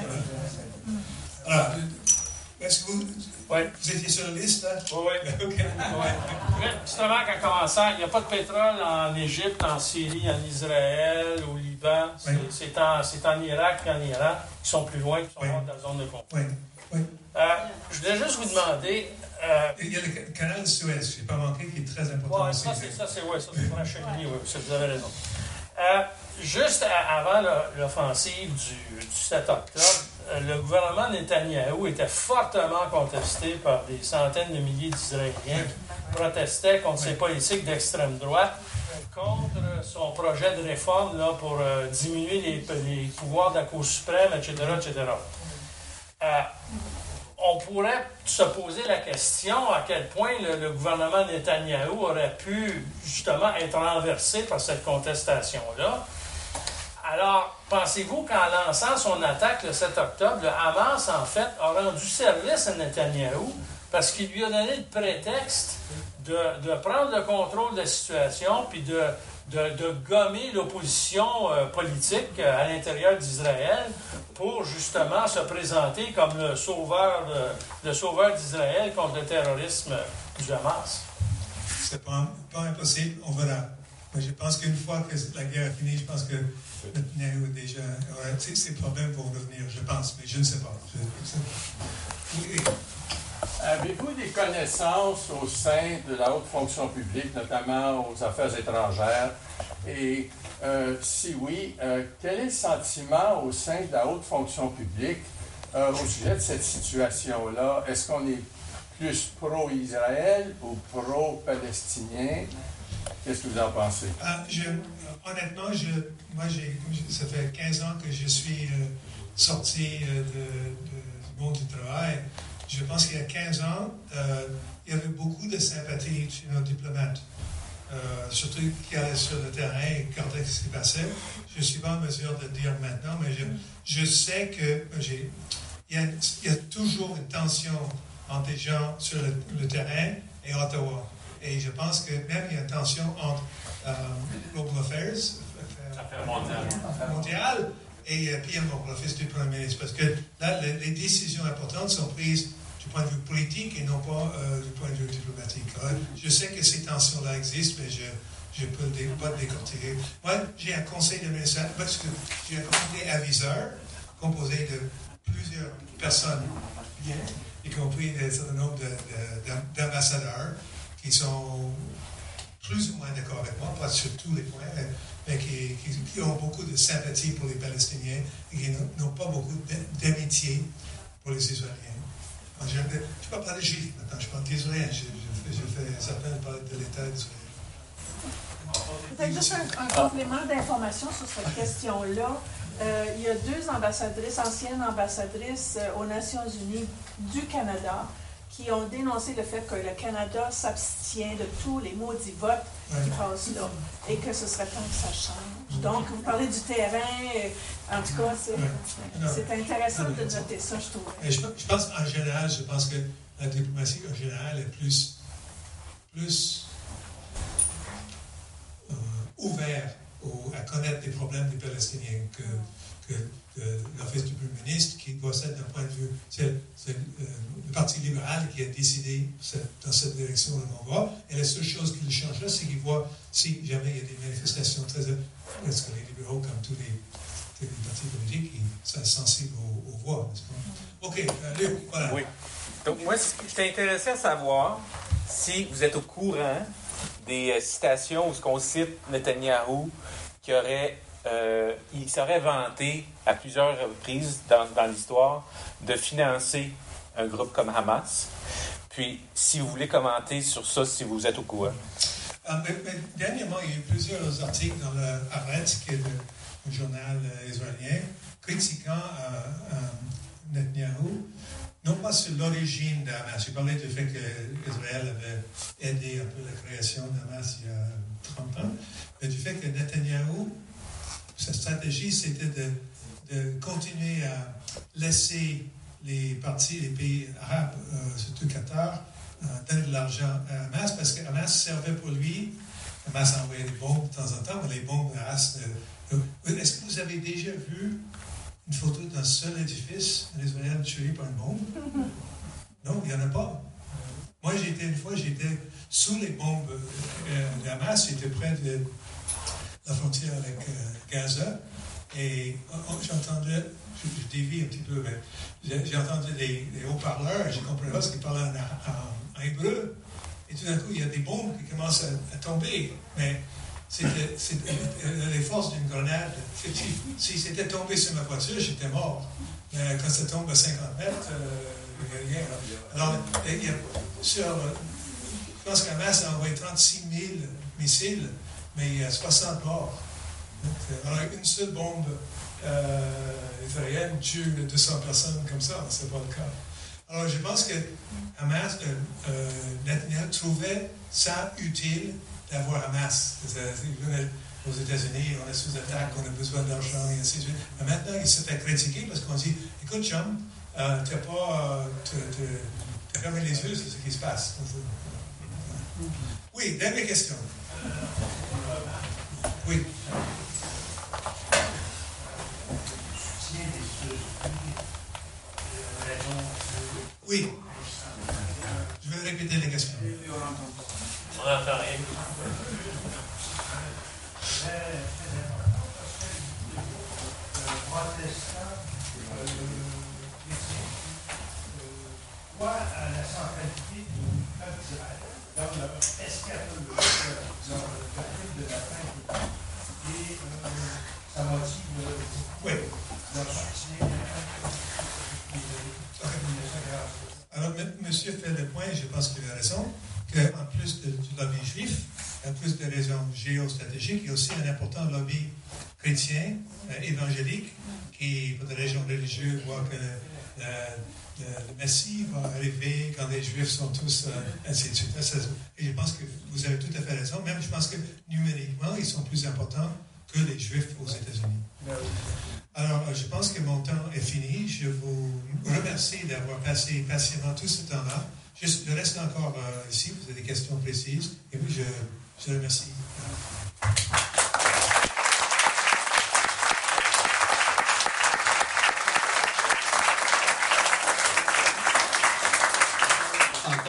Alors, est-ce que vous, ouais. vous étiez sur la liste, là? Oui, oui. Okay. Ouais. Justement, qu'en commençant, il n'y a pas de pétrole en Égypte, en Syrie, en Israël, au Liban. C'est, oui. c'est, en, c'est en Irak et en Iran, qui sont plus loin, qui sont oui. dans la zone de conflit. Oui. Oui. Euh, je voulais juste vous demander... Euh, il y a le canal de Suez, je n'ai pas manqué, qui est très important. Ouais, ça, c'est, ça, c'est, ouais, ça, c'est pour la cheminie, oui, vous avez raison. Euh, juste à, avant l'offensive du, du sept octobre, le gouvernement Netanyahou était fortement contesté par des centaines de milliers d'Israéliens qui protestaient contre ses politiques d'extrême droite, contre son projet de réforme là, pour euh, diminuer les, les pouvoirs de la Cour suprême, et cetera, et cetera. Euh, on pourrait se poser la question à quel point le, le gouvernement Netanyahou aurait pu justement être renversé par cette contestation-là. Alors, pensez-vous qu'en lançant son attaque le sept octobre, le Hamas, en fait, a rendu service à Netanyahou parce qu'il lui a donné le prétexte de, de prendre le contrôle de la situation puis de, de, de gommer l'opposition euh, politique euh, à l'intérieur d'Israël pour justement se présenter comme le sauveur, de, le sauveur d'Israël contre le terrorisme du Hamas? C'est pas, pas impossible, on verra. Mais je pense qu'une fois que la guerre est finie, je pense que Netanyahou déjà aurait ses problèmes vont revenir, je pense, mais je ne sais pas. Je, je... Oui. Avez-vous des connaissances au sein de la haute fonction publique, notamment aux affaires étrangères? Et euh, si oui, euh, quel est le sentiment au sein de la haute fonction publique euh, au sujet de cette situation-là? Est-ce qu'on est plus pro-Israël ou pro-palestinien? Qu'est-ce que vous en pensez? Ah, je, honnêtement, je, moi, j'ai, ça fait quinze ans que je suis euh, sorti euh, de, de, du monde du travail. Je pense qu'il y a quinze ans, euh, il y avait beaucoup de sympathie chez nos diplomates, euh, surtout qui allaient sur le terrain et regardaient ce qui passait. Je ne suis pas en mesure de le dire maintenant, mais je, je sais que j'ai, il, y a, il y a toujours une tension entre les gens sur le, le terrain et Ottawa. Et je pense que même il y a une tension entre euh, Global Affairs, Affaires mondiales, mondiale, et euh, P M O, l'Office du Premier ministre. Parce que là, les, les décisions importantes sont prises du point de vue politique et non pas euh, du point de vue diplomatique. Alors, je sais que ces tensions-là existent, mais je ne peux pas les décortiquer. Moi, j'ai un conseil d'administration, parce que j'ai un comité aviseur composé de plusieurs personnes, y compris un certain nombre de, de, d'ambassadeurs qui sont plus ou moins d'accord avec moi, pas sur tous les points, mais qui, qui, qui ont beaucoup de sympathie pour les Palestiniens et qui n'ont pas beaucoup d'amitié pour les Israéliens. Je ne parle pas de Juifs maintenant, je parle d'Israéliens. Je, je, je fais certains parler de l'État d'Israël. Peut-être juste un, un complément d'information sur cette question-là. Euh, il y a deux ambassadrices, anciennes ambassadrices euh, aux Nations Unies du Canada, qui ont dénoncé le fait que le Canada s'abstient de tous les maudits votes ouais. qui passent là, et que ce serait temps que ça change. Donc, vous parlez du terrain, en tout cas, c'est, ouais. c'est intéressant non, de noter ça, je trouve. Je, je pense, en général, je pense que la diplomatie, en général, est plus, plus euh, ouverte au, à connaître les problèmes des Palestiniens que, que, que l'Office du Premier ministre, qui doit être d'un point de vue, c'est, c'est euh, le Parti libéral qui a décidé cette, dans cette direction où l'on va. Et la seule chose qui le changerait, c'est qu'il voit si jamais il y a des manifestations très... Parce que les libéraux, comme tous les, tous les partis politiques, ils sont sensibles aux, aux voix, n'est-ce pas? OK, euh, Luc, voilà. Oui. Donc, moi, j'étais intéressé à savoir si vous êtes au courant des euh, citations où ce qu'on cite Netanyahou, qui aurait, euh, il serait vanté à plusieurs reprises dans, dans l'histoire de financer un groupe comme Hamas. Puis, si vous voulez commenter sur ça, si vous êtes au courant. Ah, mais, mais, dernièrement, il y a eu plusieurs articles dans le Haaretz, qui est le, le journal euh, israélien, critiquant euh, euh, Netanyahou, non pas sur l'origine de Hamas. J'ai parlé du fait qu'Israël avait aidé un peu la création de Hamas il y a trente ans, mais du fait que Netanyahou, sa stratégie, c'était de, de continuer à laisser les partis, les pays arabes, euh, surtout Qatar, euh, donner de l'argent à Hamas, parce que Hamas servait pour lui. Hamas envoyait des bombes de temps en temps, mais les bombes Hamas... Euh, euh, est-ce que vous avez déjà vu une photo d'un seul édifice, un Israélien tué par une bombe? Non, il n'y en a pas. Moi, j'étais une fois, j'étais sous les bombes euh, de Hamas, j'étais près de la frontière avec euh, Gaza, et oh, j'entendais, je, je dévie un petit peu, mais j'ai, j'ai entendu des, des haut-parleurs, j'ai compris pas ce qu'ils parlaient en, en, en hébreu, et tout d'un coup, il y a des bombes qui commencent à, à tomber, mais c'était, c'était les forces d'une grenade. Si, si c'était tombé sur ma voiture, j'étais mort. Mais quand ça tombe à cinquante mètres, euh, il n'y a rien. Alors, il y a, sur, je pense qu'Hamas a envoyé trente-six mille missiles, mais il y a soixante morts. Alors, une seule bombe euh, israélienne tue deux cents personnes comme ça, ce n'est pas le cas. Alors, je pense que Hamas, euh, euh, Netanyahu trouvait ça utile d'avoir Hamas. Aux États-Unis, on est sous attaque, on a besoin d'argent, et ainsi de suite. Mais maintenant, il se fait critiquer parce qu'on dit, écoute, chum, euh, tu n'as pas euh, fermé les yeux sur ce qui se passe. Oui, dernière question. Oui. Oui. Je vais répéter les questions. On n'entend rien. Quoi à la centralité du peuple d'Israël dans leur escatologie, dans le doctrine de la fin et euh, ça motive oui. leur soutien. Alors, M. Monsieur fait le point, je pense qu'il a raison, qu'en plus de, du lobby juif, en plus des raisons géostratégiques, il y a aussi un important lobby chrétien, euh, évangélique, qui, pour des raisons religieuses, voit que euh, le, le Messie va arriver quand les Juifs sont tous, euh, ainsi de suite. Et je pense que vous avez tout à fait raison. Même, je pense que numériquement, ils sont plus importants que les Juifs aux États-Unis. Alors, je pense que mon temps est fini. Je vous remercie d'avoir passé patiemment tout ce temps-là. Je reste encore euh, ici. Vous avez des questions précises. Et puis, je, je remercie.